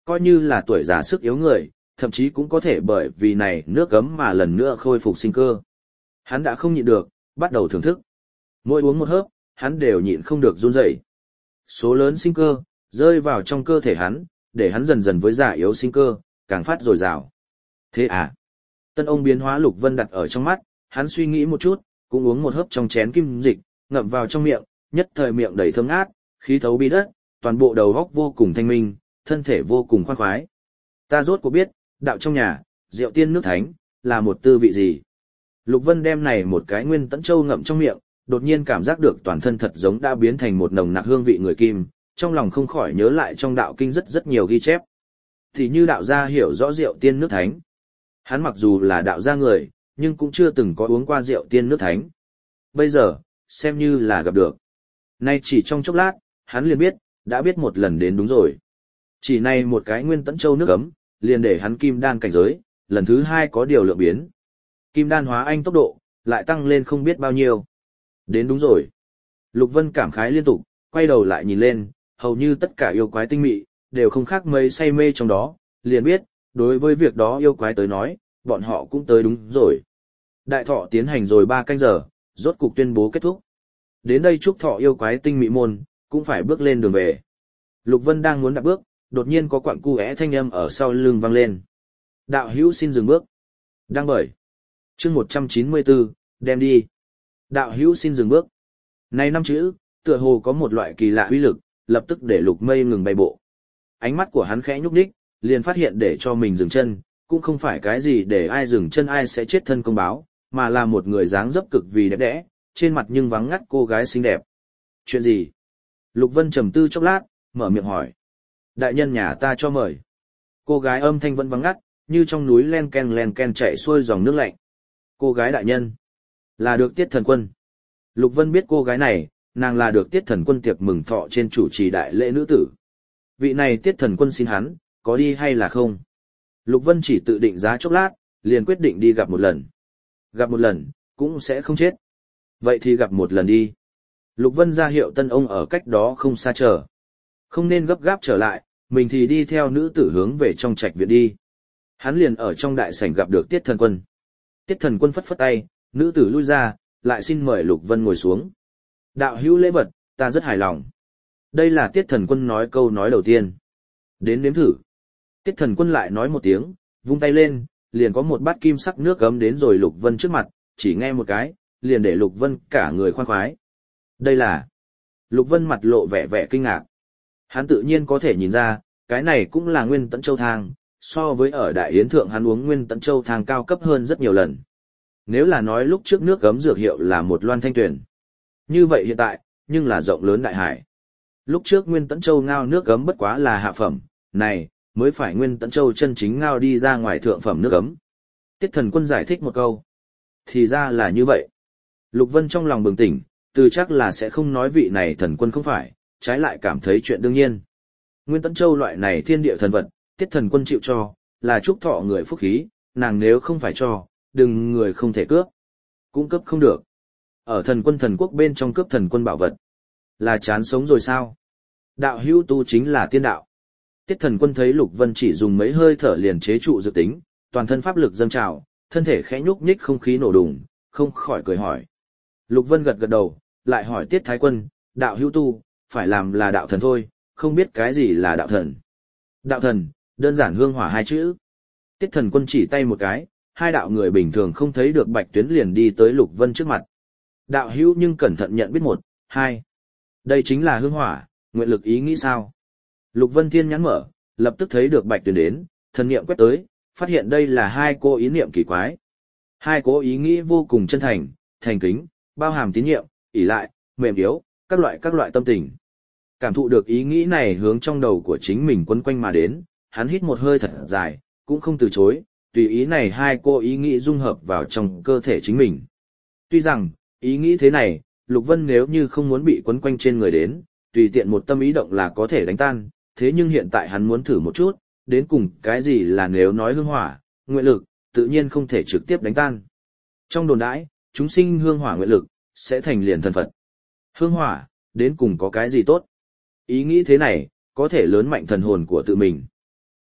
Coi như là tuổi già sức yếu người, thậm chí cũng có thể bởi vì này nước gấm mà lần nữa khôi phục sinh cơ. Hắn đã không nhịn được, bắt đầu thưởng thức. Mỗi uống một hớp, hắn đều nhịn không được run rẩy. Số lớn sinh cơ, rơi vào trong cơ thể hắn, để hắn dần dần với già yếu sinh cơ, càng phát dồi dào. Thế à? Tân ông biến hóa Lục Vân đặt ở trong mắt, hắn suy nghĩ một chút, cũng uống một hớp trong chén kim dịch, ngậm vào trong miệng, nhất thời miệng đầy thơm ngát, khí thấu bi đất, toàn bộ đầu óc vô cùng thanh minh, thân thể vô cùng khoan khoái. Ta rốt cuộc biết, đạo trong nhà, rượu tiên nước thánh, là một tư vị gì. Lục Vân đem này một cái nguyên tẫn châu ngậm trong miệng, đột nhiên cảm giác được toàn thân thật giống đã biến thành một nồng nặc hương vị người kim, trong lòng không khỏi nhớ lại trong đạo kinh rất rất nhiều ghi chép. Thì như đạo gia hiểu rõ rượu tiên nước thánh. Hắn mặc dù là đạo gia người, nhưng cũng chưa từng có uống qua rượu tiên nước thánh. Bây giờ, xem như là gặp được. Nay chỉ trong chốc lát, hắn liền biết, đã biết một lần đến đúng rồi. Chỉ này một cái nguyên tẫn châu nước ấm, liền để hắn kim đan cảnh giới, lần thứ hai có điều lượng biến. Kim đan hóa anh tốc độ, lại tăng lên không biết bao nhiêu. Đến đúng rồi. Lục Vân cảm khái liên tục, quay đầu lại nhìn lên, hầu như tất cả yêu quái tinh mị, đều không khác mấy say mê trong đó, liền biết, đối với việc đó yêu quái tới nói, bọn họ cũng tới đúng rồi. Đại thọ tiến hành rồi ba canh giờ, rốt cục tuyên bố kết thúc. Đến đây chúc thọ yêu quái tinh mị môn, cũng phải bước lên đường về. Lục Vân đang muốn đạp bước, đột nhiên có quặng cu é thanh âm ở sau lưng vang lên. Đạo hữu xin dừng bước. Đang bởi. Chương một trăm chín mươi tư, đem đi. Đạo hữu xin dừng bước. Này năm chữ, tựa hồ có một loại kỳ lạ uy lực, lập tức để Lục Mây ngừng bay bộ. Ánh mắt của hắn khẽ nhúc nhích, liền phát hiện để cho mình dừng chân, cũng không phải cái gì để ai dừng chân ai sẽ chết thân công báo, mà là một người dáng dấp cực vì đẹp đẽ, trên mặt nhưng vắng ngắt cô gái xinh đẹp. Chuyện gì? Lục Vân trầm tư chốc lát, mở miệng hỏi. Đại nhân nhà ta cho mời. Cô gái âm thanh vẫn vắng ngắt, như trong núi len ken len ken chảy xuôi dòng nước lạnh. Cô gái đại nhân, là được Tiết Thần Quân. Lục Vân biết cô gái này, nàng là được Tiết Thần Quân tiệc mừng thọ trên chủ trì đại lễ nữ tử. Vị này Tiết Thần Quân xin hắn, có đi hay là không? Lục Vân chỉ tự định giá chốc lát, liền quyết định đi gặp một lần. Gặp một lần, cũng sẽ không chết. Vậy thì gặp một lần đi. Lục Vân ra hiệu tân ông ở cách đó không xa chờ. Không nên gấp gáp trở lại, mình thì đi theo nữ tử hướng về trong trạch viện đi. Hắn liền ở trong đại sảnh gặp được Tiết Thần Quân. Tiết Thần Quân phất phất tay, nữ tử lui ra, lại xin mời Lục Vân ngồi xuống. Đạo hữu lễ vật, ta rất hài lòng. Đây là Tiết Thần Quân nói câu nói đầu tiên. Đến nếm thử. Tiết Thần Quân lại nói một tiếng, vung tay lên, liền có một bát kim sắc nước gấm đến rồi Lục Vân trước mặt, chỉ nghe một cái, liền để Lục Vân cả người khoan khoái. Đây là... Lục Vân mặt lộ vẻ vẻ kinh ngạc. Hắn tự nhiên có thể nhìn ra, cái này cũng là nguyên tẫn châu thang, so với ở Đại Yến Thượng hắn uống nguyên tẫn châu thang cao cấp hơn rất nhiều lần. Nếu là nói lúc trước nước gấm dược hiệu là một loan thanh tuyển. Như vậy hiện tại, nhưng là rộng lớn đại hải. Lúc trước nguyên tẫn châu ngao nước gấm bất quá là hạ phẩm, này, mới phải nguyên tẫn châu chân chính ngao đi ra ngoài thượng phẩm nước gấm. Tiết Thần Quân giải thích một câu. Thì ra là như vậy. Lục Vân trong lòng bừng tỉnh, từ chắc là sẽ không nói vị này thần quân không phải, trái lại cảm thấy chuyện đương nhiên. Nguyên tẫn châu loại này thiên địa thần vật, Tiết Thần Quân chịu cho, là chúc thọ người phúc khí, nàng nếu không phải cho, đừng người không thể cướp. Cũng cướp không được. Ở thần quân thần quốc bên trong cướp thần quân bảo vật. Là chán sống rồi sao? Đạo hữu tu chính là tiên đạo. Tiết Thần Quân thấy Lục Vân chỉ dùng mấy hơi thở liền chế trụ dự tính, toàn thân pháp lực dâng trào, thân thể khẽ nhúc nhích không khí nổ đùng, không khỏi cười hỏi. Lục Vân gật gật đầu, lại hỏi Tiết Thái Quân, đạo hữu tu, phải làm là đạo thần thôi, không biết cái gì là đạo thần. Đạo thần, đơn giản hương hỏa hai chữ. Tiết Thần Quân chỉ tay một cái, hai đạo người bình thường không thấy được bạch tuyến liền đi tới Lục Vân trước mặt. Đạo hữu nhưng cẩn thận nhận biết một, hai. Đây chính là hương hỏa, nguyện lực ý nghĩ sao? Lục Vân Thiên nhắn mở, lập tức thấy được bạch tuyến đến, thần niệm quét tới, phát hiện đây là hai cô ý niệm kỳ quái. Hai cô ý nghĩ vô cùng chân thành, thành kính, bao hàm tín nhiệm, ỷ lại, mềm yếu, các loại các loại tâm tình. Cảm thụ được ý nghĩ này hướng trong đầu của chính mình quấn quanh mà đến, hắn hít một hơi thật dài, cũng không từ chối, tùy ý này hai cô ý nghĩ dung hợp vào trong cơ thể chính mình. Tuy rằng, ý nghĩ thế này, Lục Vân nếu như không muốn bị quấn quanh trên người đến, tùy tiện một tâm ý động là có thể đánh tan, thế nhưng hiện tại hắn muốn thử một chút, đến cùng cái gì là nếu nói hương hỏa, nguyện lực, tự nhiên không thể trực tiếp đánh tan. Trong đồn đãi, chúng sinh hương hỏa nguyện lực, sẽ thành liền thần Phật. Hương hỏa, đến cùng có cái gì tốt? Ý nghĩ thế này, có thể lớn mạnh thần hồn của tự mình.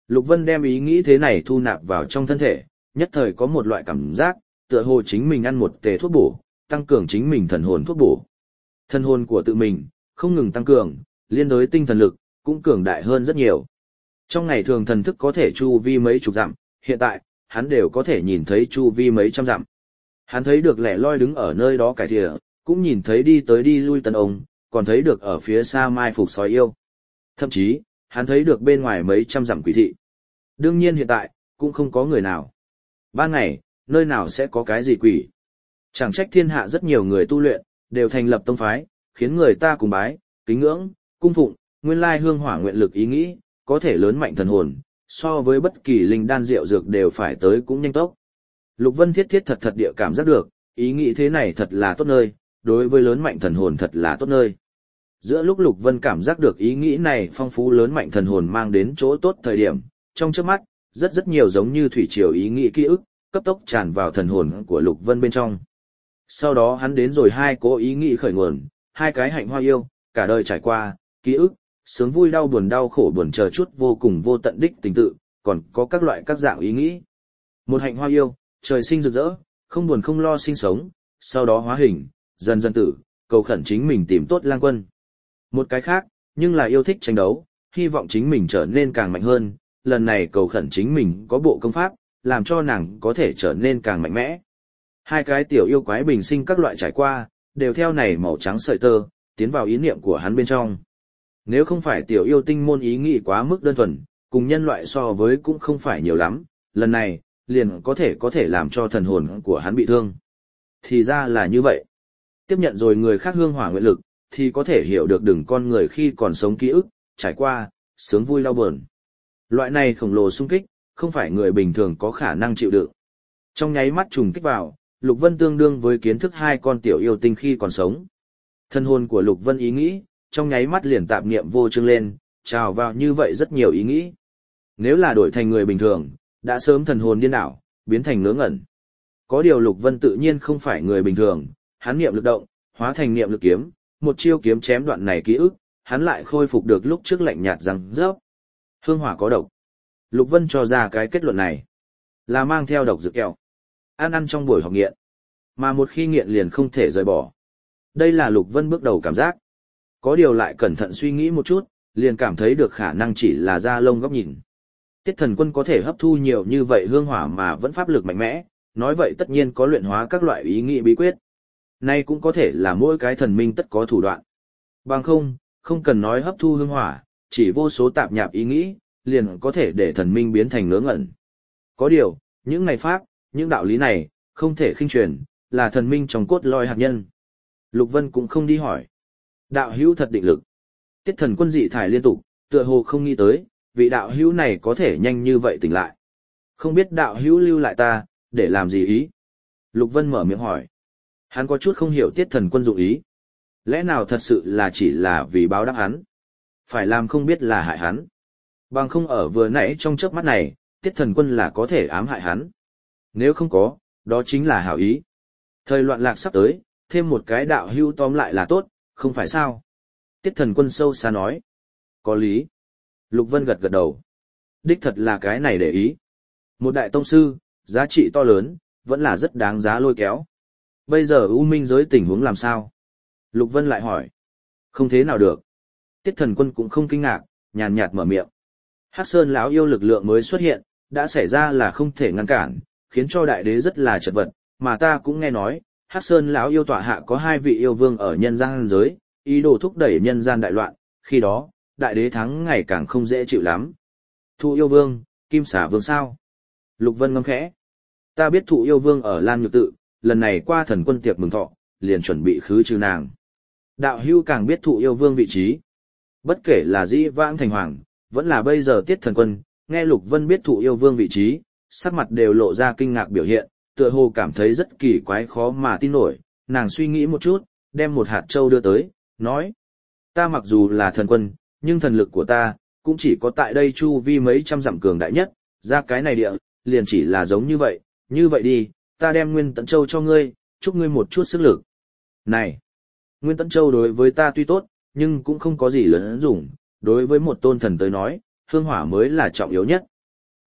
Lục Vân đem ý nghĩ thế này thu nạp vào trong thân thể, nhất thời có một loại cảm giác, tựa hồ chính mình ăn một tề thuốc bổ, tăng cường chính mình thần hồn thuốc bổ. Thần hồn của tự mình, không ngừng tăng cường, liên đối tinh thần lực, cũng cường đại hơn rất nhiều. Trong ngày thường thần thức có thể chu vi mấy chục dặm, hiện tại, hắn đều có thể nhìn thấy chu vi mấy trăm dặm. Hắn thấy được lẻ loi đứng ở nơi đó cải thìa, cũng nhìn thấy đi tới đi lui tần ông, còn thấy được ở phía xa mai phục sói yêu. Thậm chí, hắn thấy được bên ngoài mấy trăm dặm quỷ thị. Đương nhiên hiện tại, cũng không có người nào. Ban ngày, nơi nào sẽ có cái gì quỷ? Chẳng trách thiên hạ rất nhiều người tu luyện, đều thành lập tông phái, khiến người ta cùng bái, kính ngưỡng, cung phụng, nguyên lai hương hỏa nguyện lực ý nghĩ, có thể lớn mạnh thần hồn, so với bất kỳ linh đan rượu dược đều phải tới cũng nhanh tốc. Lục Vân thiết thiết thật thật địa cảm giác được, ý nghĩ thế này thật là tốt nơi, đối với lớn mạnh thần hồn thật là tốt nơi. Giữa lúc Lục Vân cảm giác được ý nghĩ này phong phú lớn mạnh thần hồn mang đến chỗ tốt thời điểm, trong chớp mắt, rất rất nhiều giống như thủy triều ý nghĩ ký ức, cấp tốc tràn vào thần hồn của Lục Vân bên trong. Sau đó hắn đến rồi hai cố ý nghĩ khởi nguồn, hai cái hạnh hoa yêu, cả đời trải qua, ký ức, sướng vui đau buồn đau khổ buồn chờ chút vô cùng vô tận đích tình tự, còn có các loại các dạng ý nghĩ. Một hạnh hoa yêu, trời sinh rực rỡ, không buồn không lo sinh sống, sau đó hóa hình, dần dần tử, cầu khẩn chính mình tìm tốt lang quân. Một cái khác, nhưng là yêu thích tranh đấu, hy vọng chính mình trở nên càng mạnh hơn, lần này cầu khẩn chính mình có bộ công pháp, làm cho nàng có thể trở nên càng mạnh mẽ. Hai cái tiểu yêu quái bình sinh các loại trải qua, đều theo này màu trắng sợi tơ, tiến vào ý niệm của hắn bên trong. Nếu không phải tiểu yêu tinh môn ý nghĩ quá mức đơn thuần, cùng nhân loại so với cũng không phải nhiều lắm, lần này, liền có thể có thể làm cho thần hồn của hắn bị thương. Thì ra là như vậy. Tiếp nhận rồi người khác hương hỏa nguyện lực, thì có thể hiểu được đừng con người khi còn sống ký ức, trải qua, sướng vui đau buồn. Loại này khổng lồ xung kích, không phải người bình thường có khả năng chịu đựng. Trong nháy mắt trùng kích vào, Lục Vân tương đương với kiến thức hai con tiểu yêu tinh khi còn sống. Thân hồn của Lục Vân ý nghĩ, trong nháy mắt liền tạp niệm vô chương lên, trào vào như vậy rất nhiều ý nghĩ. Nếu là đổi thành người bình thường, đã sớm thần hồn điên đảo, biến thành ngớ ngẩn. Có điều Lục Vân tự nhiên không phải người bình thường, hắn niệm lực động, hóa thành niệm lực kiếm, một chiêu kiếm chém đoạn này ký ức, hắn lại khôi phục được lúc trước lạnh nhạt rằng rớp. Hương hỏa có độc. Lục Vân cho ra cái kết luận này, là mang theo độc dược kẹo. Ăn ăn trong buổi học nghiện, mà một khi nghiện liền không thể rời bỏ. Đây là Lục Vân bước đầu cảm giác. Có điều lại cẩn thận suy nghĩ một chút, liền cảm thấy được khả năng chỉ là da lông góc nhìn. Tiết Thần Quân có thể hấp thu nhiều như vậy hương hỏa mà vẫn pháp lực mạnh mẽ, nói vậy tất nhiên có luyện hóa các loại ý nghĩ bí quyết. Nay cũng có thể là mỗi cái thần minh tất có thủ đoạn. Bằng không, không cần nói hấp thu hương hỏa, chỉ vô số tạp nhạp ý nghĩ, liền có thể để thần minh biến thành ngớ ngẩn. Có điều, những này pháp, những đạo lý này, không thể khinh truyền, là thần minh trong cốt lõi hạt nhân. Lục Vân cũng không đi hỏi. Đạo hữu thật định lực. Tiết Thần Quân dị thải liên tục, tựa hồ không nghĩ tới, vị đạo hữu này có thể nhanh như vậy tỉnh lại. Không biết đạo hữu lưu lại ta, để làm gì ý? Lục Vân mở miệng hỏi. Hắn có chút không hiểu Tiết Thần Quân dụng ý. Lẽ nào thật sự là chỉ là vì báo đáp hắn? Phải làm không biết là hại hắn. Bằng không ở vừa nãy trong chớp mắt này, Tiết Thần Quân là có thể ám hại hắn. Nếu không có, đó chính là hảo ý. Thời loạn lạc sắp tới, thêm một cái đạo hữu tóm lại là tốt, không phải sao? Tiết Thần Quân sâu xa nói. Có lý. Lục Vân gật gật đầu. Đích thật là cái này để ý. Một đại tông sư, giá trị to lớn, vẫn là rất đáng giá lôi kéo. Bây giờ U Minh giới tình huống làm sao? Lục Vân lại hỏi. Không thế nào được. Tiết Thần Quân cũng không kinh ngạc, nhàn nhạt mở miệng. Hắc Sơn lão yêu lực lượng mới xuất hiện, đã xảy ra là không thể ngăn cản, khiến cho đại đế rất là chật vật, mà ta cũng nghe nói, Hắc Sơn lão yêu tọa hạ có hai vị yêu vương ở nhân gian giới, ý đồ thúc đẩy nhân gian đại loạn, khi đó, đại đế thắng ngày càng không dễ chịu lắm. Thụ yêu vương, Kim Xả vương sao? Lục Vân ngâm khẽ. Ta biết thụ yêu vương ở Lan Nhược Tự, lần này qua thần quân tiệc mừng thọ, liền chuẩn bị khứ trừ nàng. Đạo hữu càng biết thụ yêu vương vị trí. Bất kể là dĩ vãng thành hoàng, vẫn là bây giờ Tiết Thần Quân, nghe Lục Vân biết thụ yêu vương vị trí, sắc mặt đều lộ ra kinh ngạc biểu hiện, tựa hồ cảm thấy rất kỳ quái khó mà tin nổi, nàng suy nghĩ một chút, đem một hạt châu đưa tới, nói. Ta mặc dù là thần quân, nhưng thần lực của ta, cũng chỉ có tại đây chu vi mấy trăm dặm cường đại nhất, ra cái này địa, liền chỉ là giống như vậy, như vậy đi, ta đem Nguyên Tẫn Châu cho ngươi, chúc ngươi một chút sức lực. Này, Nguyên Tẫn Châu đối với ta tuy tốt, nhưng cũng không có gì lớn dùng, đối với một tôn thần tới nói, hương hỏa mới là trọng yếu nhất.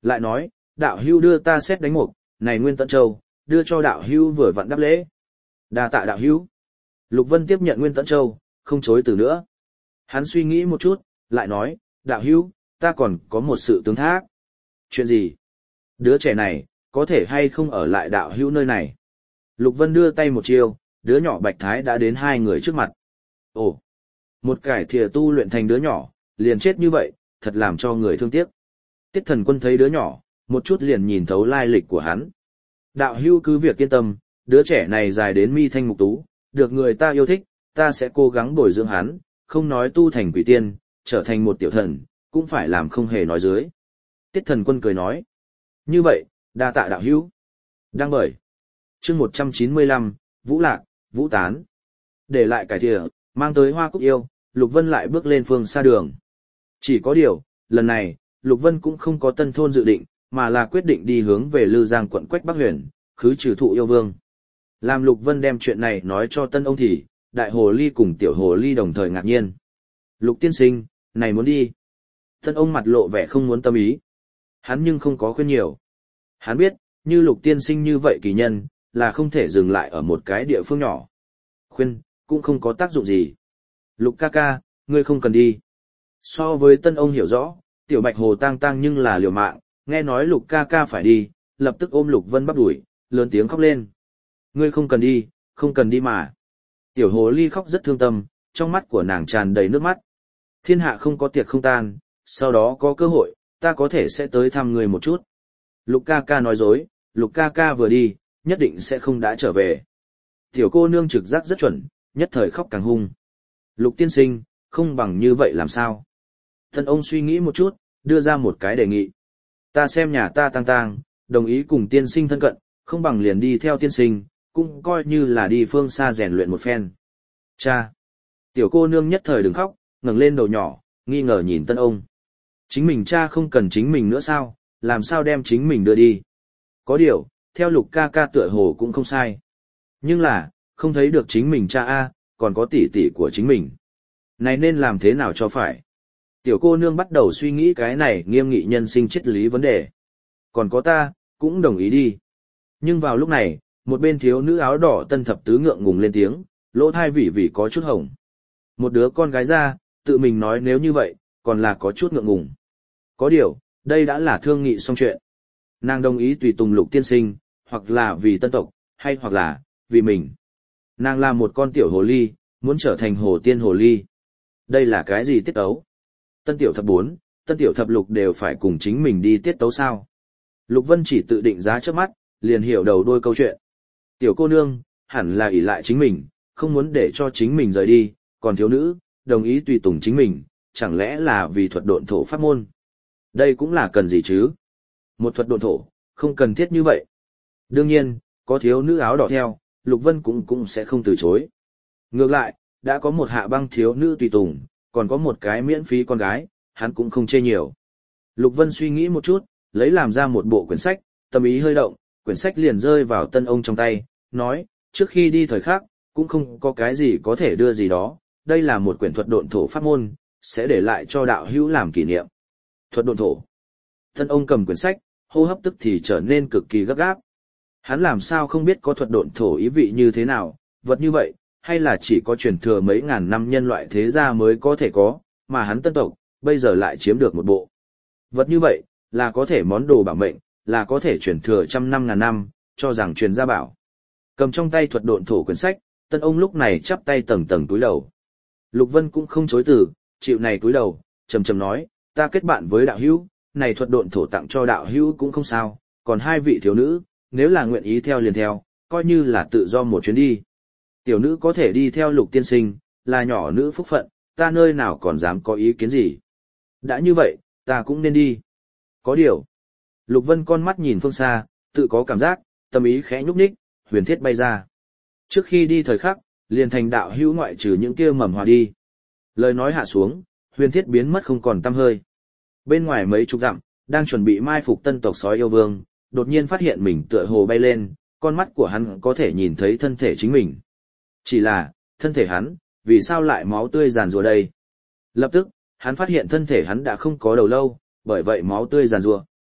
Lại nói, đạo hưu đưa ta xét đánh mục, này Nguyên Tẫn Châu, đưa cho đạo hưu vừa vặn đáp lễ. Đa tạ đạo hưu. Lục Vân tiếp nhận Nguyên Tẫn Châu, không chối từ nữa. Hắn suy nghĩ một chút, lại nói, đạo hưu, ta còn có một sự tướng thác. Chuyện gì? Đứa trẻ này, có thể hay không ở lại đạo hưu nơi này? Lục Vân đưa tay một chiêu, đứa nhỏ Bạch Thái đã đến hai người trước mặt. Ồ, một cải thìa tu luyện thành đứa nhỏ, liền chết như vậy, thật làm cho người thương tiếc. Tiết Thần Quân thấy đứa nhỏ, một chút liền nhìn thấu lai lịch của hắn. Đạo hưu cứ việc yên tâm, đứa trẻ này dài đến mi thanh mục tú, được người ta yêu thích, ta sẽ cố gắng bồi dưỡng hắn, không nói tu thành quỷ tiên, trở thành một tiểu thần, cũng phải làm không hề nói dưới. Tiết Thần Quân cười nói. Như vậy, đa tạ đạo hưu. Đang bởi. Chương một trăm chín mươi lăm, Vũ Lạc, Vũ Tán. Để lại cải thìa, mang tới hoa cúc yêu, Lục Vân lại bước lên phương xa đường. Chỉ có điều, lần này, Lục Vân cũng không có tân thôn dự định, mà là quyết định đi hướng về Lư Giang quận Quách Bắc Huyền, khứ trừ thụ yêu vương. Làm Lục Vân đem chuyện này nói cho tân ông thì, đại hồ ly cùng tiểu hồ ly đồng thời ngạc nhiên. Lục tiên sinh, này muốn đi. Tân ông mặt lộ vẻ không muốn tâm ý. Hắn nhưng không có khuyên nhiều. Hắn biết, như Lục tiên sinh như vậy kỳ nhân, là không thể dừng lại ở một cái địa phương nhỏ. Khuyên, cũng không có tác dụng gì. Lục ca ca, ngươi không cần đi. So với tân ông hiểu rõ, tiểu bạch hồ tang tang nhưng là liều mạng, nghe nói Lục ca ca phải đi, lập tức ôm Lục Vân bắp đuổi, lớn tiếng khóc lên. Ngươi không cần đi, không cần đi mà. Tiểu hồ ly khóc rất thương tâm, trong mắt của nàng tràn đầy nước mắt. Thiên hạ không có tiệc không tan, sau đó có cơ hội, ta có thể sẽ tới thăm ngươi một chút. Lục ca ca nói dối, Lục ca ca vừa đi, nhất định sẽ không đã trở về. Tiểu cô nương trực giác rất chuẩn, nhất thời khóc càng hung. Lục tiên sinh, không bằng như vậy làm sao? Tân ông suy nghĩ một chút, đưa ra một cái đề nghị. Ta xem nhà ta tang tang, đồng ý cùng tiên sinh thân cận, không bằng liền đi theo tiên sinh, cũng coi như là đi phương xa rèn luyện một phen. Cha! Tiểu cô nương nhất thời đừng khóc, ngẩng lên đầu nhỏ, nghi ngờ nhìn tân ông. Chính mình cha không cần chính mình nữa sao, làm sao đem chính mình đưa đi? Có điều, theo Lục ca ca tựa hồ cũng không sai. Nhưng là, không thấy được chính mình cha A, còn có tỷ tỷ của chính mình. Này nên làm thế nào cho phải? Tiểu cô nương bắt đầu suy nghĩ cái này nghiêm nghị nhân sinh triết lý vấn đề. Còn có ta, cũng đồng ý đi. Nhưng vào lúc này, một bên thiếu nữ áo đỏ tân thập tứ ngượng ngùng lên tiếng, lỗ thai vỉ vỉ có chút hồng. Một đứa con gái ra, tự mình nói nếu như vậy, còn là có chút ngượng ngùng. Có điều, đây đã là thương nghị xong chuyện. Nàng đồng ý tùy tùng Lục tiên sinh, hoặc là vì tân tộc, hay hoặc là, vì mình. Nàng là một con tiểu hồ ly, muốn trở thành hồ tiên hồ ly. Đây là cái gì tiết ấu? Tân tiểu thập bốn, tân tiểu thập lục đều phải cùng chính mình đi tiết tấu sao? Lục Vân chỉ tự định giá trước mắt, liền hiểu đầu đuôi câu chuyện. Tiểu cô nương, hẳn là ỷ lại chính mình, không muốn để cho chính mình rời đi, còn thiếu nữ, đồng ý tùy tùng chính mình, chẳng lẽ là vì thuật độn thổ pháp môn? Đây cũng là cần gì chứ? Một thuật độn thổ, không cần thiết như vậy. Đương nhiên, có thiếu nữ áo đỏ theo, Lục Vân cũng cũng sẽ không từ chối. Ngược lại, đã có một hạ băng thiếu nữ tùy tùng, còn có một cái miễn phí con gái, hắn cũng không chê nhiều. Lục Vân suy nghĩ một chút, lấy làm ra một bộ quyển sách, tâm ý hơi động, quyển sách liền rơi vào tân ông trong tay, nói, trước khi đi thời khắc, cũng không có cái gì có thể đưa gì đó, đây là một quyển thuật độn thổ pháp môn, sẽ để lại cho đạo hữu làm kỷ niệm. Thuật độn thổ. Tân ông cầm quyển sách, hô hấp tức thì trở nên cực kỳ gấp gáp. Hắn làm sao không biết có thuật độn thổ ý vị như thế nào, vật như vậy, hay là chỉ có truyền thừa mấy ngàn năm nhân loại thế gia mới có thể có, mà hắn tân tộc, bây giờ lại chiếm được một bộ. Vật như vậy, là có thể món đồ bảo mệnh, là có thể truyền thừa trăm năm ngàn năm, cho rằng truyền gia bảo. Cầm trong tay thuật độn thổ quyển sách, tân ông lúc này chắp tay tầng tầng túi đầu. Lục Vân cũng không chối từ, chịu này túi đầu, trầm trầm nói, ta kết bạn với đạo hữu, này thuật độn thổ tặng cho đạo hữu cũng không sao, còn hai vị thiếu nữ, nếu là nguyện ý theo liền theo, coi như là tự do một chuyến đi. Tiểu nữ có thể đi theo Lục tiên sinh, là nhỏ nữ phúc phận, ta nơi nào còn dám có ý kiến gì. Đã như vậy, ta cũng nên đi. Có điều. Lục Vân con mắt nhìn phương xa, tự có cảm giác, tâm ý khẽ nhúc nhích, huyền thiết bay ra. Trước khi đi thời khắc, liền thành đạo hữu ngoại trừ những kia mầm hòa đi. Lời nói hạ xuống, huyền thiết biến mất không còn tăm hơi. Bên ngoài mấy chục dặm, đang chuẩn bị mai phục tân tộc sói yêu vương, đột nhiên phát hiện mình tựa hồ bay lên, con mắt của hắn có thể nhìn thấy thân thể chính mình. Chỉ là, thân thể hắn, vì sao lại máu tươi giàn rùa đây? Lập tức, hắn phát hiện thân thể hắn đã không có đầu lâu, bởi vậy máu tươi giàn rùa.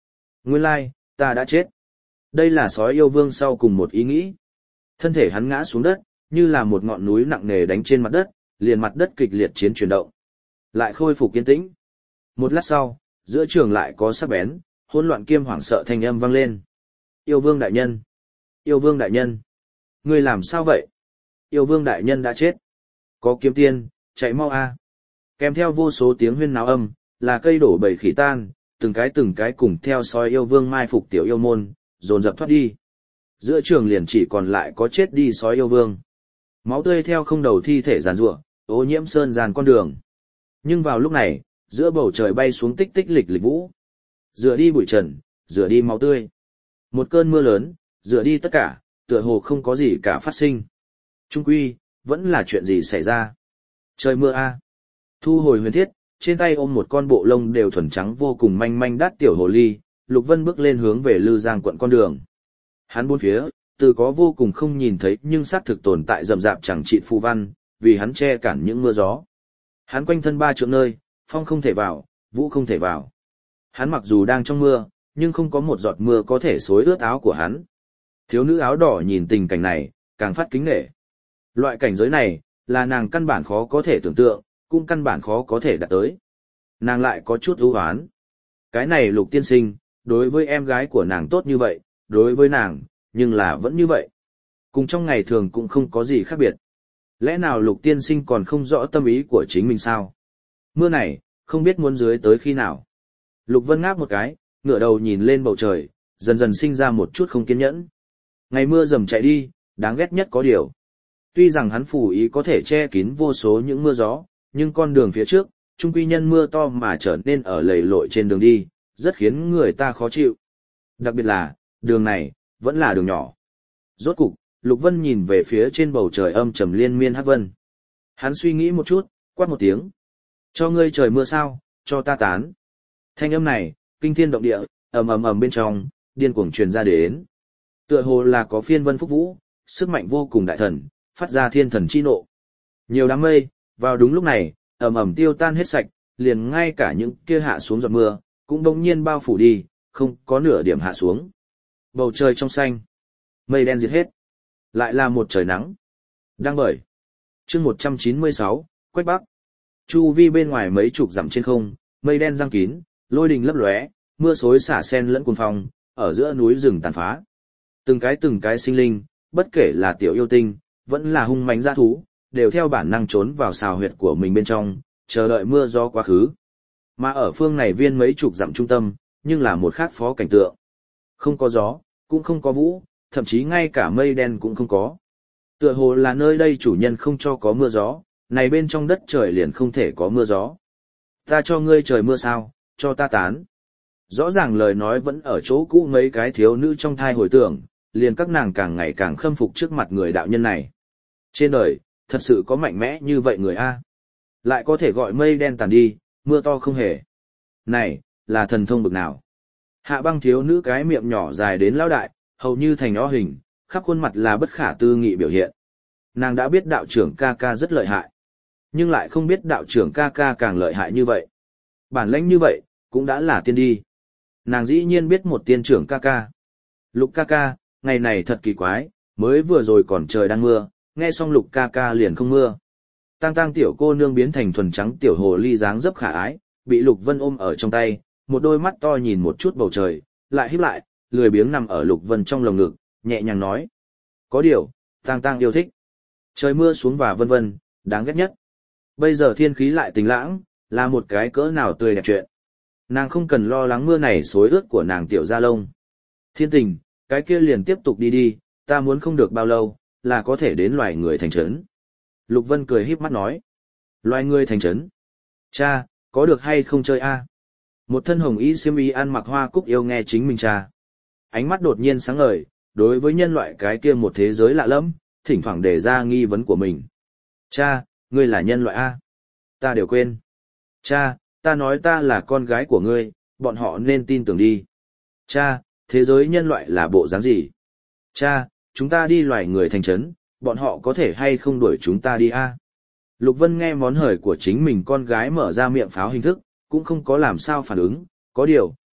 Nguyên lai, ta đã chết. Đây là sói yêu vương sau cùng một ý nghĩ. Thân thể hắn ngã xuống đất, như là một ngọn núi nặng nề đánh trên mặt đất, liền mặt đất kịch liệt chiến chuyển động. Lại khôi phục kiên tĩnh. Một lát sau, giữa trường lại có sắc bén, hỗn loạn kiêm hoảng sợ thanh âm vang lên. Yêu vương đại nhân! Yêu vương đại nhân! Ngươi làm sao vậy? Yêu vương đại nhân đã chết. Có kiếm tiên, chạy mau a! Kèm theo vô số tiếng huyên náo âm, là cây đổ bầy khỉ tan, từng cái từng cái cùng theo sói yêu vương mai phục tiểu yêu môn, dồn dập thoát đi. Giữa trường liền chỉ còn lại có chết đi sói yêu vương. Máu tươi theo không đầu thi thể giàn rủa, ô nhiễm sơn dàn con đường. Nhưng vào lúc này, giữa bầu trời bay xuống tích tích lịch lịch vũ. Rửa đi bụi trần, rửa đi máu tươi. Một cơn mưa lớn, rửa đi tất cả, tựa hồ không có gì cả phát sinh. Trung quy, vẫn là chuyện gì xảy ra. Trời mưa a. Thu hồi huyền thiết, trên tay ôm một con bộ lông đều thuần trắng vô cùng manh manh đắt tiểu hồ ly, Lục Vân bước lên hướng về Lư Giang quận con đường. Hắn bốn phía, từ có vô cùng không nhìn thấy nhưng xác thực tồn tại rậm rạp chẳng trị phù văn, vì hắn che cản những mưa gió. Hắn quanh thân ba trượng nơi, phong không thể vào, vũ không thể vào. Hắn mặc dù đang trong mưa, nhưng không có một giọt mưa có thể xối ướt áo của hắn. Thiếu nữ áo đỏ nhìn tình cảnh này, càng phát kính nể. Loại cảnh giới này, là nàng căn bản khó có thể tưởng tượng, cũng căn bản khó có thể đạt tới. Nàng lại có chút ưu hoán. Cái này Lục tiên sinh, đối với em gái của nàng tốt như vậy, đối với nàng, nhưng là vẫn như vậy. Cùng trong ngày thường cũng không có gì khác biệt. Lẽ nào Lục tiên sinh còn không rõ tâm ý của chính mình sao? Mưa này, không biết muốn dưới tới khi nào. Lục Vân ngáp một cái, ngửa đầu nhìn lên bầu trời, dần dần sinh ra một chút không kiên nhẫn. Ngày mưa dầm chạy đi, đáng ghét nhất có điều. Tuy rằng hắn phù ý có thể che kín vô số những mưa gió, nhưng con đường phía trước, trung quy nhân mưa to mà trở nên ở lầy lội trên đường đi, rất khiến người ta khó chịu. Đặc biệt là, đường này, vẫn là đường nhỏ. Rốt cục, Lục Vân nhìn về phía trên bầu trời âm trầm liên miên hắc vân. Hắn suy nghĩ một chút, quát một tiếng. Cho ngươi trời mưa sao, cho ta tán. Thanh âm này, kinh thiên động địa, ầm ầm ầm bên trong, điên cuồng truyền ra đến. Tựa hồ là có phiên vân phúc vũ, sức mạnh vô cùng đại thần, phát ra thiên thần chi nộ. Nhiều đám mây, vào đúng lúc này, ầm ầm tiêu tan hết sạch, liền ngay cả những kia hạ xuống giọt mưa, cũng bỗng nhiên bao phủ đi, không có nửa điểm hạ xuống. Bầu trời trong xanh, mây đen diệt hết. Lại là một trời nắng. Đang bởi. Chương một trăm chín mươi sáu, Quách Bắc. Chu vi bên ngoài mấy chục dặm trên không, mây đen giăng kín, lôi đình lấp lóe, mưa xối xả sen lẫn cuồng phong, ở giữa núi rừng tàn phá. Từng cái từng cái sinh linh, bất kể là tiểu yêu tinh, vẫn là hung mãnh dã thú, đều theo bản năng trốn vào xào huyệt của mình bên trong, chờ đợi mưa gió quá khứ. Mà ở phương này viên mấy chục dặm trung tâm, nhưng là một khác phó cảnh tượng. Không có gió, cũng không có vũ, thậm chí ngay cả mây đen cũng không có. Tựa hồ là nơi đây chủ nhân không cho có mưa gió, này bên trong đất trời liền không thể có mưa gió. Ta cho ngươi trời mưa sao, cho ta tán. Rõ ràng lời nói vẫn ở chỗ cũ mấy cái thiếu nữ trong thai hồi tưởng, liền các nàng càng ngày càng khâm phục trước mặt người đạo nhân này. Trên đời, thật sự có mạnh mẽ như vậy người A. Lại có thể gọi mây đen tàn đi, mưa to không hề. Này, là thần thông bực nào? Hạ băng thiếu nữ cái miệng nhỏ dài đến lão đại, hầu như thành nhỏ hình, khắp khuôn mặt là bất khả tư nghị biểu hiện. Nàng đã biết đạo trưởng ca ca rất lợi hại, nhưng lại không biết đạo trưởng ca ca càng lợi hại như vậy. Bản lĩnh như vậy, cũng đã là tiên đi. Nàng dĩ nhiên biết một tiên trưởng ca ca. Lục ca ca, ngày này thật kỳ quái, mới vừa rồi còn trời đang mưa, nghe xong Lục ca ca liền không mưa. Tang tang tiểu cô nương biến thành thuần trắng tiểu hồ ly dáng dấp khả ái, bị Lục Vân ôm ở trong tay, một đôi mắt to nhìn một chút bầu trời, lại híp lại, lười biếng nằm ở Lục Vân trong lồng ngực, nhẹ nhàng nói. Có điều, Tang tang yêu thích. Trời mưa xuống và vân vân, đáng ghét nhất. Bây giờ thiên khí lại tình lãng, là một cái cỡ nào tươi đẹp chuyện. Nàng không cần lo lắng mưa này xối ướt của nàng tiểu gia lông. Thiên tình, cái kia liền tiếp tục đi đi, ta muốn không được bao lâu, là có thể đến loài người thành trấn. Lục Vân cười híp mắt nói. Loài người thành trấn. Cha, có được hay không chơi a? Một thân hồng y xiêm y ăn mặc hoa cúc yêu nghe chính mình cha. Ánh mắt đột nhiên sáng ngời, đối với nhân loại cái kia một thế giới lạ lẫm, thỉnh thoảng đề ra nghi vấn của mình. Cha, ngươi là nhân loại a? Ta đều quên. Cha, ta nói ta là con gái của ngươi, bọn họ nên tin tưởng đi. Cha, thế giới nhân loại là bộ dáng gì? Cha, chúng ta đi loài người thành trấn, bọn họ có thể hay không đuổi chúng ta đi a? Lục Vân nghe món hời của chính mình con gái mở ra miệng pháo hình thức, cũng không có làm sao phản ứng, có điều,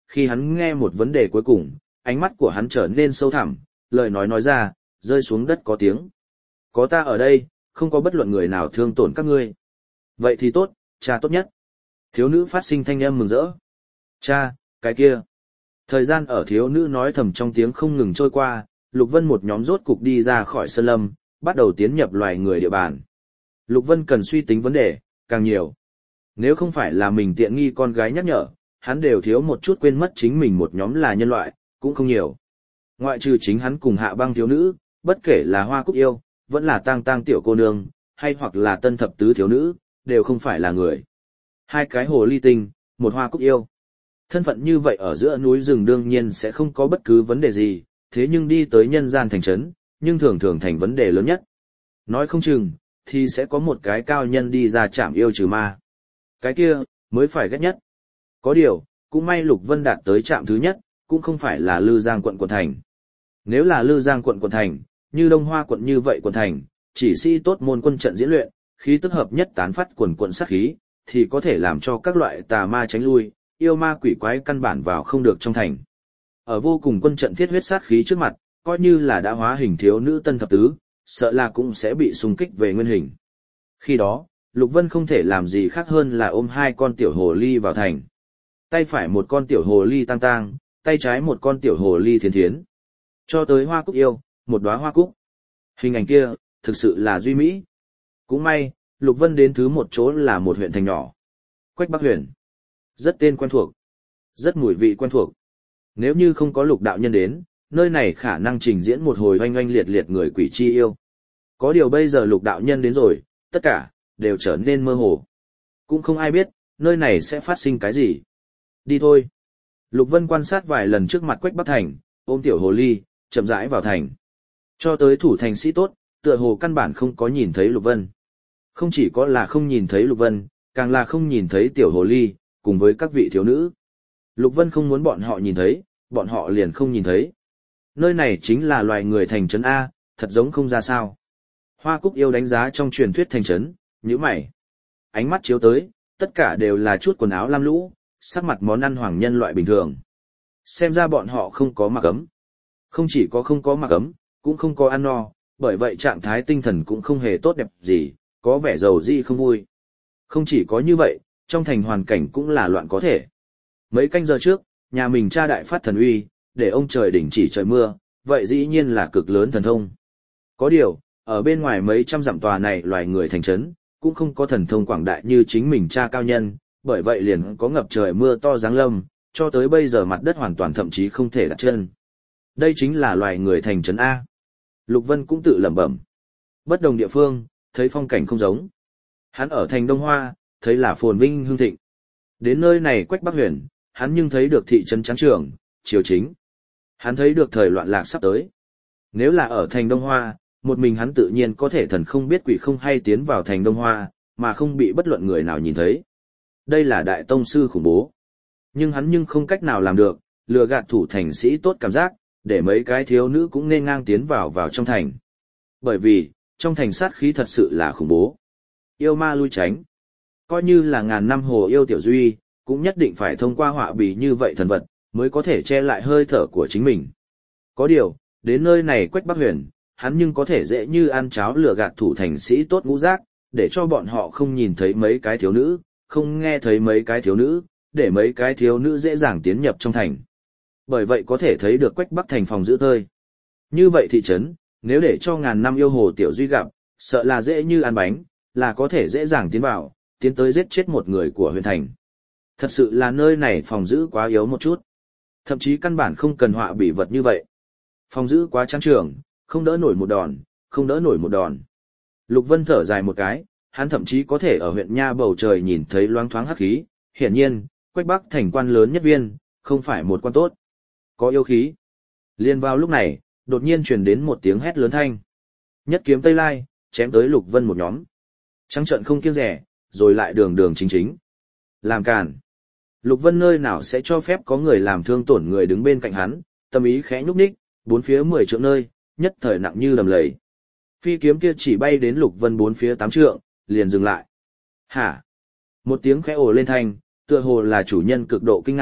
khi hắn nghe một vấn đề cuối cùng, ánh mắt của hắn trở nên sâu thẳm, lời nói nói ra, rơi xuống đất có tiếng. Có ta ở đây, không có bất luận người nào thương tổn các ngươi. Vậy thì tốt, cha tốt nhất. Thiếu nữ phát sinh thanh âm mừng rỡ. Cha, cái kia. Thời gian ở thiếu nữ nói thầm trong tiếng không ngừng trôi qua, Lục Vân một nhóm rốt cục đi ra khỏi sơn lâm, bắt đầu tiến nhập loài người địa bàn. Lục Vân cần suy tính vấn đề, càng nhiều. Nếu không phải là mình tiện nghi con gái nhắc nhở, hắn đều thiếu một chút quên mất chính mình một nhóm là nhân loại, cũng không nhiều. Ngoại trừ chính hắn cùng hạ băng thiếu nữ, bất kể là hoa cúc yêu, vẫn là tang tang tiểu cô nương, hay hoặc là tân thập tứ thiếu nữ, đều không phải là người. Hai cái hồ ly tinh, một hoa cúc yêu. Thân phận như vậy ở giữa núi rừng đương nhiên sẽ không có bất cứ vấn đề gì, thế nhưng đi tới nhân gian thành trấn, nhưng thường thường thành vấn đề lớn nhất. Nói không chừng, thì sẽ có một cái cao nhân đi ra chạm yêu trừ ma. Cái kia, mới phải ghét nhất. Có điều, cũng may Lục Vân đạt tới trạm thứ nhất, cũng không phải là Lư Giang quận quận thành. Nếu là Lư Giang quận quận thành, như Đông Hoa quận như vậy quận thành, chỉ sĩ tốt môn quân trận diễn luyện, khí tức hợp nhất tán phát quần quận sát khí, thì có thể làm cho các loại tà ma tránh lui, yêu ma quỷ quái căn bản vào không được trong thành. Ở vô cùng quân trận thiết huyết sát khí trước mặt, coi như là đã hóa hình thiếu nữ tân thập tứ, sợ là cũng sẽ bị xung kích về nguyên hình. Khi đó, Lục Vân không thể làm gì khác hơn là ôm hai con tiểu hồ ly vào thành. Tay phải một con tiểu hồ ly tang tang, tay trái một con tiểu hồ ly thiến thiến. Cho tới hoa cúc yêu, một đóa hoa cúc. Hình ảnh kia, thực sự là duy mỹ. Cũng may, Lục Vân đến thứ một chỗ là một huyện thành nhỏ. Quách Bắc huyện. Rất tên quen thuộc. Rất mùi vị quen thuộc. Nếu như không có Lục đạo nhân đến, nơi này khả năng trình diễn một hồi oanh oanh liệt liệt người quỷ chi yêu. Có điều bây giờ Lục đạo nhân đến rồi, tất cả, đều trở nên mơ hồ. Cũng không ai biết, nơi này sẽ phát sinh cái gì. Đi thôi. Lục Vân quan sát vài lần trước mặt Quách Bắc thành, ôm tiểu hồ ly, chậm rãi vào thành. Cho tới thủ thành sĩ tốt, tựa hồ căn bản không có nhìn thấy Lục Vân. Không chỉ có là không nhìn thấy Lục Vân, càng là không nhìn thấy tiểu hồ ly, cùng với các vị thiếu nữ. Lục Vân không muốn bọn họ nhìn thấy, bọn họ liền không nhìn thấy. Nơi này chính là loài người thành trấn A, thật giống không ra sao. Hoa Cúc yêu đánh giá trong truyền thuyết thành trấn, nhíu mày. Ánh mắt chiếu tới, tất cả đều là chút quần áo lam lũ, sắc mặt món ăn hoàng nhân loại bình thường. Xem ra bọn họ không có mặc ấm. Không chỉ có không có mặc ấm, cũng không có ăn no, bởi vậy trạng thái tinh thần cũng không hề tốt đẹp gì, có vẻ giàu dị không vui. Không chỉ có như vậy, trong thành hoàn cảnh cũng là loạn có thể. Mấy canh giờ trước, nhà mình cha đại phát thần uy, để ông trời đỉnh chỉ trời mưa, vậy dĩ nhiên là cực lớn thần thông. Có điều, ở bên ngoài mấy trăm dặm tòa này loài người thành trấn, cũng không có thần thông quảng đại như chính mình cha cao nhân, bởi vậy liền có ngập trời mưa to giáng lâm, cho tới bây giờ mặt đất hoàn toàn thậm chí không thể đặt chân. Đây chính là loài người thành trấn A. Lục Vân cũng tự lẩm bẩm. Bất đồng địa phương, thấy phong cảnh không giống. Hắn ở thành Đông Hoa, thấy là phồn vinh hương thịnh. Đến nơi này Quách Bắc Huyền, hắn nhưng thấy được thị trấn trắng trường, triều chính. Hắn thấy được thời loạn lạc sắp tới. Nếu là ở thành Đông Hoa, một mình hắn tự nhiên có thể thần không biết quỷ không hay tiến vào thành Đông Hoa, mà không bị bất luận người nào nhìn thấy. Đây là đại tông sư khủng bố. Nhưng hắn nhưng không cách nào làm được, lừa gạt thủ thành sĩ tốt cảm giác, để mấy cái thiếu nữ cũng nên ngang tiến vào vào trong thành. Bởi vì, trong thành sát khí thật sự là khủng bố. Yêu ma lui tránh. Coi như là ngàn năm hồ yêu tiểu duy, cũng nhất định phải thông qua họa bì như vậy thần vật, mới có thể che lại hơi thở của chính mình. Có điều, đến nơi này Quách Bắc Huyền, hắn nhưng có thể dễ như ăn cháo lừa gạt thủ thành sĩ tốt ngũ giác, để cho bọn họ không nhìn thấy mấy cái thiếu nữ, không nghe thấy mấy cái thiếu nữ, để mấy cái thiếu nữ dễ dàng tiến nhập trong thành. Bởi vậy có thể thấy được Quách Bắc thành phòng giữ tơi. Như vậy thị trấn, nếu để cho ngàn năm yêu hồ tiểu duy gặp, sợ là dễ như ăn bánh, là có thể dễ dàng tiến vào, tiến tới giết chết một người của huyện thành. Thật sự là nơi này phòng giữ quá yếu một chút. Thậm chí căn bản không cần họa bị vật như vậy. Phòng giữ quá trắng trường, không đỡ nổi một đòn, không đỡ nổi một đòn. Lục Vân thở dài một cái, hắn thậm chí có thể ở huyện nha bầu trời nhìn thấy loáng thoáng hắc khí, hiển nhiên, Quách Bắc thành quan lớn nhất viên, không phải một quan tốt. Có yêu khí. Liên vào lúc này, đột nhiên truyền đến một tiếng hét lớn thanh. Nhất kiếm Tây Lai, chém tới Lục Vân một nhóm. Trắng trợn không kiêng rẻ, rồi lại đường đường chính chính. Làm càn. Lục Vân nơi nào sẽ cho phép có người làm thương tổn người đứng bên cạnh hắn, tâm ý khẽ nhúc nhích, bốn phía mười trượng nơi, nhất thời nặng như đầm lầy. Phi kiếm kia chỉ bay đến Lục Vân bốn phía tám trượng, liền dừng lại. Hả? Một tiếng khẽ ồ lên thanh, tựa hồ là chủ nhân cực độ kinh ngạc,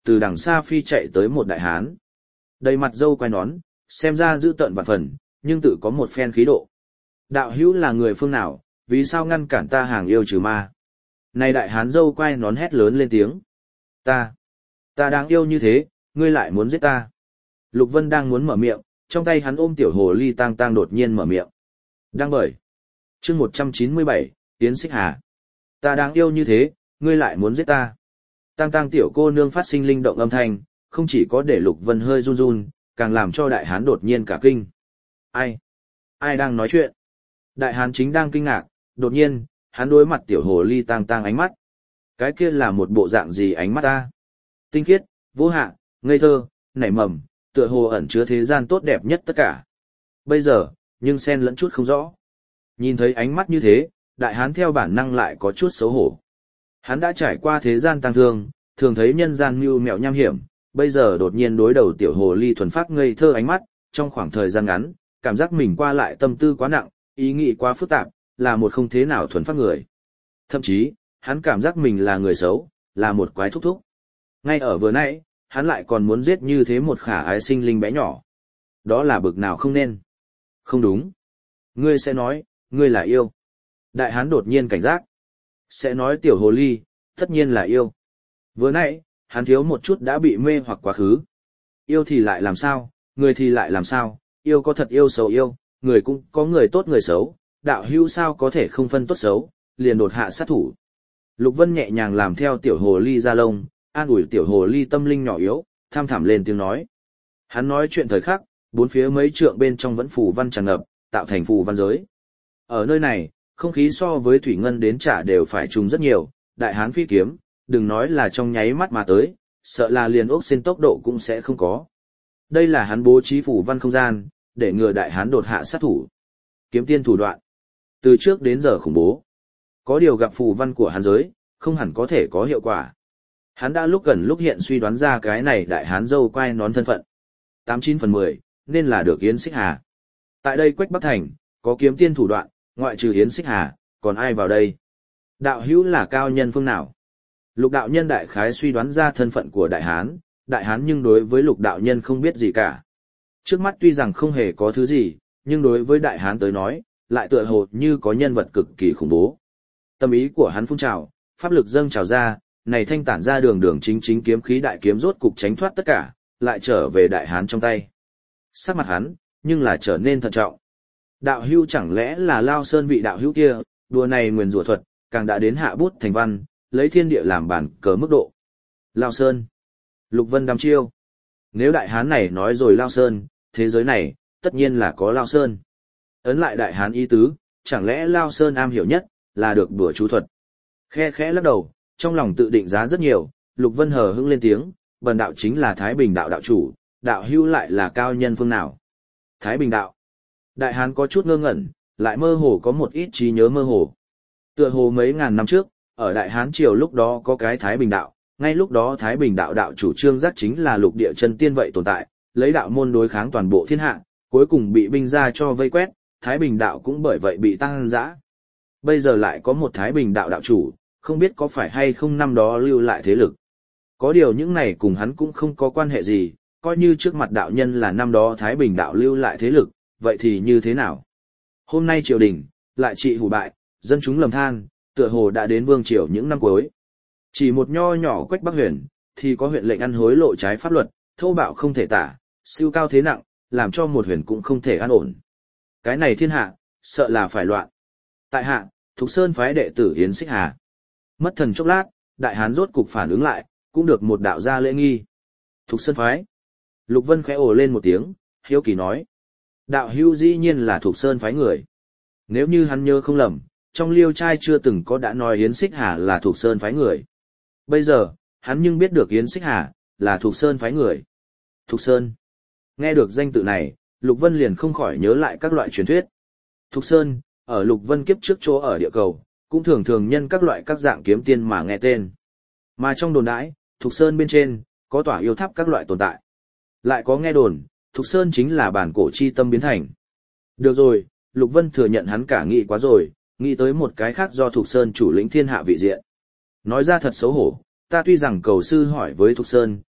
từ đằng xa phi chạy tới một đại hán. Đầy mặt râu quai nón, xem ra dữ tợn vạn phần, nhưng tự có một phen khí độ. Đạo hữu là người phương nào, vì sao ngăn cản ta hàng yêu trừ ma? Này đại hán râu quai nón hét lớn lên tiếng. Ta, ta đáng yêu như thế, ngươi lại muốn giết ta. Lục Vân đang muốn mở miệng, trong tay hắn ôm tiểu hồ ly tang tang đột nhiên mở miệng. Đang bởi. chương một trăm chín mươi bảy, Yến Xích Hà. Ta đáng yêu như thế, ngươi lại muốn giết ta. Tang tang tiểu cô nương phát sinh linh động âm thanh, không chỉ có để Lục Vân hơi run run, càng làm cho đại hán đột nhiên cả kinh. Ai? Ai đang nói chuyện? Đại hán chính đang kinh ngạc, đột nhiên, hắn đối mặt tiểu hồ ly tang tang ánh mắt. Cái kia là một bộ dạng gì ánh mắt ta? Tinh khiết, vô hạ, ngây thơ, nảy mầm, tựa hồ ẩn chứa thế gian tốt đẹp nhất tất cả. Bây giờ, nhưng xen lẫn chút không rõ. Nhìn thấy ánh mắt như thế, đại hán theo bản năng lại có chút xấu hổ. Hắn đã trải qua thế gian tăng thương, thường thấy nhân gian mưu mẹo nham hiểm, bây giờ đột nhiên đối đầu tiểu hồ ly thuần phát ngây thơ ánh mắt, trong khoảng thời gian ngắn, cảm giác mình qua lại tâm tư quá nặng, ý nghĩ quá phức tạp, là một không thế nào thuần phát người. Thậm chí, hắn cảm giác mình là người xấu, là một quái thúc thúc. Ngay ở vừa nãy, hắn lại còn muốn giết như thế một khả ái sinh linh bé nhỏ. Đó là bực nào không nên. Không đúng. Ngươi sẽ nói, ngươi là yêu. Đại hán đột nhiên cảnh giác. Sẽ nói tiểu hồ ly, tất nhiên là yêu. Vừa nãy, hắn thiếu một chút đã bị mê hoặc quá khứ. Yêu thì lại làm sao, người thì lại làm sao, yêu có thật yêu xấu yêu, người cũng có người tốt người xấu, đạo hữu sao có thể không phân tốt xấu, liền đột hạ sát thủ. Lục Vân nhẹ nhàng làm theo tiểu hồ ly ra lông, an ủi tiểu hồ ly tâm linh nhỏ yếu, tham thảm lên tiếng nói. Hắn nói chuyện thời khắc, bốn phía mấy trượng bên trong vẫn phù văn tràn ngập, tạo thành phù văn giới. Ở nơi này, không khí so với thủy ngân đến trả đều phải trùng rất nhiều, đại hán phi kiếm, đừng nói là trong nháy mắt mà tới, sợ là liền ốc xin tốc độ cũng sẽ không có. Đây là hắn bố trí phù văn không gian, để ngừa đại hán đột hạ sát thủ. Kiếm tiên thủ đoạn. Từ trước đến giờ khủng bố. Có điều gặp phù văn của hắn giới, không hẳn có thể có hiệu quả. Hắn đã lúc gần lúc hiện suy đoán ra cái này đại hán dâu quai nón thân phận. tám chín phần mười, nên là được Yến Xích Hà. Tại đây Quách Bắc Thành, có kiếm tiên thủ đoạn, ngoại trừ Yến Xích Hà, còn ai vào đây? Đạo hữu là cao nhân phương nào? Lục đạo nhân đại khái suy đoán ra thân phận của đại hán, đại hán nhưng đối với lục đạo nhân không biết gì cả. Trước mắt tuy rằng không hề có thứ gì, nhưng đối với đại hán tới nói, lại tựa hồ như có nhân vật cực kỳ khủng bố. Tâm ý của hắn phun trào, pháp lực dâng trào ra, này thanh tản ra đường đường chính chính kiếm khí đại kiếm rốt cục tránh thoát tất cả, lại trở về đại hán trong tay. Sắc mặt hắn, nhưng là trở nên thận trọng. Đạo hữu chẳng lẽ là Lao Sơn vị đạo hữu kia, đùa này nguyền rủa thuật, càng đã đến hạ bút thành văn, lấy thiên địa làm bản cờ mức độ. Lao Sơn. Lục Vân đăm chiêu. Nếu đại hán này nói rồi Lao Sơn, thế giới này, tất nhiên là có Lao Sơn. Ấn lại đại hán ý tứ, chẳng lẽ Lao Sơn am hiểu nhất, là được đùa chú thuật. Khe khẽ lắc đầu, trong lòng tự định giá rất nhiều, Lục Vân hờ hững lên tiếng, bần đạo chính là Thái Bình đạo đạo chủ, đạo hữu lại là cao nhân phương nào? Thái Bình đạo. Đại hán có chút ngơ ngẩn, lại mơ hồ có một ít trí nhớ mơ hồ. Tựa hồ mấy ngàn năm trước, ở Đại Hán triều lúc đó có cái Thái Bình đạo, ngay lúc đó Thái Bình đạo đạo chủ Trương Giác chính là lục địa chân tiên vậy tồn tại, lấy đạo môn đối kháng toàn bộ thiên hạ, cuối cùng bị binh gia cho vây quét, Thái Bình đạo cũng bởi vậy bị tăng dã. Bây giờ lại có một Thái Bình đạo đạo chủ, không biết có phải hay không năm đó lưu lại thế lực. Có điều những này cùng hắn cũng không có quan hệ gì, coi như trước mặt đạo nhân là năm đó Thái Bình đạo lưu lại thế lực, vậy thì như thế nào? Hôm nay triều đình, lại trị hủ bại, dân chúng lầm than, tựa hồ đã đến vương triều những năm cuối. Chỉ một nho nhỏ Quách Bắc huyện, thì có huyện lệnh ăn hối lộ trái pháp luật, thô bạo không thể tả, siêu cao thế nặng, làm cho một huyện cũng không thể an ổn. Cái này thiên hạ, sợ là phải loạn. Tại hạ, Thục Sơn phái đệ tử Yến Xích Hà. Mất thần chốc lát, đại hán rốt cục phản ứng lại, cũng được một đạo gia lễ nghi. Thục Sơn phái. Lục Vân khẽ ồ lên một tiếng, hiếu kỳ nói. Đạo hữu dĩ nhiên là Thục Sơn phái người. Nếu như hắn nhớ không lầm, trong Liêu Trai chưa từng có đã nói Yến Xích Hà là Thục Sơn phái người. Bây giờ, hắn nhưng biết được Yến Xích Hà là Thục Sơn phái người. Thục Sơn. Nghe được danh tự này, Lục Vân liền không khỏi nhớ lại các loại truyền thuyết. Thục Sơn, ở Lục Vân kiếp trước chỗ ở địa cầu, cũng thường thường nhân các loại các dạng kiếm tiên mà nghe tên. Mà trong đồn đãi, Thục Sơn bên trên, có tỏa yêu tháp các loại tồn tại. Lại có nghe đồn, Thục Sơn chính là bản cổ chi tâm biến thành. Được rồi, Lục Vân thừa nhận hắn cả nghĩ quá rồi, nghĩ tới một cái khác do Thục Sơn chủ lĩnh thiên hạ vị diện. Nói ra thật xấu hổ, ta tuy rằng cầu sư hỏi với Thục Sơn,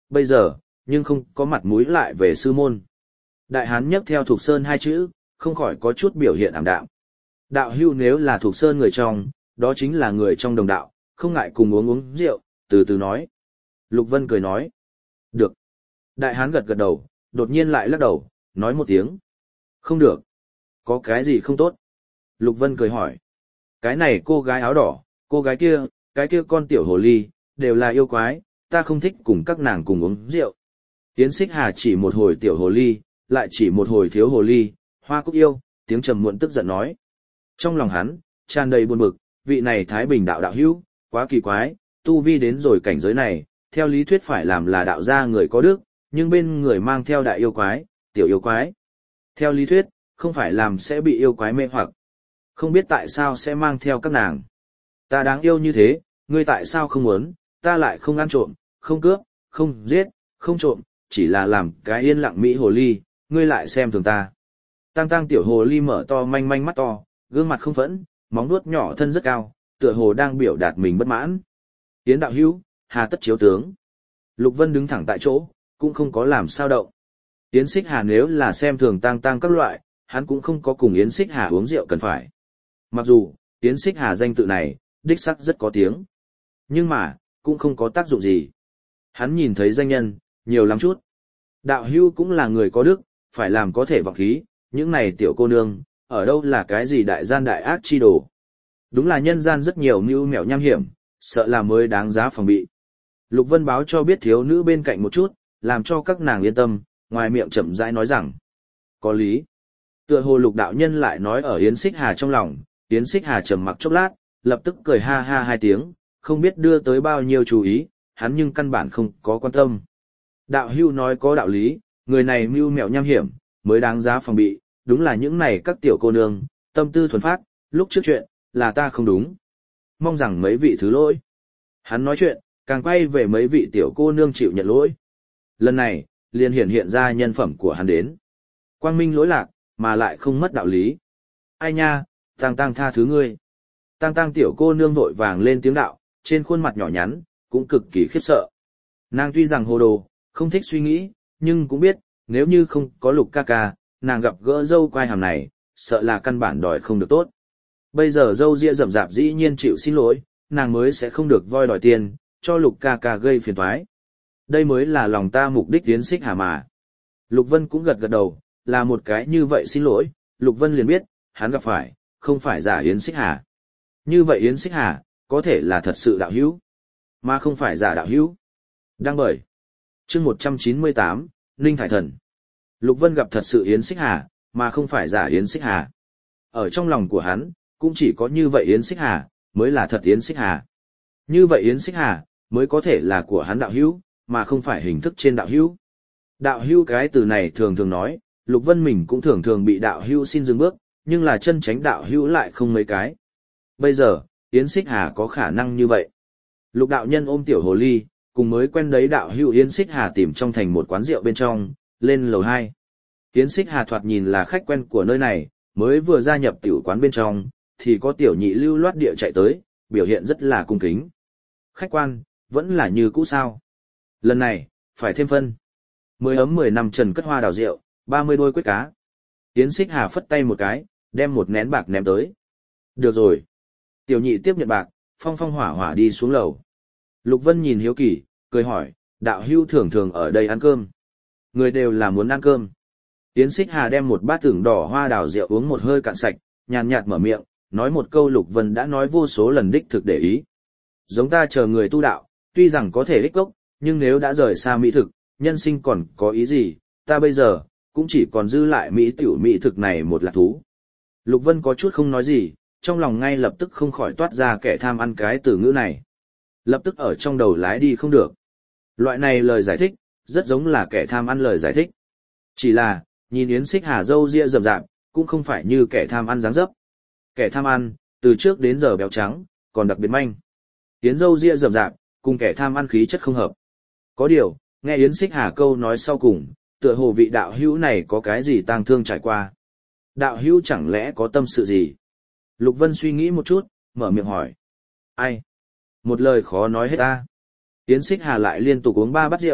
bây giờ, nhưng không có mặt mũi lại về sư môn. Đại hán nhấc theo Thục Sơn hai chữ, không khỏi có chút biểu hiện ảm đạm. Đạo hữu nếu là Thục Sơn người trong, đó chính là người trong đồng đạo, không ngại cùng uống uống rượu, từ từ nói. Lục Vân cười nói. Được. Đại hán gật gật đầu, đột nhiên lại lắc đầu, nói một tiếng. Không được. Có cái gì không tốt? Lục Vân cười hỏi. Cái này cô gái áo đỏ, cô gái kia, cái kia con tiểu hồ ly, đều là yêu quái, ta không thích cùng các nàng cùng uống rượu. Yến Xích Hà chỉ một hồi tiểu hồ ly, lại chỉ một hồi thiếu hồ ly, Hoa Cúc yêu, tiếng trầm muộn tức giận nói. Trong lòng hắn, tràn đầy buồn bực, vị này Thái Bình đạo đạo hữu, quá kỳ quái, tu vi đến rồi cảnh giới này, theo lý thuyết phải làm là đạo gia người có đức, nhưng bên người mang theo đại yêu quái, tiểu yêu quái. Theo lý thuyết, không phải làm sẽ bị yêu quái mê hoặc. Không biết tại sao sẽ mang theo các nàng. Ta đáng yêu như thế, ngươi tại sao không muốn, ta lại không ăn trộm, không cướp, không giết, không trộm, chỉ là làm cái yên lặng mỹ hồ ly, ngươi lại xem thường ta. Tang tang tiểu hồ ly mở to manh manh mắt to, gương mặt không phẫn, móng vuốt nhỏ thân rất cao, tựa hồ đang biểu đạt mình bất mãn. Yến đạo hữu, hà tất chiếu tướng. Lục Vân đứng thẳng tại chỗ, cũng không có làm sao động. Yến Xích Hà nếu là xem thường tang tang các loại, hắn cũng không có cùng Yến Xích Hà uống rượu cần phải. Mặc dù, Yến Xích Hà danh tự này, đích sắc rất có tiếng. Nhưng mà, cũng không có tác dụng gì. Hắn nhìn thấy danh nhân, nhiều lắm chút. Đạo hưu cũng là người có đức, phải làm có thể vọng khí, những này tiểu cô nương, ở đâu là cái gì đại gian đại ác chi đồ. Đúng là nhân gian rất nhiều mưu mẹo nham hiểm, sợ là mới đáng giá phòng bị. Lục Vân báo cho biết thiếu nữ bên cạnh một chút, làm cho các nàng yên tâm, ngoài miệng chậm rãi nói rằng. Có lý. Tựa hồ Lục đạo nhân lại nói ở Yến Xích Hà trong lòng, Yến Xích Hà trầm mặc chốc lát, lập tức cười ha ha hai tiếng, không biết đưa tới bao nhiêu chú ý, hắn nhưng căn bản không có quan tâm. Đạo hưu nói có đạo lý, người này mưu mẹo nham hiểm, mới đáng giá phòng bị, đúng là những này các tiểu cô nương, tâm tư thuần phát, lúc trước chuyện, là ta không đúng. Mong rằng mấy vị thứ lỗi. Hắn nói chuyện, càng quay về mấy vị tiểu cô nương chịu nhận lỗi. Lần này, liền hiện hiện ra nhân phẩm của hắn đến. Quang minh lỗi lạc, mà lại không mất đạo lý. Ai nha, Tang Tang tha thứ ngươi. Tang Tang tiểu cô nương vội vàng lên tiếng đạo, trên khuôn mặt nhỏ nhắn, cũng cực kỳ khiếp sợ. Nàng tuy rằng hồ đồ, không thích suy nghĩ, nhưng cũng biết, nếu như không có Lục ca ca, nàng gặp gỡ dâu quai hàm này, sợ là căn bản đòi không được tốt. Bây giờ dâu ria rậm rạp dĩ nhiên chịu xin lỗi, nàng mới sẽ không được voi đòi tiền, cho Lục ca ca gây phiền toái. Đây mới là lòng ta mục đích Yến Xích Hà mà. Lục Vân cũng gật gật đầu, là một cái như vậy xin lỗi, Lục Vân liền biết, hắn gặp phải, không phải giả Yến Xích Hà. Như vậy Yến Xích Hà, có thể là thật sự đạo hữu, mà không phải giả đạo hữu. Đang bởi. Chương một trăm chín mươi tám, Ninh Thải Thần. Lục Vân gặp thật sự Yến Xích Hà, mà không phải giả Yến Xích Hà. Ở trong lòng của hắn, cũng chỉ có như vậy Yến Xích Hà, mới là thật Yến Xích Hà. Như vậy Yến Xích Hà, mới có thể là của hắn đạo hữu, mà không phải hình thức trên đạo hữu. Đạo hữu cái từ này thường thường nói, Lục Vân mình cũng thường thường bị đạo hữu xin dừng bước, nhưng là chân tránh đạo hữu lại không mấy cái. Bây giờ, Yến Xích Hà có khả năng như vậy. Lục đạo nhân ôm tiểu hồ ly, cùng mới quen đấy đạo hữu Yến Xích Hà tìm trong thành một quán rượu bên trong, lên lầu hai. Yến Xích Hà thoạt nhìn là khách quen của nơi này, mới vừa gia nhập tiểu quán bên trong, thì có tiểu nhị lưu loát địa chạy tới, biểu hiện rất là cung kính. Khách quan, vẫn là như cũ sao. Lần này, phải thêm phân. Mười ấm mười năm trần cất hoa đào rượu, ba mươi đôi quyết cá. Yến Xích Hà phất tay một cái, đem một nén bạc ném tới. Được rồi. Tiểu nhị tiếp nhận bạc, phong phong hỏa hỏa đi xuống lầu. Lục Vân nhìn hiếu kỳ, cười hỏi, đạo hữu thường thường ở đây ăn cơm. Người đều là muốn ăn cơm. Yến Xích Hà đem một bát tưởng đỏ hoa đào rượu uống một hơi cạn sạch, nhàn nhạt mở miệng, nói một câu Lục Vân đã nói vô số lần đích thực để ý. Giống ta chờ người tu đạo, tuy rằng có thể ích gốc, nhưng nếu đã rời xa mỹ thực, nhân sinh còn có ý gì, ta bây giờ, cũng chỉ còn dư lại mỹ tiểu mỹ thực này một lạc thú. Lục Vân có chút không nói gì, trong lòng ngay lập tức không khỏi toát ra kẻ tham ăn cái từ ngữ này. Lập tức ở trong đầu lái đi không được. Loại này lời giải thích, rất giống là kẻ tham ăn lời giải thích. Chỉ là, nhìn Yến Xích Hà râu ria rậm rạp, cũng không phải như kẻ tham ăn dáng dấp. Kẻ tham ăn, từ trước đến giờ béo trắng, còn đặc biệt manh. Yến râu ria rậm rạp, cùng kẻ tham ăn khí chất không hợp. Có điều, nghe Yến Xích Hà câu nói sau cùng, tựa hồ vị đạo hữu này có cái gì tang thương trải qua. Đạo hữu chẳng lẽ có tâm sự gì? Lục Vân suy nghĩ một chút, mở miệng hỏi. Ai? Một lời khó nói hết ta. Yến Xích Hà lại liên tục uống ba bát rượu,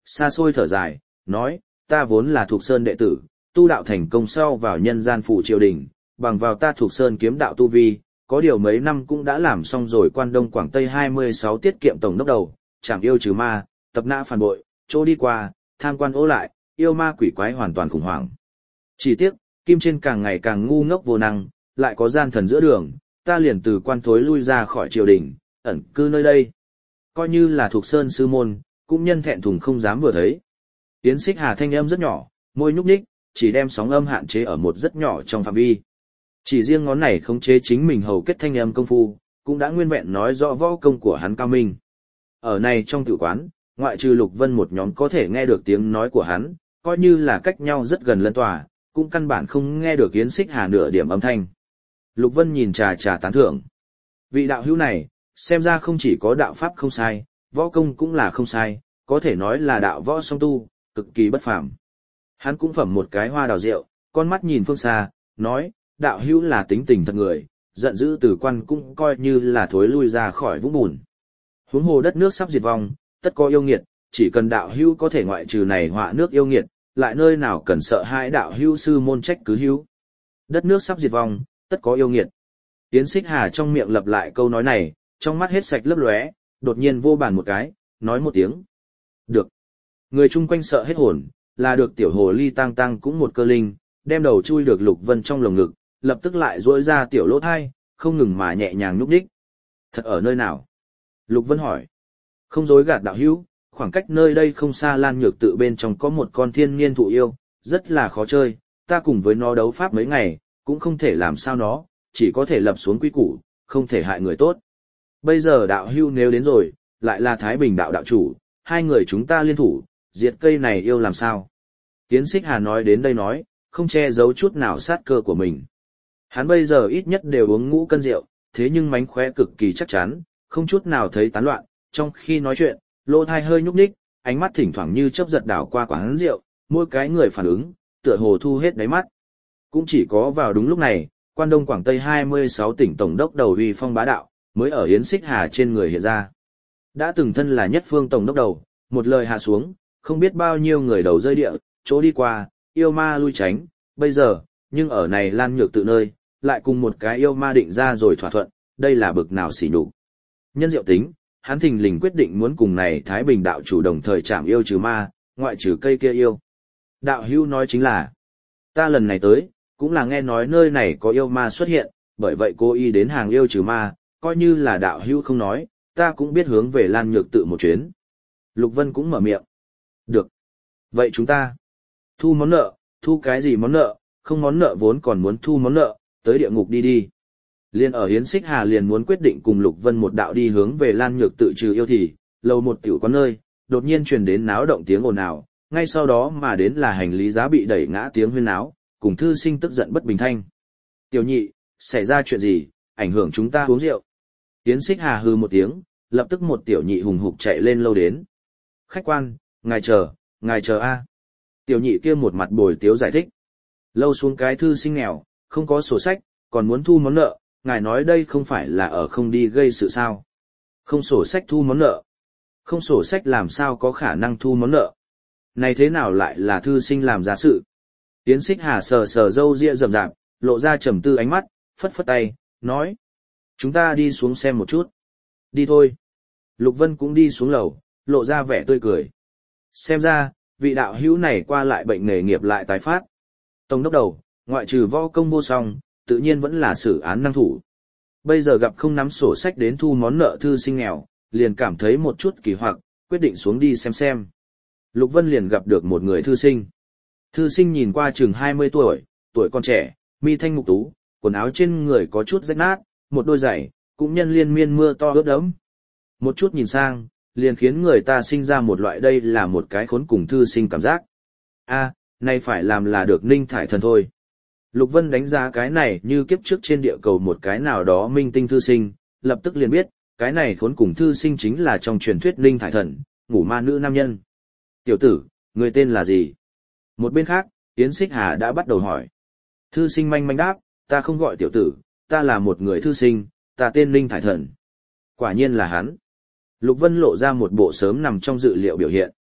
xa xôi thở dài, nói, ta vốn là thuộc sơn đệ tử, tu đạo thành công sau vào nhân gian phủ triều đình, bằng vào ta thuộc sơn kiếm đạo tu vi, có điều mấy năm cũng đã làm xong rồi quan đông Quảng Tây hai mươi sáu tiết kiệm tổng đốc đầu, chảm yêu trừ ma, tập nã phản bội, chỗ đi qua, tham quan ố lại, yêu ma quỷ quái hoàn toàn khủng hoảng. Chỉ tiếc, kim trên càng ngày càng ngu ngốc vô năng, lại có gian thần giữa đường, ta liền từ quan thối lui ra khỏi triều đình, ẩn cư nơi đây. Coi như là thuộc sơn sư môn, cũng nhân thẹn thùng không dám vừa thấy. Yến Xích Hà thanh âm rất nhỏ, môi nhúc nhích, chỉ đem sóng âm hạn chế ở một rất nhỏ trong phạm vi. Chỉ riêng ngón này khống chế chính mình hầu kết thanh âm công phu, cũng đã nguyên vẹn nói rõ võ công của hắn cao minh. Ở này trong tử quán, ngoại trừ Lục Vân một nhóm có thể nghe được tiếng nói của hắn, coi như là cách nhau rất gần lân tòa, cũng căn bản không nghe được Yến Xích Hà nửa điểm âm thanh. Lục Vân nhìn trà trà tán thưởng. Vị đạo hữu này, xem ra không chỉ có đạo pháp không sai, võ công cũng là không sai, có thể nói là đạo võ song tu, cực kỳ bất phàm. Hắn cũng phẩm một cái hoa đào rượu, con mắt nhìn phương xa, nói, đạo hữu là tính tình thật người, giận dữ từ quan cũng coi như là thối lui ra khỏi vũng bùn. Huống hồ đất nước sắp diệt vong, tất có yêu nghiệt, chỉ cần đạo hữu có thể ngoại trừ này họa nước yêu nghiệt, lại nơi nào cần sợ hai đạo hữu sư môn trách cứ hữu. Đất nước sắp diệt vong, tất có yêu nghiệt. Yến Xích Hà trong miệng lặp lại câu nói này, trong mắt hết sạch lấp lóe, đột nhiên vô bàn một cái, nói một tiếng. Được. Người chung quanh sợ hết hồn, là được tiểu hồ ly tang tang cũng một cơ linh, đem đầu chui được Lục Vân trong lồng ngực, lập tức lại duỗi ra tiểu lỗ thai, không ngừng mà nhẹ nhàng nhúc nhích. Thật ở nơi nào? Lục Vân hỏi. Không dối gạt đạo hữu, khoảng cách nơi đây không xa Lan Nhược tự bên trong có một con thiên niên thụ yêu, rất là khó chơi, ta cùng với nó đấu pháp mấy ngày, cũng không thể làm sao nó, chỉ có thể lập xuống quy củ, không thể hại người tốt. Bây giờ đạo hữu nếu đến rồi, lại là Thái Bình đạo đạo chủ, hai người chúng ta liên thủ, diệt cây này yêu làm sao? Yến Xích Hà nói đến đây nói, không che giấu chút nào sát cơ của mình. Hắn bây giờ ít nhất đều uống ngũ cân rượu, thế nhưng mánh khóe cực kỳ chắc chắn, không chút nào thấy tán loạn, trong khi nói chuyện, lỗ thai hơi nhúc nhích, ánh mắt thỉnh thoảng như chớp giật đảo qua quán rượu, mỗi cái người phản ứng, tựa hồ thu hết đáy mắt. Cũng chỉ có vào đúng lúc này, quan đông Quảng Tây hai mươi sáu tỉnh tổng đốc đầu uy phong bá đạo, mới ở Yến Xích Hà trên người hiện ra. Đã từng thân là nhất phương tổng đốc đầu, một lời hạ xuống, không biết bao nhiêu người đầu rơi địa, chỗ đi qua, yêu ma lui tránh, bây giờ, nhưng ở này Lan Nhược tự nơi, lại cùng một cái yêu ma định ra rồi thỏa thuận, đây là bực nào xỉ nhục. Nhân diệu tính, hắn thình lình quyết định muốn cùng này Thái Bình đạo chủ đồng thời chạm yêu trừ ma, ngoại trừ cây kia yêu. Đạo hữu nói chính là, ta lần này tới, cũng là nghe nói nơi này có yêu ma xuất hiện, bởi vậy cô y đến hàng yêu trừ ma, coi như là đạo hữu không nói, ta cũng biết hướng về Lan Nhược tự một chuyến. Lục Vân cũng mở miệng. Được. Vậy chúng ta thu món nợ, thu cái gì món nợ, không món nợ vốn còn muốn thu món nợ, tới địa ngục đi đi. Liên ở Yến Xích Hà liền muốn quyết định cùng Lục Vân một đạo đi hướng về Lan Nhược tự trừ yêu thì, lầu một tiểu quán nơi, đột nhiên truyền đến náo động tiếng ồn ào, ngay sau đó mà đến là hành lý giá bị đẩy ngã tiếng huyên náo, cùng thư sinh tức giận bất bình thanh. Tiểu nhị, xảy ra chuyện gì, ảnh hưởng chúng ta uống rượu. Yến Xích Hà hừ một tiếng, lập tức một tiểu nhị hùng hục chạy lên lâu đến. Khách quan, ngài chờ, ngài chờ a. Tiểu nhị kia một mặt bồi tiếu giải thích. Lâu xuống cái thư sinh nghèo, không có sổ sách, còn muốn thu món nợ, ngài nói đây không phải là ở không đi gây sự sao. Không sổ sách thu món nợ. Không sổ sách làm sao có khả năng thu món nợ. Này thế nào lại là thư sinh làm ra sự. Yến Xích Hà sờ sờ râu ria rậm rạp, lộ ra trầm tư ánh mắt, phất phất tay, nói. Chúng ta đi xuống xem một chút. Đi thôi. Lục Vân cũng đi xuống lầu, lộ ra vẻ tươi cười. Xem ra, vị đạo hữu này qua lại bệnh nghề nghiệp lại tái phát. Tổng đốc đầu, ngoại trừ võ công vô song, tự nhiên vẫn là xử án năng thủ. Bây giờ gặp không nắm sổ sách đến thu món nợ thư sinh nghèo, liền cảm thấy một chút kỳ hoặc, quyết định xuống đi xem xem. Lục Vân liền gặp được một người thư sinh. Thư sinh nhìn qua chừng hai mươi tuổi, tuổi còn trẻ, mi thanh mục tú, quần áo trên người có chút rách nát, một đôi giày, cũng nhân liên miên mưa to ướt đẫm. Một chút nhìn sang, liền khiến người ta sinh ra một loại đây là một cái khốn cùng thư sinh cảm giác. A, này phải làm là được ninh thải thần thôi. Lục Vân đánh giá cái này như kiếp trước trên địa cầu một cái nào đó minh tinh thư sinh, lập tức liền biết, cái này khốn cùng thư sinh chính là trong truyền thuyết ninh thải thần, ngủ ma nữ nam nhân. Tiểu tử, người tên là gì? Một bên khác, Yến Xích Hà đã bắt đầu hỏi. Thư sinh manh manh đáp, ta không gọi tiểu tử, ta là một người thư sinh, ta tên Ninh Thải Thần. Quả nhiên là hắn. Lục Vân lộ ra một bộ sớm nằm trong dự liệu biểu hiện.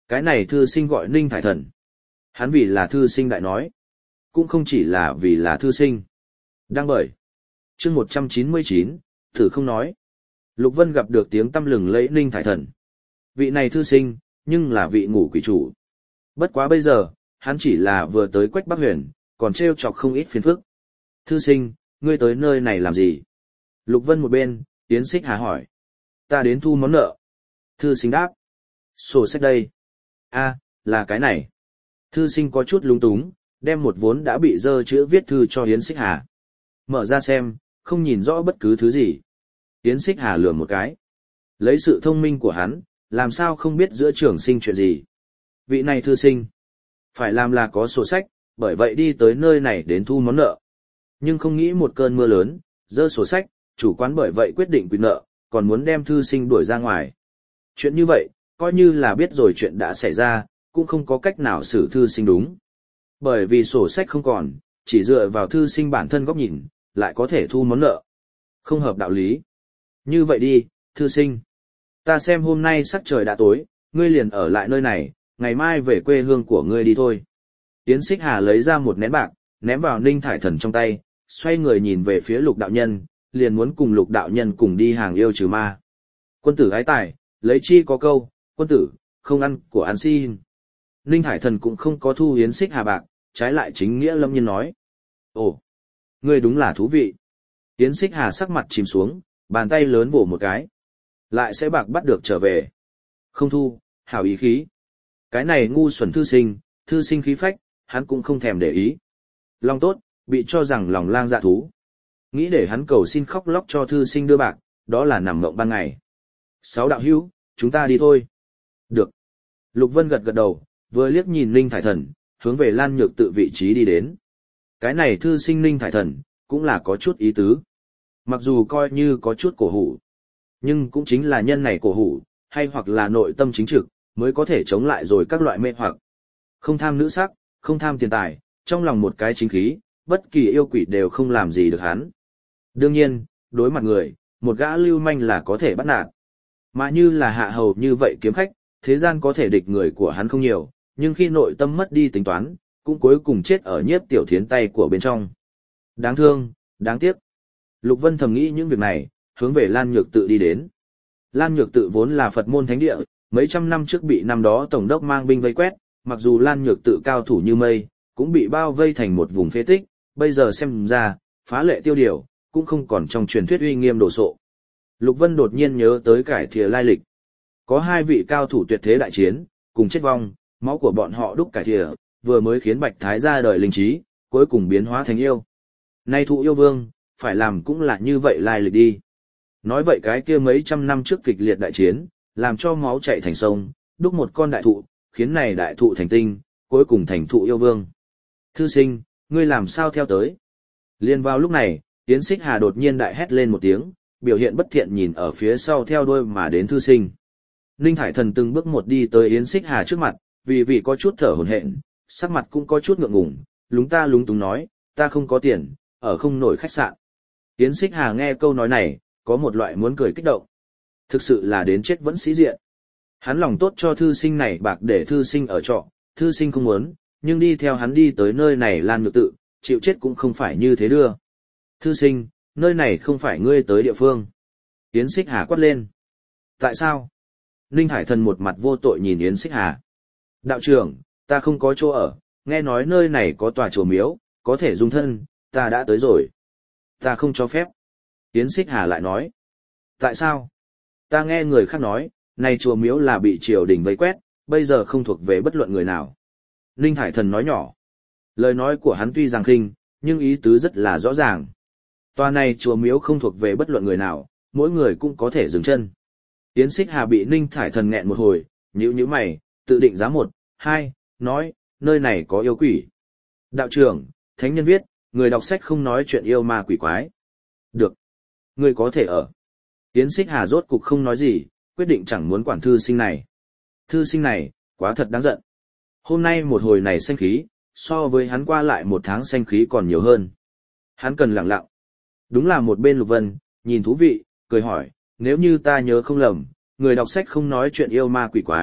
Cái này thư sinh gọi Ninh Thải Thần. Hắn vì là thư sinh đại nói. Cũng không chỉ là vì là thư sinh. Đăng bởi. chương một trăm chín mươi chín, thử không nói. Lục Vân gặp được tiếng tăm lừng lẫy Ninh Thải Thần. Vị này thư sinh, nhưng là vị ngủ quỷ chủ. Bất quá bây giờ, hắn chỉ là vừa tới Quách Bắc Huyền, còn trêu chọc không ít phiền phức. Thư sinh, ngươi tới nơi này làm gì? Lục Vân một bên, Yến Xích Hà hỏi. Ta đến thu món nợ. Thư sinh đáp. Sổ sách đây. A, là cái này. Thư sinh có chút lúng túng, đem một vốn đã bị dơ chữ viết thư cho Yến Xích Hà. Mở ra xem, không nhìn rõ bất cứ thứ gì. Yến Xích Hà lườm một cái. Lấy sự thông minh của hắn, làm sao không biết giữa trường sinh chuyện gì. Vị này thư sinh. Phải làm là có sổ sách, bởi vậy đi tới nơi này đến thu món nợ. Nhưng không nghĩ một cơn mưa lớn, dơ sổ sách, chủ quán bởi vậy quyết định quy nợ, còn muốn đem thư sinh đuổi ra ngoài. Chuyện như vậy, coi như là biết rồi chuyện đã xảy ra, cũng không có cách nào xử thư sinh đúng. Bởi vì sổ sách không còn, chỉ dựa vào thư sinh bản thân góc nhìn, lại có thể thu món nợ. Không hợp đạo lý. Như vậy đi, thư sinh. Ta xem hôm nay sắc trời đã tối, ngươi liền ở lại nơi này, ngày mai về quê hương của ngươi đi thôi. Yến Xích Hà lấy ra một nén bạc, ném vào Ninh Thải Thần trong tay, xoay người nhìn về phía Lục đạo nhân, liền muốn cùng Lục đạo nhân cùng đi hàng yêu trừ ma. Quân tử ái tài, lấy chi có câu, quân tử, không ăn của ăn xin. Ninh Thải Thần cũng không có thu Yến Xích Hà bạc, trái lại chính nghĩa lâm nhiên nói. Ồ, ngươi đúng là thú vị. Yến Xích Hà sắc mặt chìm xuống, bàn tay lớn vỗ một cái. Lại sẽ bạc bắt được trở về. Không thu, hảo ý khí. Cái này ngu xuẩn thư sinh, thư sinh khí phách, hắn cũng không thèm để ý. Lòng tốt, bị cho rằng lòng lang dạ thú. Nghĩ để hắn cầu xin khóc lóc cho thư sinh đưa bạc, đó là nằm mộng ban ngày. Sáu đạo hữu, chúng ta đi thôi. Được. Lục Vân gật gật đầu, vừa liếc nhìn Ninh Thải Thần, hướng về Lan Nhược tự vị trí đi đến. Cái này thư sinh Ninh Thải Thần, cũng là có chút ý tứ. Mặc dù coi như có chút cổ hủ, nhưng cũng chính là nhân này cổ hủ, hay hoặc là nội tâm chính trực, mới có thể chống lại rồi các loại mê hoặc. Không tham nữ sắc, không tham tiền tài, trong lòng một cái chính khí, bất kỳ yêu quỷ đều không làm gì được hắn. Đương nhiên, đối mặt người, một gã lưu manh là có thể bắt nạt. Mà như là hạ hầu như vậy kiếm khách, thế gian có thể địch người của hắn không nhiều, nhưng khi nội tâm mất đi tính toán, cũng cuối cùng chết ở nhiếp tiểu thiến tay của bên trong. Đáng thương, đáng tiếc. Lục Vân thầm nghĩ những việc này, hướng về Lan Nhược tự đi đến. Lan Nhược tự vốn là Phật môn thánh địa, mấy trăm năm trước bị năm đó tổng đốc mang binh vây quét, mặc dù Lan Nhược tự cao thủ như mây, cũng bị bao vây thành một vùng phế tích, bây giờ xem ra, phá lệ tiêu điều, cũng không còn trong truyền thuyết uy nghiêm đồ sộ. Lục Vân đột nhiên nhớ tới cải thìa lai lịch. Có hai vị cao thủ tuyệt thế đại chiến, cùng chết vong, máu của bọn họ đúc cải thìa, vừa mới khiến Bạch Thái ra đời linh trí, cuối cùng biến hóa thành yêu. Nay thụ yêu vương, phải làm cũng là như vậy lai lịch đi. Nói vậy cái kia mấy trăm năm trước kịch liệt đại chiến, làm cho máu chảy thành sông, đúc một con đại thụ, khiến này đại thụ thành tinh, cuối cùng thành thụ yêu vương. Thư sinh, ngươi làm sao theo tới? Liên vào lúc này, Yến Xích Hà đột nhiên đại hét lên một tiếng, biểu hiện bất thiện nhìn ở phía sau theo đuôi mà đến thư sinh. Ninh Thải Thần từng bước một đi tới Yến Xích Hà trước mặt, vì vì có chút thở hổn hển, sắc mặt cũng có chút ngượng ngùng, lúng ta lúng túng nói, ta không có tiền, ở không nổi khách sạn. Yến Xích Hà nghe câu nói này, có một loại muốn cười kích động. Thực sự là đến chết vẫn sĩ diện. Hắn lòng tốt cho thư sinh này bạc để thư sinh ở trọ, thư sinh không muốn, nhưng đi theo hắn đi tới nơi này Lan Nhược tự, chịu chết cũng không phải như thế đưa. Thư sinh, nơi này không phải ngươi tới địa phương. Yến Xích Hà quát lên. Tại sao? Ninh Hải Thần một mặt vô tội nhìn Yến Xích Hà. Đạo trưởng, ta không có chỗ ở, nghe nói nơi này có tòa chùa miếu, có thể dung thân, ta đã tới rồi. Ta không cho phép. Yến Xích Hà lại nói. Tại sao? Ta nghe người khác nói, này chùa miếu là bị triều đình vây quét, bây giờ không thuộc về bất luận người nào. Ninh Hải Thần nói nhỏ. Lời nói của hắn tuy rằng khinh, nhưng ý tứ rất là rõ ràng. Tòa này chùa miếu không thuộc về bất luận người nào, mỗi người cũng có thể dừng chân. Yến Xích Hà bị Ninh Thải Thần nghẹn một hồi, nhíu nhíu mày, tự định giá một, hai, nói, nơi này có yêu quỷ. Đạo trưởng, thánh nhân viết, người đọc sách không nói chuyện yêu ma quỷ quái. Được. Người có thể ở. Yến Xích Hà rốt cục không nói gì, quyết định chẳng muốn quản thư sinh này. Thư sinh này, quá thật đáng giận. Hôm nay một hồi này xanh khí, so với hắn qua lại một tháng xanh khí còn nhiều hơn. Hắn cần lặng lặng. Đúng là một bên Lục Vân, nhìn thú vị, cười hỏi, nếu như ta nhớ không lầm, người đọc sách không nói chuyện yêu ma quỷ quái,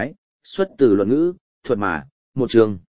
xuất từ luận ngữ, thuật mà, một trường.